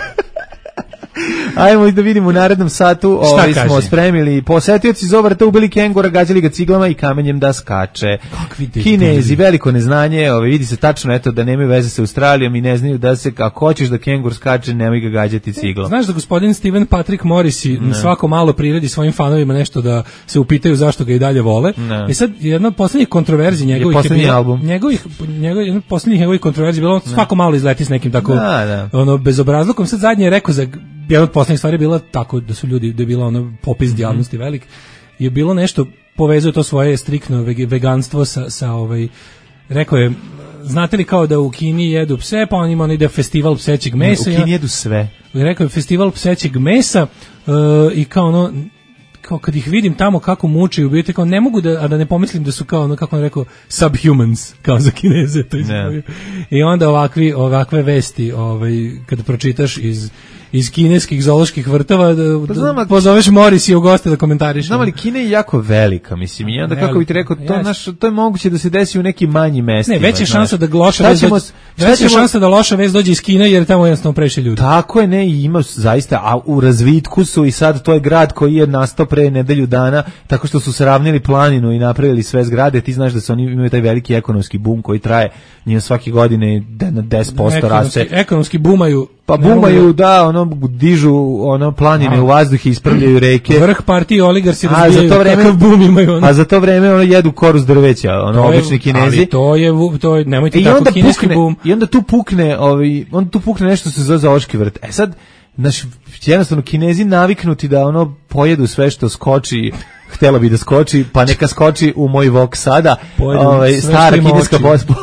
Ajmo da vidimo u narednom satu, ovaj smo spremili. Posetioci iz Obrata ubili kengura, gađali ga ciglama i kamenjem da skače. Kinezi, veliko neznanje, ovaj vidi se tačno eto da nemaju veze sa Australijom i ne znaju da se ako hoćeš da kengur skače, nemoj ga gađati ciglom. Znaš da gospodin Steven Patrick Morrissey ne. svako malo priredi svojim fanovima nešto da se upitaju zašto ga i dalje vole. Ne. I sad jedna od poslednjih kontroverzi njegovih je, je bila, album. njegovih njegovih jedna od poslednjih njegovih kontroverzi bilo svako malo izleti s nekim tako da, da. ono bezobrazlukom. Sad zadnje je rekao za jedna od poslednjih stvari je bila tako da su ljudi, da je bila ono popis javnosti mm-hmm. velik, je bilo nešto, povezuje to svoje striktno veganstvo sa, sa ovaj, rekao je, znate li kao da u Kini jedu pse, pa on ima ono ide festival psećeg mesa. Ne, u Kini jedu sve. Rekao je festival psećeg mesa uh, i kao ono, kao kad ih vidim tamo kako muče i ubijaju, kao ne mogu da, a da ne pomislim da su kao ono, kako on rekao, subhumans, kao za Kineze. To yeah. I onda ovakvi, ovakve vesti, ovaj, kada pročitaš iz iz kineskih zooloških vrtova da, pa znam, da pozoveš Moris i u goste da komentariš. Znam, ali Kina je jako velika, mislim, i onda kako bih ti rekao, to, naš, to je moguće da se desi u nekim manjim mestima. Ne, veća šansa da loša vest dođe, veća šansa da loša vest dođe iz Kine jer tamo jednostavno previše ljudi. Tako je, ne, i ima zaista, a u razvitku su i sad to je grad koji je nastao pre nedelju dana, tako što su sravnili planinu i napravili sve zgrade, ti znaš da su oni imaju taj veliki ekonomski bum koji traje njima svake godine na deset posto raste. Ekonomski bumaju. Pa bumaju, da, ono, dižu ono planine a. u vazduh i ispravljaju reke. Vrh partije oligarsi razbijaju, za to vreme, kakav bum imaju. Ono. A za to vreme ono jedu koru s drveća, ono, obični Kinezi. Ali to je, to je nemojte I tako, kineski pukne, bum. I onda tu pukne, ovaj, onda tu pukne nešto se zove zoološki vrt. E sad, naš, jednostavno, Kinezi naviknuti da ono pojedu sve što skoči, htjela bi da skoči, pa neka skoči u moj vok sada, ovaj, stara kineska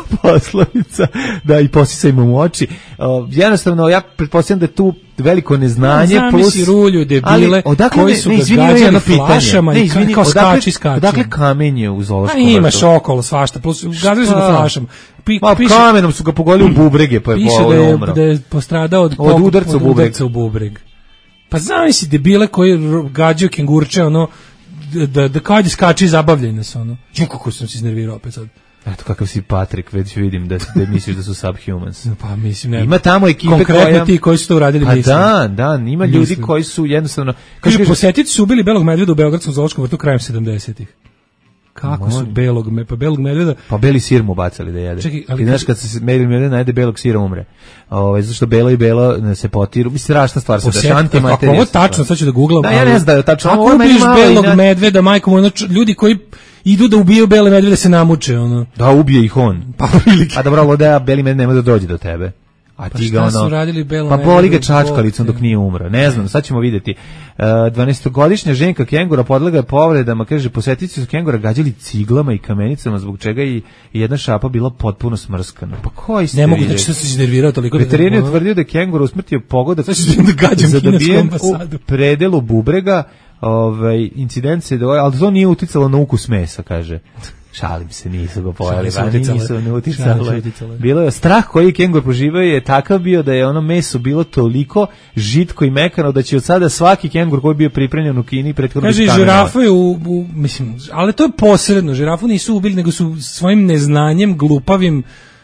poslovica, da i posisajmo u oči. Uh, jednostavno, ja pretpostavljam da je tu veliko neznanje, no, plus... Zamisli rulju, debile, koji su ga gađali flašama i izvini, kao skači, skači. Odakle kamenje u zoološkom vrtu? Imaš okolo svašta, plus gađali su ga flašama. Pi, Ma, piše, kamenom su ga pogodili u bubrege, pa je povoj umro. Piše da je postradao od, od udarca, od udarca u bubreg. Pa zamisli debile koji gađaju kengurče, ono, da, da kao da skači zabavljene su, ono. Jo, kako sam se iznervirao opet sad. Eto kakav si Patrik, već vidim da, da misliš da su subhumans. Pa mislim, ne. Ima tamo ekipe konkretno koja... ti koji su to uradili, pa mislim. Da, da, ima ljudi mislim. koji su jednostavno... Kaže, posjetitelji su ubili belog medveda u Beogradskom zoološkom vrtu krajem sedamdesetih. Kako su belog, me, pa belog medveda... Pa beli sir mu bacali da jede. Čekaj, ali... I znaš, kad se beli medved najede belog sira umre. Ove, zašto belo i belo se potiru. Mislim, strašna stvar se da antimaterija. Ako ovo tačno, sad ću da googlam. Da, ja ne znam da je tačno. Ako ubiješ belog na... medveda, majko mu, ljudi koji idu da ubijaju bele medvede se namuče, ono. Da, ubije ih on. Pa prilike. A dobro, lodeja, beli medved nema da dođe do tebe. A pa ti ga ono, pa boli ga čačkalicom dok nije umro. Ne znam, sad ćemo vidjeti. dvanaestogodišnja ženka kengura podlega je povredama, kaže, posetici su kengura gađali ciglama i kamenicama, zbog čega i jedna šapa bila potpuno smrskana. Pa koji ste ne mogu da što se iznervirao toliko. Veterin je utvrdio da kengura usmrtio pogodak zadobijen u predelu bubrega. Ovaj, incident se doje, ali to nije uticalo na ukus mesa, kaže. Šalim se, nisu ga pojeli, nisu ne uticale. Bilo je strah koji kengur poživao je takav bio da je ono meso bilo toliko žitko i mekano da će od sada svaki kengur koji je bio pripremljen u Kini prethodno kaže žirafa je u, u mislim, ali to je posredno, žirafu nisu ubili nego su svojim neznanjem glupavim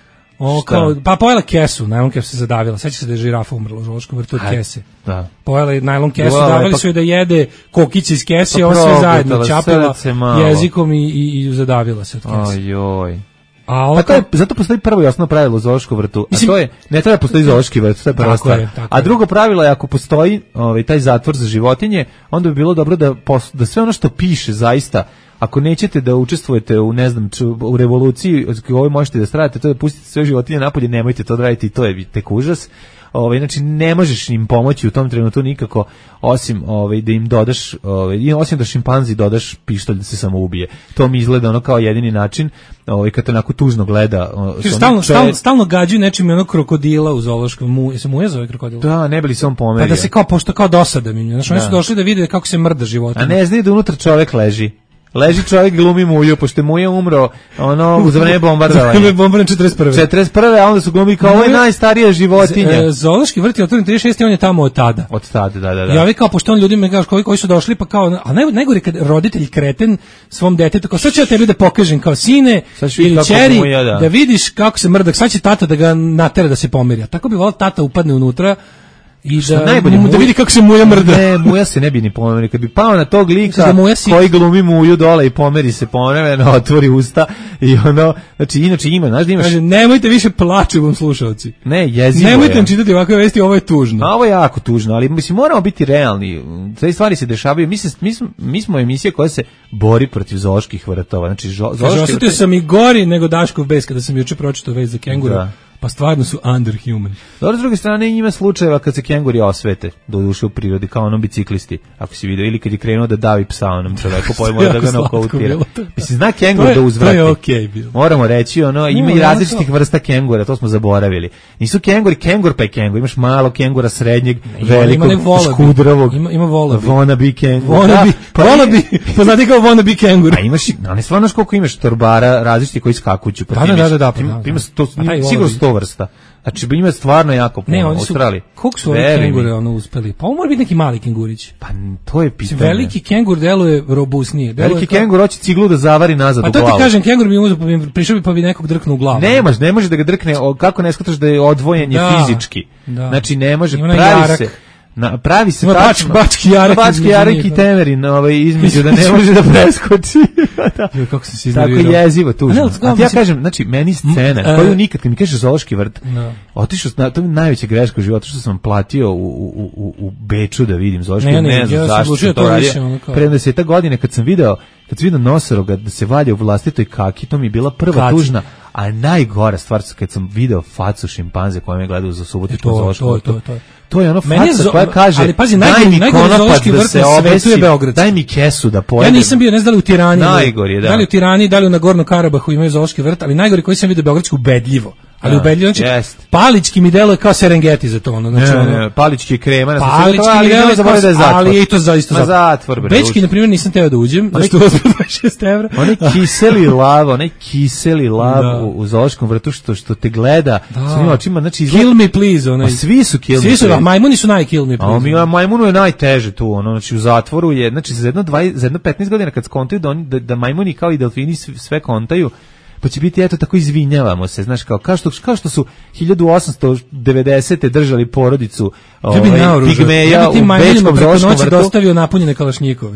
o, kao, pa pojela kesu, najlon kesu se zadavila. Seća se da je žirafa umrla u zoološkom vrtu od kese. Da. Pojela je najlon kesu, wow, davali pa, su je da jede kokice iz kese, pa ovo sve zajedno čapila jezikom i, i, i zadavila se od kese. Ojoj. A ovo pa to je, zato postoji prvo i osnovno pravilo u zoološkom vrtu, a to je, ne treba postoji zoološki vrt, to je prva stvar. A drugo pravilo je, ako postoji ovaj, taj zatvor za životinje, onda bi bilo dobro da, da sve ono što piše zaista, ako nećete da učestvujete u, ne znam, u revoluciji, ovoj možete da stradate, to da pustite sve životinje napolje, nemojte to da radite i to je tek užas. Ovaj, znači, ne možeš im pomoći u tom trenutku nikako, osim ovaj, da im dodaš, ovaj, osim da šimpanzi dodaš pištolj da se samo ubije. To mi izgleda ono kao jedini način, ovaj, kad te onako tužno gleda. Stalno, stalno, stalno gađaju nečim onog krokodila u zoološkom, mu, se mu je zove krokodil? Da, ne bi li se on pomerio. Pa da se kao, pošto kao dosada mi, znači oni su došli da vide kako se mrda životinja. A ne znaju da unutra čovek leži. Leži čovjek, glumi Muju, pošto je Muja umro ono, u vreme bombardovanja. U vreme bombardovanja četrdeset prve. četrdeset prve, a onda su glumi kao ovo je najstarija životinja. Zoološki vrt je otvoren trideset šeste. On je tamo od tada. Od tada, da, da, da. I ovi kao, pošto on ljudima kažu koji, koji su došli, pa kao, a naj, najgore kad roditelj kreten svom detetu, kao sad ću ja tebi da pokažem kao sine ili ćeri, da. da vidiš kako se mrdak, sad će tata da ga natera da se pomiri. Tako bi volao tata upadne unutra, i da, najbolje, mu, da vidi kako se Muja mrda. Ne, Muja se ne bi ni pomerio. Kad bi pao na tog lika si... koji glumi Muju dole i pomeri se povremeno, otvori usta i ono, znači inače ima, znaš da imaš... Kaže, nemojte više plaći vam slušalci. Ne, jezivo nemojte nam čitati ovakve vesti, ovo je tužno. A ovo je jako tužno, ali mislim, moramo biti realni. Sve stvari se dešavaju. Mi, se, mi, smo, mi smo emisija koja se bori protiv zooloških vrtova. Znači, zoološki vrtovi... Osetio sam i gori nego Daškov bes kada sam juče pročitao vest za kengura. Da. Pa stvarno su underhuman. Dobro, s druge strane ima slučajeva kad se kenguri osvete, do duše u prirodi, kao onom biciklisti, ako si vidio, ili kad je krenuo da davi psa onom čoveku, pojmo da ga nokautira. Mislim, zna kengur da uzvrati. To je okej bilo. Moramo reći, ono, ima no, i različitih no, vrsta kengura, to smo zaboravili. Nisu kenguri, kengur pa je kengur, imaš malo kengura srednjeg, velikog, škudrovog. Ima, ima volabi. Wannabe kengur. Wannabe, pa wannabe, pa znate kao wannabe kengur. A imaš, no, ne stvarno koliko imaš torbara različitih koji skakuću. Da, da, da, da. Ima sigurno sto vrsta. Znači, ima stvarno jako puno ne, u Australiji. Koliko su ove kengure ono uspeli? Pa ovo mora biti neki mali kengurić. Pa to je pitanje. Veliki kengur deluje robusnije. Deluje veliki kao... kengur hoće ciglu da zavari nazad pa u glavu. Pa to ti kažem, kengur bi uzeo, pa bi prišao bi pa bi nekog drknuo u glavu. Nemaš, ne može da ga drkne, kako ne shvataš da je odvojen je da, fizički. Da. Znači, ne može, ima pravi jarak. se... Na, pravi se ima tačno. Bač, bački jarak, bački jarak i temerin ovaj, između da ne može da preskoči. da. Jo, kako se si tako jezivo, tužno. A, a ti ja kažem, znači, meni scena, mm, koju nikad, kad mi kažeš zoološki vrt, no. otišao, to je najveća greška u životu, što sam platio u, u, u, u Beču da vidim zoološki vrt, ne, ne, ne znam ja zašto sam to radio. Pre desetak godine kad sam video, kad sam video nosoroga da se valja u vlastitoj kaki, to mi je bila prva Kaci. tužna, a najgora stvar kad sam video facu šimpanze koja me gledaju za subotičkom zoološkom vrtu. To je ono faca koja kaže, ali pazi, daj najgori, mi najgori konopac da se obesi, Beograd. Daj mi kesu da pojedem. Ja nisam bio, ne znam da li u Tirani, najgori, da. da li u Tirani, da li u Nagorno Karabahu imaju zoološki vrt, ali najgori koji sam vidio beogradsku ubedljivo. Ali ubedljivo, znači, yes. Palički mi deluje kao Serengeti za to. Ono, znači, ne, ne, ne, Palički je krema. Palički mi deluje kao, da je ali je i to za isto zatvor. zatvor bre, Bečki, na primjer, nisam teo da uđem, zašto uzme dvadeset šest evra. Onaj kiseli lav, onaj kiseli lav da. u, u zoološkom vrtu što, što te gleda da. s njim očima, znači izgleda... Kill me please, onaj. Pa svi su kill svi me su, please. Majmuni su naj kill me please. A mi, majmunu je najteže tu, ono, znači u zatvoru je, znači za jedno, dvadeset, za jedno petnaest godina kad skontaju da, oni, da, da majmuni kao i delfini sve kontaju, pa će biti, eto, tako izvinjavamo se, znaš, kao, kao, što, kao što su hiljadu osamsto devedesete držali porodicu ovaj, pigmeja u Bečkom zoološkom vrtu. Dostavio napunjene kalašnjikove.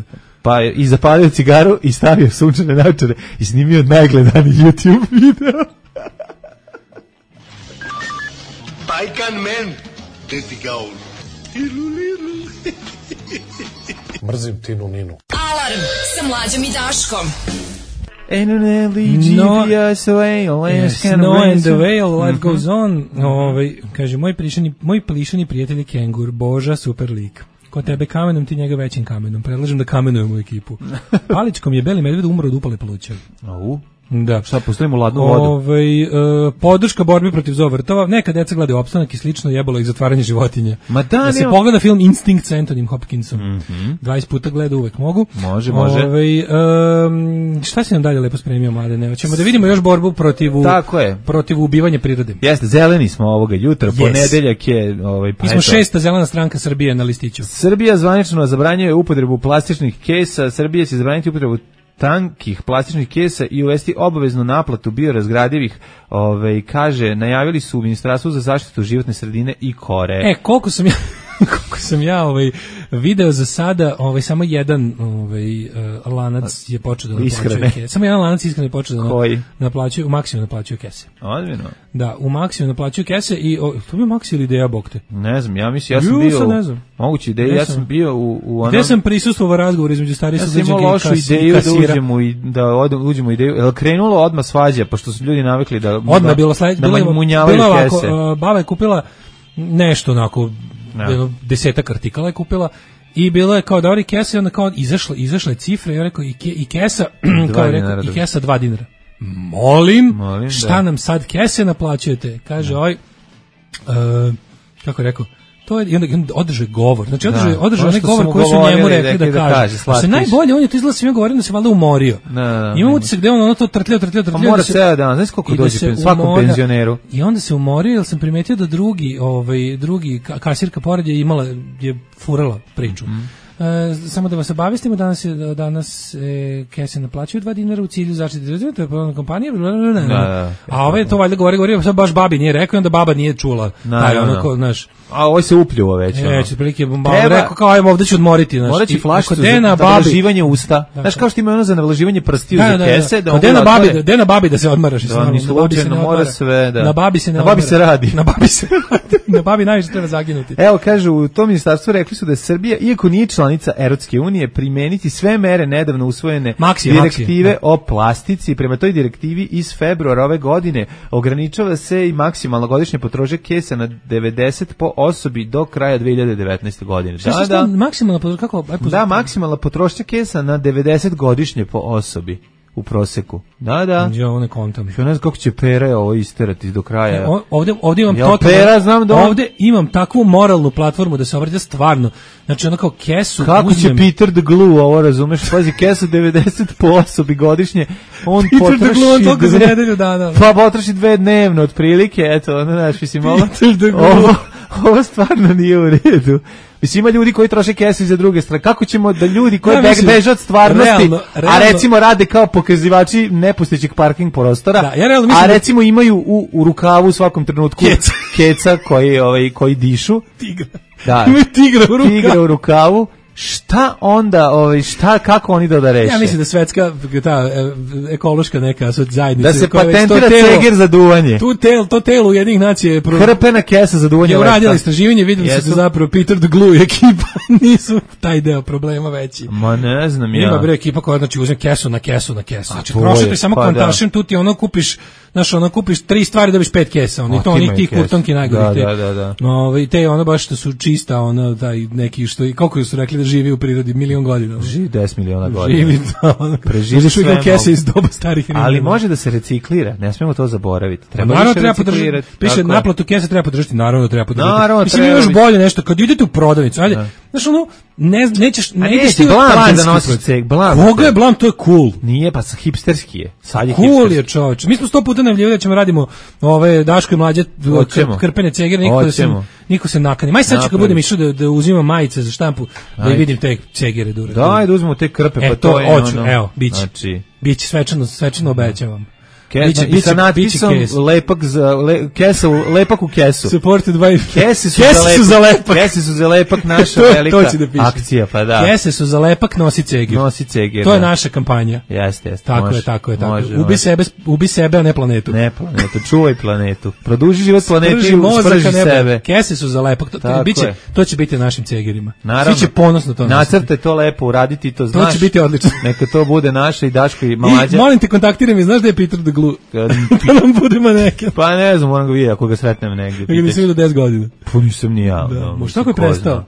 pa i zapalio cigaru i stavio sunčane naočare i snimio najgledaniji YouTube video. Pajkan men, teti gaun. Mrzim Tinu Ninu. Alarm sa Mlađom i Daškom. N N L E G P S O A Snow and the Whale, Life Goes On. Ovaj, kaže, moj plišani, moj plišani prijatelj je kengur, Boža, super lik. Ko tebe kamenom, ti njega većim kamenom. Predlažem da kamenujemo u ekipu. Paličkom je beli medved umro od upale pluća. Au. Da. Šta, postavimo u ladnu vodu? Ove, e, podrška borbi protiv zova vrtova. Neka deca gledaju Opstanak i slično, jebalo ih zatvaranje životinja. Ma da, da se nema... pogleda film Instinct sa Antonym Hopkinsom. Mm-hmm. dvadeset puta gleda, uvek mogu. Može, može. Ove, e, šta si nam dalje lepo spremio, Mladene? Ćemo da vidimo još borbu protiv, Tako je. protiv ubivanja prirode. Jeste, zeleni smo ovoga jutra, yes. Ponedeljak je... Ovaj, Mi smo šesta zelena stranka Srbije na listiću. Srbija zvanično zabranjuje upotrebu plastičnih kesa, Srbija će zabraniti upotrebu tankih plastičnih kesa i uvesti obaveznu naplatu biorazgradivih, ovaj, kaže, najavili su u Ministarstvu za zaštitu životne sredine i Kore. E, koliko sam ja... Koliko sam ja ovaj video za sada, ovaj samo jedan ovaj uh, lanac je počeo da naplaćuje kese. Samo jedan lanac iskreno je počeo da Koji? naplaćuje, u Maksiju naplaćuje kese. Ozbiljno. Da, u Maksiju naplaćuje kese i o, to bi Maksiju ili Ideja bokte. Ne znam, ja mislim ja sam Ju, bio. ne znam. Moguće ideja, ja sam bio u u onom. Gde sam prisustvovao razgovoru između starih ja sugrađanki i lošu kas, ideju kasira. da uđemo i da odemo uđemo u ideju. Jel krenulo odmah svađa, pošto su ljudi navikli da odmah bilo sledeće, da bilo, munjavaju bilo kese. ovako, uh, baba je kupila nešto onako jedno desetak artikala je kupila i bilo je kao dobri kese, onda kao izašla, izašla je cifra i on rekao i, ke, i kesa kao je rekao, i kesa dva dinara. Molim, Molim šta da. nam sad kese naplaćujete? Kaže oj, uh, kako je rekao, to je, i onda, onda održe govor. Znači održe, da, održe onaj govor koji su njemu rekli da, da kaže. Da kaže najbolje, on je to izgleda svima govorio da se valjda umorio. Da, da, imam utisak gde on ono to trtljao, trtljao, trtljao. Pa mora se da, znaš koliko dođe da svakom umora, penzioneru. I onda se umorio, jer sam primetio da drugi, ovaj, drugi kasirka pored je imala, je furala priču. Mm. E, samo da vas obavestimo, danas je danas e, kese naplaćuju dva dinara u cilju zaštite, to je prodavna kompanija, da, da, a ove to valjda govori, govori, sad baš babi nije rekao i onda baba nije čula. Da, taj, da, ono, da. ko, znaš, a ovo se upljuo već. E, će prilike baba rekao kao ajmo ovde ću odmoriti, znaš. Moraći flašicu za navlaživanje usta. Da, znaš kao što ima ono za navlaživanje prstiju da, za kese, da, da, da, da, babi, da, da na babi da se odmaraš, da, na babi se ne mora sve, da. Na babi se ne na babi se radi. Na babi se radi. Na babi najviše treba zaginuti. Evo kažu u tom ministarstvu rekli su da je Srbija, iako nije članica Evropske unije, primeniti sve mere nedavno usvojene Maxi, direktive Maxi, o plastici. Prema toj direktivi iz februara ove godine ograničava se i maksimalna godišnja potrošnja kesa na devedeset po osobi do kraja dve hiljade devetnaeste godine. Šta, da, šta, da, maksimalna potrošnja, kako? Da, maksimalna potrošnja kesa na devedeset godišnje po osobi u proseku. Da, da. Ja ovo ne kontam. Ja ne znam kako će Pera ovo isterati do kraja. E, ovde, ovde imam ja, totalno, Pera, znam da on... ovde imam takvu moralnu platformu da se obrati stvarno. Znači ono kao kesu kako uzmem... će Peter the Glue ovo, razumeš? Pazi, kesu devedeset po osobi godišnje. On Peter potroši the Glue, on toliko dve... za nedelju dana. Pa potroši dve dnevno, otprilike, eto, ono, znaš, mislim, ovo, ovo, ovo stvarno nije u redu. Mislim, ima ljudi koji troše kese za druge strane. Kako ćemo da ljudi koji ja, beže od stvarnosti, realno, realno, a recimo rade kao pokazivači nepustećeg parking prostora, da, ja realno mislim a recimo da... imaju u, u rukavu u svakom trenutku keca, keca koji, ovaj, koji dišu. Tigra. Da, ima tigra u rukavu. Tigra u rukavu. Šta onda, ovaj, šta, kako oni to da reše? Ja mislim da svetska, ta ekološka neka zajednica... Da se patentira ceger za duvanje. Tu tel, to telo jednih nacija je... Pro... Krpena kesa za duvanje. Je uradila istraživanje, vidim se da zapravo Peter the Glue i ekipa nisu taj deo problema veći. Ma ne znam ja. Ima bre ekipa koja znači uzme kesu na kesu na kesu. Znači prošli samo pa kontašem, da. Tu ti ono kupiš, znaš, ono kupiš tri stvari da biš pet kesa, ono, i to oni ti kurtonki najgori. Da, da, da. No, i te ono baš što su čista, ono, taj neki što, koliko su rekli da živi u prirodi milion godina. Živi deset miliona godina. Živi, da, ono, preživi sve mogu. Kese iz doba starih rimljana. Ali može da se reciklira, ne smemo to zaboraviti. Treba naravno treba podržati. Piše naplatu kese treba podržati, naravno treba podržati. Naravno, mislim treba još bolje nešto kad idete u prodavnicu, ajde. Znaš ono, ne nećeš ne ideš ti blam da nosiš ceg, blam. Koga je blam, to je cool. Nije, pa sa hipsterski je. Sad je cool hipsterski. Je, čoveče. Mi smo sto puta najavljivali da ćemo radimo ove Daško i mlađe krpene cegere, niko da se niko se nakani. Maj sad ću kad budem išao da da uzimam majice za štampu da vidim te cegere dure. Daj da uzmemo te krpe, e, pa to je hoću, ono. Evo, biće. Znači, biće svečano, svečano obećavam. Ke, biće, i sa natpisom lepak za le, kesa, lepak u kesu. Supported by kese su, kese za, lepak, su za lepak. Kese su za lepak naša to, velika to da akcija, pa da. Kese su za lepak, nosi cegir. Nosi cegir. To da. je naša kampanja. Jeste, jeste. Tako može, je, tako je, tako. Može, ubi može. sebe, ubi sebe, a ne planetu. Ne planetu, čuvaj planetu. Produži život planeti i sprži sebe. Kese su za lepak. To, biće, to će biti našim cegirima. Naravno. Svi će ponosno to nositi. Nacrte to lepo, uraditi to, znaš. To će biti odlično. Neka to bude naše i Daško i Mlađa. I molim te, kontaktiraj mi, znaš da je Peter the Glue? Da nam budemo neke. Pa ne znam, moram ga vidjeti ako ga sretnem negdje. Ja nisam vidio deset godina. Pa nisam ni ja. Da. Možda tako je prestao?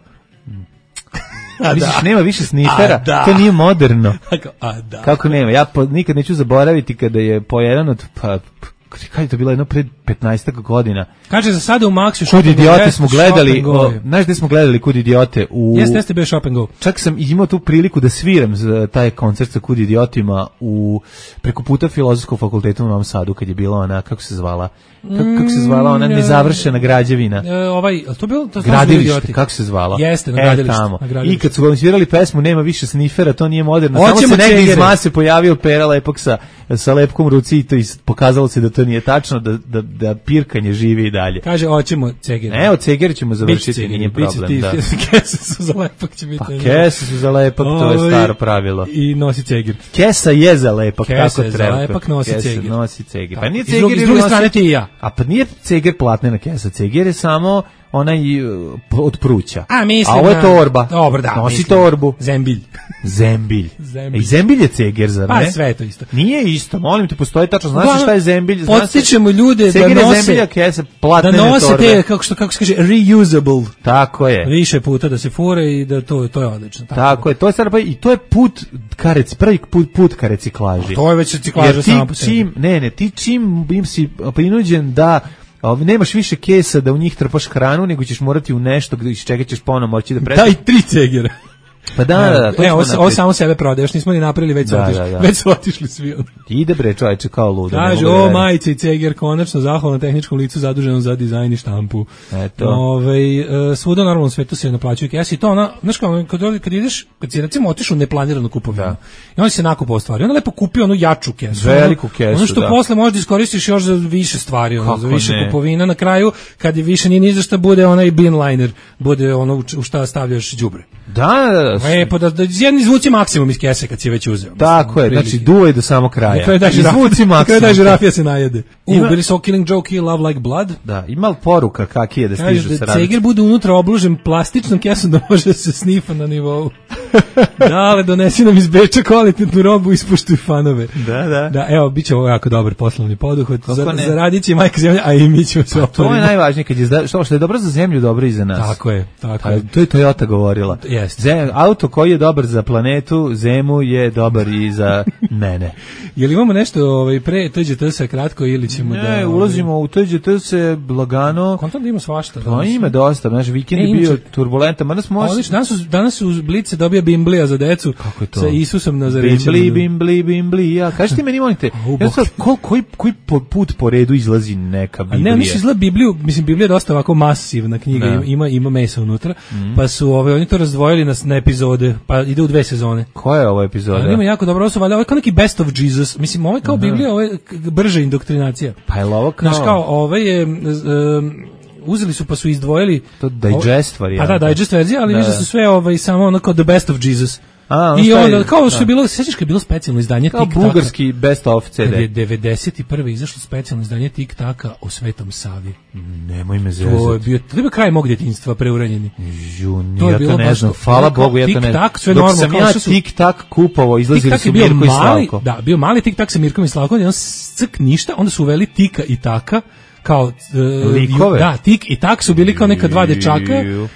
A vidiš, da. Nema više snifera, da. To nije moderno. A da. Kako nema? Ja po, nikad neću zaboraviti kada je po jedan od... Pa, kada je to bilo jedno pred petnaestak godina. Kaže za sada u Maxu Kud idiote smo gledali, o, znaš gde smo gledali Kud idiote? U, jeste, jeste bio Shop and Go. Čak sam imao tu priliku da sviram za taj koncert sa Kud idiotima u, preko puta Filozofskog fakulteta u Novom Sadu, kad je bila ona, kako se zvala? Kako, kako se zvala ona nezavršena građevina? E, ovaj, to bilo to gradilište, kako se zvala? Jeste, na gradilištu. E, tamo. Na gradilištu. I kad su svirali pesmu Nema više snifera, to nije moderno. Samo se negdje iz mase pojavio Pera Lepak sa, sa lepkom u ruci i to is, pokazalo se da to nije tačno, da, da, da pirkanje živi i dalje. Kaže, hoćemo cegere. Evo, cegere ćemo završiti, nije problem. Da. Kese su za lepak će biti. Pa kese su za lepak, to je staro pravilo. I nosi cegir. Kesa je za lepak, Kesa tako treba. Za lepak nosi Kesa cegir. nosi cegir. Pa nije cegir. S druge strane ti i ja. A pa nije cegir platnena kesa, cegir je samo onaj uh, od pruća. A, mislim, a ovo je torba. Dobro, da. Nosi mislim. torbu. Zembilj. Zembilj. Zembilj. Ej, zembilj je cegir, zar ne? Pa, sve je to isto. Nije isto, molim te, postoji tačno. Znaš da, šta je zembilj? Podstičemo ljude cegir da nose... je zembilja kesa, platnene da nose torbe. te, kako, što, kako se kaže, reusable. Tako je. Više puta da se fure i da to, to je odlično. Tako, tako je, to je sad, i to je put ka reci, prvi put, put ka reciklaži. A to je već reciklaža sama po sebi. Čim, ne, ne, ti čim im si prinuđen da nemaš više kesa da u njih trpaš hranu, nego ćeš morati u nešto iz čega ćeš ponovno moći da prestaš. Daj tri cegera. Pa da, da, da. To e, ovo, ovo samo sebe prodaješ, nismo ni napravili, već su da, otišli. Da, da. Već su otišli svi. Ide bre, čovječe, kao ludo. Kaže, o, majice i ceger, konačno zahvalno tehničkom licu zaduženom za dizajn i štampu. Eto. Ove, uh, svuda u normalnom svetu se naplaćuju kesi. To ona, znaš kao, kad, kad ideš, kad si recimo otišao u neplaniranu kupovinu, da. I on se nakupao stvari. Onda lepo kupio onu jaču kesu. Veliku kesu, ono što da. Posle možda iskoristiš još za više stvari, ono, za više ne? kupovina. Na kraju, kad je više nije ni za šta, bude onaj bin liner, bude ono u šta stavljaš đubre. Da, da, da. E, pa da, da jedni izvuci maksimum iz kese kad si već uzeo. Tako je, znači duvaj do samog kraja. Izvuci maksimum. Kada da žirafija se najede. U, Ima... bili su Killing Joke i Love Like Blood. Da, ima li poruka kaki je da stižu se raditi? Cegir bude unutra obložen plastičnom kesom da može se snifa na nivou. Dale, donesi nam iz Beča kvalitetnu robu i ispuštuj fanove. Da, da. Da, evo, bit će ovo jako dobar poslovni poduhvat. Za, zaradit će majka zemlja, a i mi ćemo se oporiti. To je najvažnije, kad je zda, što, što je dobro za zemlju, dobro i za nas. Tako je, tako a, je. To je Toyota govorila. Jeste. Zem, auto koji je dobar za planetu, zemu je dobar i za mene. Jel imamo nešto ovaj, pre T G T S kratko ili ćemo ne, da... Ne, ulazimo u T G T S lagano. Kontam da ima svašta. Pa ima dosta, znaš, vikend je bio turbulentan. Danas, možeš... danas, su, danas su uz Blice dobija Bimblija za decu. Kako je to? Sa Isusom Nazarećem. Bimbli, bimbli, bimbli, ja. Kaži ti meni, molim te, ja sad, ko, koji, koji put po redu izlazi neka Biblija? A ne, oni su izgleda Bibliju, mislim, Biblija je dosta ovako masivna knjiga, ne. ima, ima mesa unutra, mm. pa su ove, oni to razdvojili na, na epizode, pa ide u dve sezone. Koja je ova epizoda? Ali ima jako dobro, ovo su valjda, ovo je kao neki Best of Jesus, mislim, ovo je kao uh -huh. Biblija, ovo je brža indoktrinacija. Pa je ovo kao? Znaš kao, ove je... Um, uzeli su pa su izdvojili to digest varijanta. Pa da, digest verzija, ali više su sve ovaj samo ono kao The Best of Jesus. A, i onda kao što je bilo, sećaš kad je bilo specijalno izdanje Tik Taka. Bugarski Best of C D. Kad je devedeset prve izašlo specijalno izdanje Tik Taka o Svetom Savi. Nemoj me zezati. To je bio, to je bio kraj mog djetinjstva preuranjeni. Juni, to ja to ne znam. Hvala Bogu, ja to ne znam. Sve dok sam ja Tik Tak kupovao, izlazili su Mirko i Slavko. Da, bio mali Tik Tak sa Mirkom i Slavkom, jedan ck ništa, onda su uveli Tika i Taka, kao uh, likove. Da, Tik i Tak su bili kao neka dva dečaka.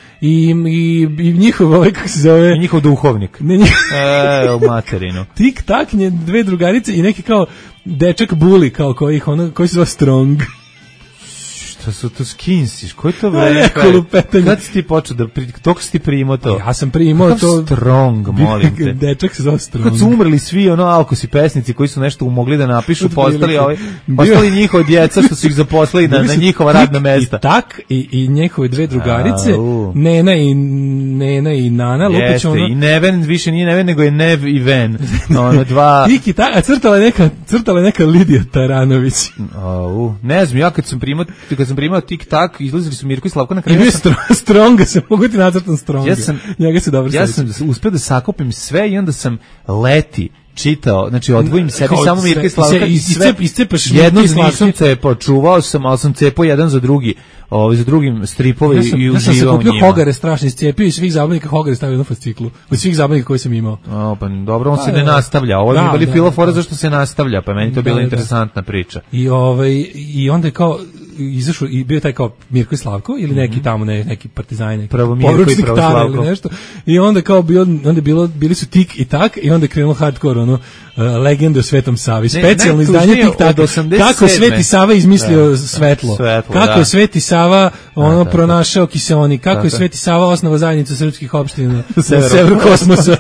I, i, i njihov, ovaj, kako se zove... I njihov duhovnik. Ne, njihov... E, u materinu. Tik Tak, nje dve drugarice i neki kao dečak Buli, kao kojih, ono, koji se zove Strong. To su to skinsiš, koji to vreme? Neko lupetanje. Kad si ti počeo da, dok si ti primao to? Ja sam primao Kakav to. Strong, molim te. Dečak se zove Strong. Kad su umrli svi ono alkosi pesnici koji su nešto mogli da napišu, postali ovaj, postali njihove djeca što su ih zaposlili na, na njihova radna mesta. I tak, i, i njihove dve drugarice, Nena i Nena i Nana, Lupić ono. I Neven, više nije Neven, nego je Nev i Ven. Ono, dva... Tik i tak, a crtala je neka, crtala je neka Lidija Taranović. Au, ne znam, ja kad sam primao, kad sam primao tik tak, izlazili su Mirko i Slavko na kraju. I bio sam... Stronga, se mogu ti nacrtan Stronga. Ja sam, njega se dobro ja sećam. sam uspio da sakupim sve i onda sam leti čitao, znači odvojim sebi kao samo Mirka i Slavka i sve, iscepaš jedno nisam cepao, čuvao sam, ali sam cepao jedan za drugi, ovaj, za drugim stripove ja sam, i ja uživao sam u njima. Ja sam Hogare strašno iscepio i svih zabavnika Hogare stavio na fasciklu, od svih zabavnika koje sam imao. O, pa dobro, on se ne nastavlja, ovo je da, bili da, filofora da. Zašto se nastavlja, pa meni to da, bila da, interesantna da. priča. I, ovaj, i onda je kao, izašao i bio taj kao Mirko i Slavko ili neki mm-hmm. tamo ne, neki partizani, neki pravo Mirko i pravo Slavko ili nešto. I onda kao bio, onda bilo, bili su tik i tak i onda je krenulo hardcore ono, uh, legende o Svetom Savi, specijalno ne, izdanje tik tak, kako Sveti Sava izmislio da, svetlo, svetlo, kako da. je Sveti Sava ono da, da, pronašao kiseonik, kako da, je Sveti Sava osnovao zajednicu srpskih opština na severu kosmosa.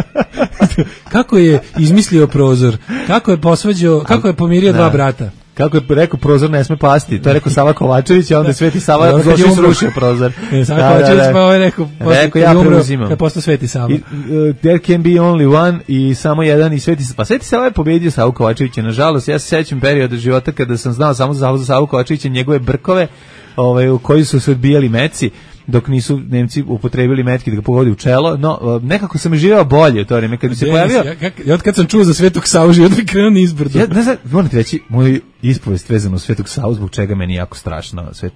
Kako je izmislio prozor, kako je posvađao, kako je pomirio da. dva brata. Kako je rekao, prozor ne sme pasti. To je rekao Sava Kovačević, a onda je Sveti Sava došao i srušio prozor. Sava Kovačević pa ovaj rekao, rekao ja preuzimam. Je postao Sveti Sava. I, uh, there can be only one i samo jedan i Sveti Sava. Pa Sveti Sava je pobedio Savu Kovačevića, nažalost. Ja se sećam perioda života kada sam znao samo za Savu Kovačevića, njegove brkove, ovaj, u koji su se odbijali meci, dok nisu Nemci upotrebili metke da ga pogodi u čelo, no nekako sam živeo bolje u to vreme kad bi se pojavio. Ja, kak, ja od kad sam čuo za Svetog Savu, život mi krenuo nizbrdo. Ja ne znam, moram ti reći, moj ispovest vezano uz Svetog Savu, zbog čega meni jako strašno. Svet,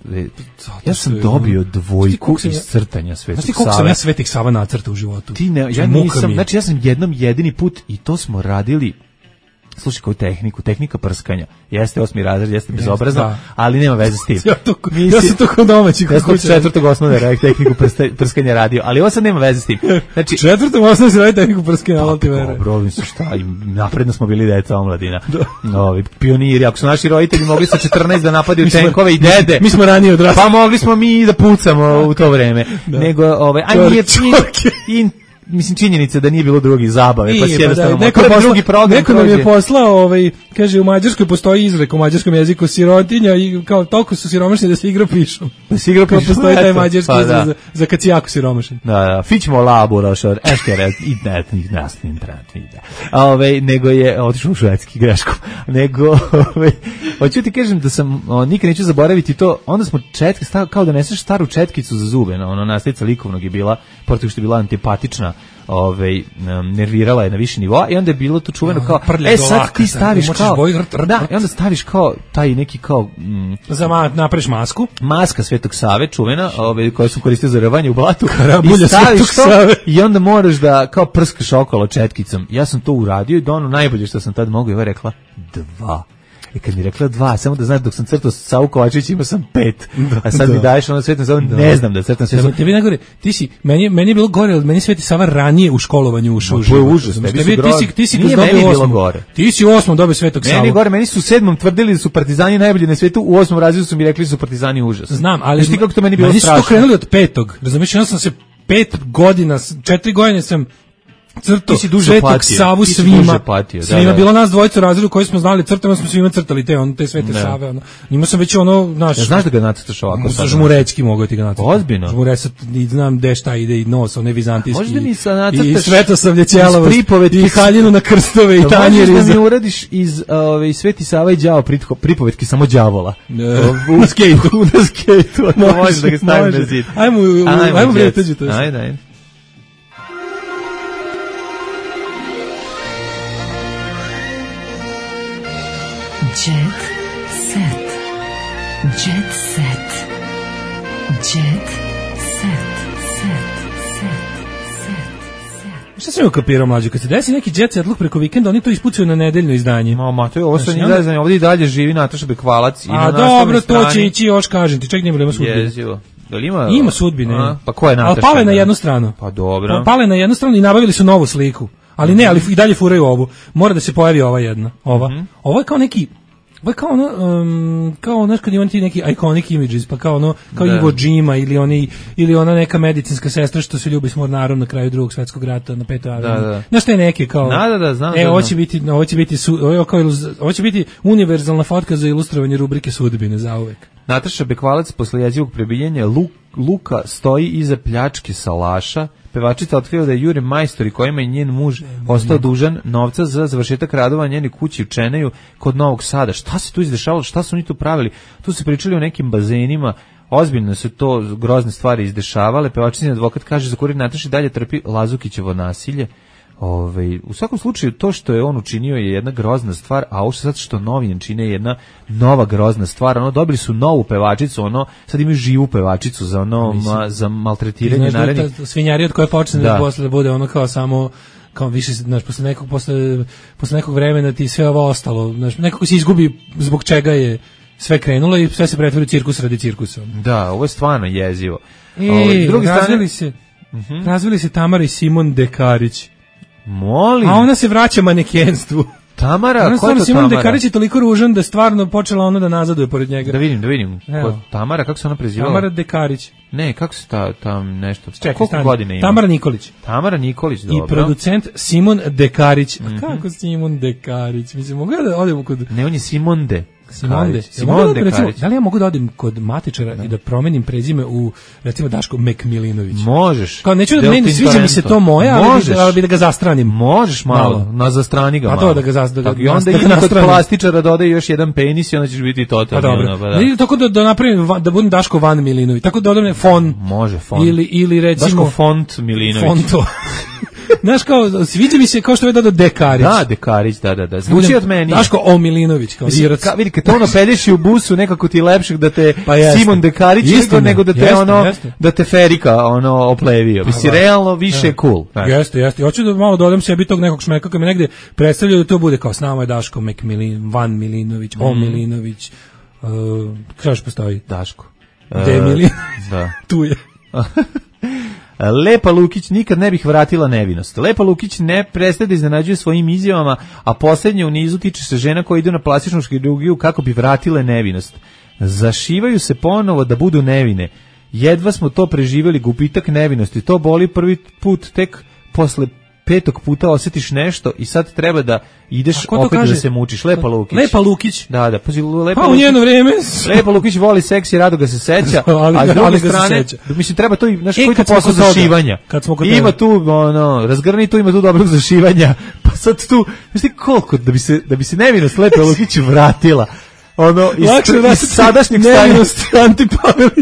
ja sam dobio dvojku iz crtanja Svetog Save. Znaš ti koliko sam ja Svetih Sava nacrtao u životu? Ti ne, ja nisam, znači ja sam jednom jedini put i to smo radili. Slušaj koju tehniku, tehnika prskanja. Jeste osmi razred, jeste bezobrazno, da. Ali nema veze s tim. Ja, to, ja sam to kod domaći. Ja sam četvrtog osnovne tehniku prskanja radio, ali ovo sad nema veze s tim. Znači, četvrtog osnovne se radi tehniku prskanja, ali ti vere. Dobro, mi su šta, napredno smo bili deca omladina. Ovi pioniri, ako su naši roditelji mogli sa četrnaest da napadaju tenkove i dede. Mi smo ranije odrasli. Pa mogli smo mi da pucamo u to vreme. Nego, ovaj, aj nije in mislim činjenica da nije bilo drugih zabave, I, pa se jednostavno da, neko, posla, drugi program neko nam je poslao, ovaj, kaže u Mađarskoj postoji izrek u mađarskom jeziku sirotinja i kao toliko su siromašni da se igra pišu. Da se igra pišu. Postoji taj mađarski pa, izraz za, za kad si jako siromašan. Da, da, fićemo labura, šor, eškere, i ne, i nas ne vide. Ove, nego je, otišao u švedski greškom, nego, ove, hoću ti kažem da sam, o, nikad neću zaboraviti to, onda smo četke, stav, kao da neseš staru četkicu za zube, no, ono, nastavnica likovnog je bila, pored što je bila antipatična, ovaj nervirala je na više nivoa i onda je bilo to čuveno kao e sad ti staviš kao da i onda staviš kao taj neki kao mm, za ma, napraviš masku maska Svetog Save čuvena ovaj koju su koristili za rvanje u blatu i staviš to Save. I onda moraš da kao prskaš okolo četkicom. Ja sam to uradio i ono najbolje što sam tad mogao je rekla dva. I kad mi rekla dva, samo da znaš dok sam crtao Savu Kovačević imao sam pet, a sad da. mi daješ ono Svetom Savu, ne znam da crtam Svetom Savu. Tebi najgore, ti si, meni, meni je bilo gore, od meni Sveti Sava ranije u školovanju ušao. To je užas, tebi su ti si, ti si nije meni bilo gore. Ti si u osmom dobio Svetog Savu. Meni gore, meni su u sedmom tvrdili da su partizani najbolji na svetu, u osmom razredu su mi rekli da su partizani užas. Znam, ali znaš ti kako to meni bilo strašno. Meni su to krenuli od petog, razumiješ, ja sam se pet godina, četiri godine sam crto Svetog Savu svima, patio, svima, da, da. Bilo nas dvojica u razredu koji smo znali crtamo, smo svima crtali te, on, te Svete ne. Save, ono. Njima sam već ono, naš... Ja, znaš da ga nacrtaš ovako? Sa žmurecki mogu ti ga nacrtati. Ozbiljno? Žmureca, i znam gde šta ide, i nos, onaj vizantijski, možda mi sa nacrtaš i Svetosavlje ćelavost, i haljinu na krstove, i tanjir. Možda mi uradiš iz ove, Sveti Sava i đavo pripovetki samo đavola. U skejtu. Na skejtu, možeš da ga stavim na zid. Ajmo, ajmo vretađu to. Ajde, ajde. Jet set. Jet set. Jet set. Set. Set. Šta sam joj kapirao mlađu? Kad se desi neki jet set look preko vikenda, oni to ispucaju na nedeljno izdanje. Ma, ma, to je ovo sa njim zezanje. Ovdje i dalje živi Nataša Bekvalac. I a na dobro, to će ići još, kažem ti. Ček, nema ima sudbine. Jezivo. Ima, ima sudbine. A, pa ko je Nataša? Ali pale na jednu stranu. Pa dobro. Pale na jednu stranu i nabavili su novu sliku. Ali ne, ali i dalje furaju ovu. Mora da se pojavi ova jedna. Ova. Mm-hmm. Ovo je kao neki Pa kao ono, um, kao znaš kad imam ti neki iconic images, pa kao ono, kao da. Iwo Jima ili, oni, ili ona neka medicinska sestra što se ljubi s Mornarom na kraju drugog svetskog rata na petoj aveniji. Da, da. Znaš te neke kao... Da, da, da, znam. E, ovo će biti, ovo će biti, su, ovo, kao, ovo će biti univerzalna fotka za ilustrovanje rubrike sudbine zauvek. Nataša Bekvalac posle jezivog prebijenja Luk, Luka stoji iza pljačke salaša. Pevačica otkriva da je Jure Majstori kojima je njen muž ostao dužan novca za završetak radova njeni kući u Čeneju kod Novog Sada. Šta se tu izdešavalo? Šta su oni tu pravili? Tu se pričali o nekim bazenima. Ozbiljno su to grozne stvari izdešavale. Pevačicin advokat kaže za kurir Nataši dalje trpi Lazukićevo nasilje. Ove, u svakom slučaju to što je on učinio je jedna grozna stvar, a ovo što sad što novin čine je jedna nova grozna stvar. Ono dobili su novu pevačicu, ono sad imaju živu pevačicu za ono ma, za maltretiranje narednih. Svinjari od koje počne da posle da bude ono kao samo kao više, znaš, posle nekog posle posle nekog vremena ti sve ovo ostalo, znaš, nekako se izgubi zbog čega je sve krenulo i sve se pretvori u cirkus radi cirkusa. Da, ovo je stvarno jezivo. E, Ove, drugi razvili strane... se uh-huh. razvili se Tamara i Simon Dekarić. Molim. A ona se vraća manekenstvu. Tamara, ona ko je to Simon Tamara? Dekarić je toliko ružan da je stvarno počela ona da nazaduje pored njega. Da vidim, da vidim. Ko, Tamara, kako se ona prezivala? Tamara Dekarić. Ne, kako se ta, tam nešto... Čekaj, koliko stani. godina ima? Tamara Nikolić. Tamara Nikolić, dobro. I producent Simon Dekarić. Mm-hmm. A kako Simon Dekarić? Mislim, mogu da odem kod... Ne, on je Simonde. Simonde. Simon da, recimo, da li ja mogu da odem kod matičara da. i da promenim prezime u, recimo, Daško Mekmilinović? Možeš. Kao neću da meni sviđa mi se to moje, ali bi, ali bi da ga zastranim. Možeš malo, malo. Na zastrani ga malo. A to da ga zastranim. I onda da kod plastičara dodaje još jedan penis i onda ćeš biti totalno. Pa dobro. Pa da. Tako da, da napravim, da budem Daško Van Milinović. Tako da odem fon. Može, fon. Ili, ili recimo... Daško Font Milinović. Fonto. Znaš kao, sviđa mi se kao što je dodao Dekarić. Da, Dekarić, da, da, da. Zvuči od meni. Daško O Milinović, kao Virac. Ka, vidi, kad to ono pelješi u busu, nekako ti lepšeg da te pa Simon Dekarić isto nego da te jeste, ono, jeste. da te Ferika ono oplevio. Mislim, realno više je cool. Znači. Jeste, jeste. Hoću da malo dodam sebi tog nekog šmeka koji me negde predstavljaju da to bude kao s nama je Daško Mekmilin, Van Milinović, O mm. Milinović, uh, kako još postoji? Daško. De Milinović. Da. Tu je. Lepa Lukić nikad ne bih vratila nevinost. Lepa Lukić ne prestaje da iznenađuje svojim izjavama, a posljednje u nizu tiče se žena koje idu na plastičnu hirurgiju kako bi vratile nevinost. Zašivaju se ponovo da budu nevine. Jedva smo to preživjeli, gubitak nevinosti. To boli prvi put, tek posle petog puta osjetiš nešto i sad treba da ideš opet da se mučiš. Lepa Lukić. Lepa Lukić. Da, da. Pazi, Lepa pa Lukić, u njeno vrijeme. Lepa Lukić voli seks i rado ga se seća, ali, a s druge strane, mislim, treba to i, znaš, e, koji to posao zašivanja. Ima tu, ono, razgrni tu, ima tu dobrog zašivanja, pa sad tu, znaš ti koliko, da bi se, da bi se nevinost Lepa Lukić vratila, ono, iz, iz sadašnjeg stanja. Nevinost Anti Pavelić.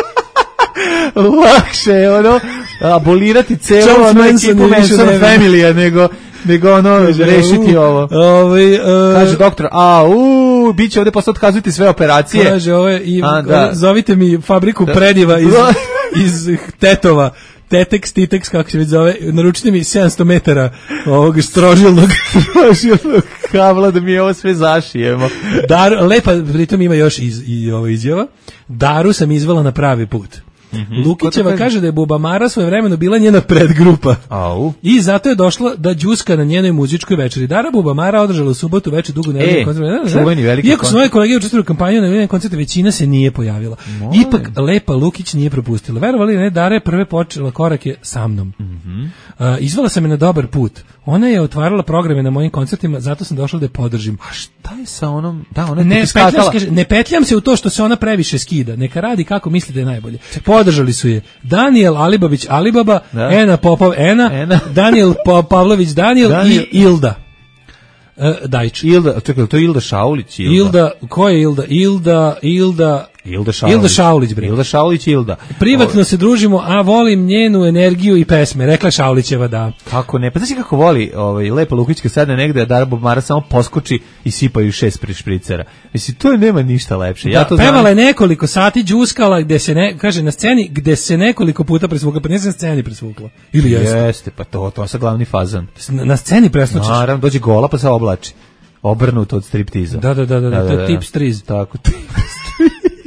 Lakše je ono abolirati celo ono ekipu Manson Family-a nego, nego ono kaže, rešiti u, ovo ovaj, uh, kaže doktor, a u bit će ovdje posle otkazujete sve operacije, kaže ove, i, a, da. Zovite mi fabriku da. Prediva iz, iz Tetova, Tetex, Titex, kako se već zove, naručite mi sedamsto metara ovog strožilnog strožilnog kabla da mi ovo sve zašijemo. Dar, lepa, pritom ima još iz, i ovo izjava, Daru sam izvela na pravi put. Mm-hmm. Lukićeva kaže? kaže da je Bubamara svoje vremeno bila njena predgrupa. Au. I zato je došla da đuska na njenoj muzičkoj večeri. Dara Bubamara održala u subotu večer dugo nedeljni e, koncert. Čuveni veliki Iako su moje kolege učestvovali u kampanju na nedeljni koncert, većina se nije pojavila. Molim. Ipak Lepa Lukić nije propustila. Verovali ne, Dara je prve počela korake sa mnom. Mm-hmm. Uh, izvala sam je na dobar put. Ona je otvarala programe na mojim koncertima, zato sam došla da je podržim. A šta je sa onom? Da, ona je ne, petljam, kaže, ne petljam se u to što se ona previše skida. Neka radi kako misli da je najbolje. Podržali su je Daniel Alibabić Alibaba, da. Ena Popov Ena, Ena. Daniel pa- Pavlović Daniel, Daniel i Ilda. Uh, Dajč. Ilda, čekaj, to je Ilda Šaulić? Ilda, Ilda ko je Ilda? Ilda, Ilda... Ilda Šaulić. Ilda Šaulić, bre. Ilda Šaulić, Ilda. Privatno o... se družimo, a volim njenu energiju i pesme, rekla Šaulićeva, da. Kako ne? Pa znaš kako voli ovaj, Lepa Lukić kad sadne negde, a Dara Bubamara samo poskoči i sipaju šest špricera. Mislim, to nema ništa lepše. Ja da, to pevala znam... je nekoliko sati džuskala, gde se, ne, kaže, na sceni, gde se nekoliko puta presvukla, pa nije se na sceni presvukla. Ili jeste? Jeste, pa to, to je glavni fazan. Na, na sceni presvučeš? Naravno, dođe gola pa se oblači. Obrnuto od striptiza. Da, da, da, da, da, da, da, da. Tips triz. Tako, tips triz.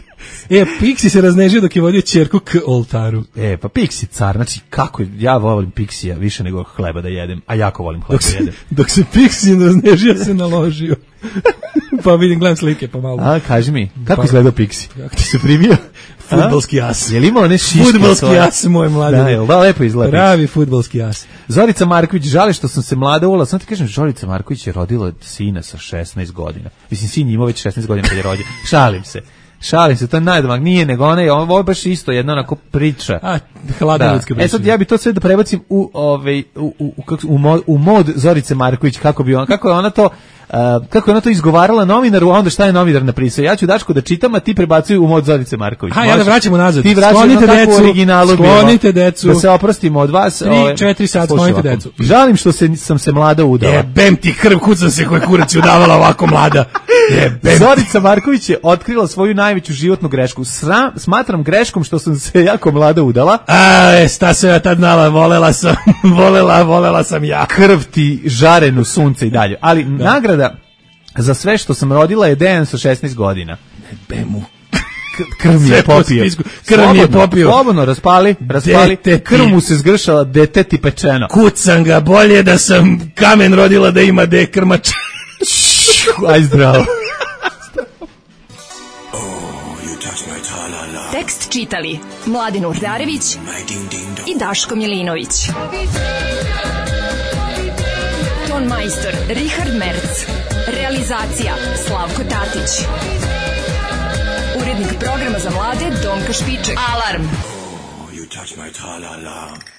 E, Pixi se raznežio dok je vodio ćerku k oltaru. E, pa Pixi car, znači kako, ja volim Pixija više nego hleba da jedem, a jako volim hleba da jedem. Dok se Pixi raznežio, se naložio. Pa vidim, gledam slike, pa malo. A, kaži mi, kako pa, izgledao Pixi? Kako ti se primio? Fudbalski as. Je li imao one šiške? Fudbalski as, moj mladi. Da, je, da, lepo izgleda. Pravi fudbalski as. Zorica Marković, žali što sam se mlada ula, sam ti kažem, Zorica Marković je rodila sina sa šesnaest godina. Mislim, sin imao već šesnaest godina kad je rođen. Šalim se. Šalim se, to je najdomak, nije nego ona je, ovo je baš isto, jedna onako priča. A, hladna ljudska priča. E sad, ja bi to sve da prebacim u, ovaj, u, u, u, u, mod, u mod Zorice Marković, kako bi on, kako je ona to, Uh, kako je ona to izgovarala novinaru, a onda šta je novinar napisao? Ja ću Daško da čitam, a ti prebacuj u mod Zorice Marković. Ha, ja da vraćamo nazad. Ti vraćamo tako u originalu. Sklonite decu. Da se oprostimo od vas. tri četiri sad, sklonite decu. Žalim što se, sam se mlada udala. Jebem ti krv, kucam se koje kurac je udavala ovako mlada. Jebem. Zorica Marković je otkrila svoju najveću životnu grešku. Sram, smatram greškom što sam se jako mlada udala. A, e, sta se ja tad nala, volela sam, volela, volela sam ja. Krv ti žarenu sunce i dalje. Ali da. Nagrada za sve što sam rodila je Dejan sa šesnaest godina. Bemu. Krv mi je popio. Krv mi je popio. Slobodno, raspali, raspali. Dete krv mu se zgršala, dete ti pečeno. Kucam ga, bolje da sam kamen rodila da ima de krmač. Aj zdravo. Tekst čitali Mladin Urdarević i Daško Milinović. Ton majstor Richard Merc. Realizacija Slavko Tatić. Urednik programa za mlade Donka Špiček. Alarm. Oh, you touch my tra-la-la.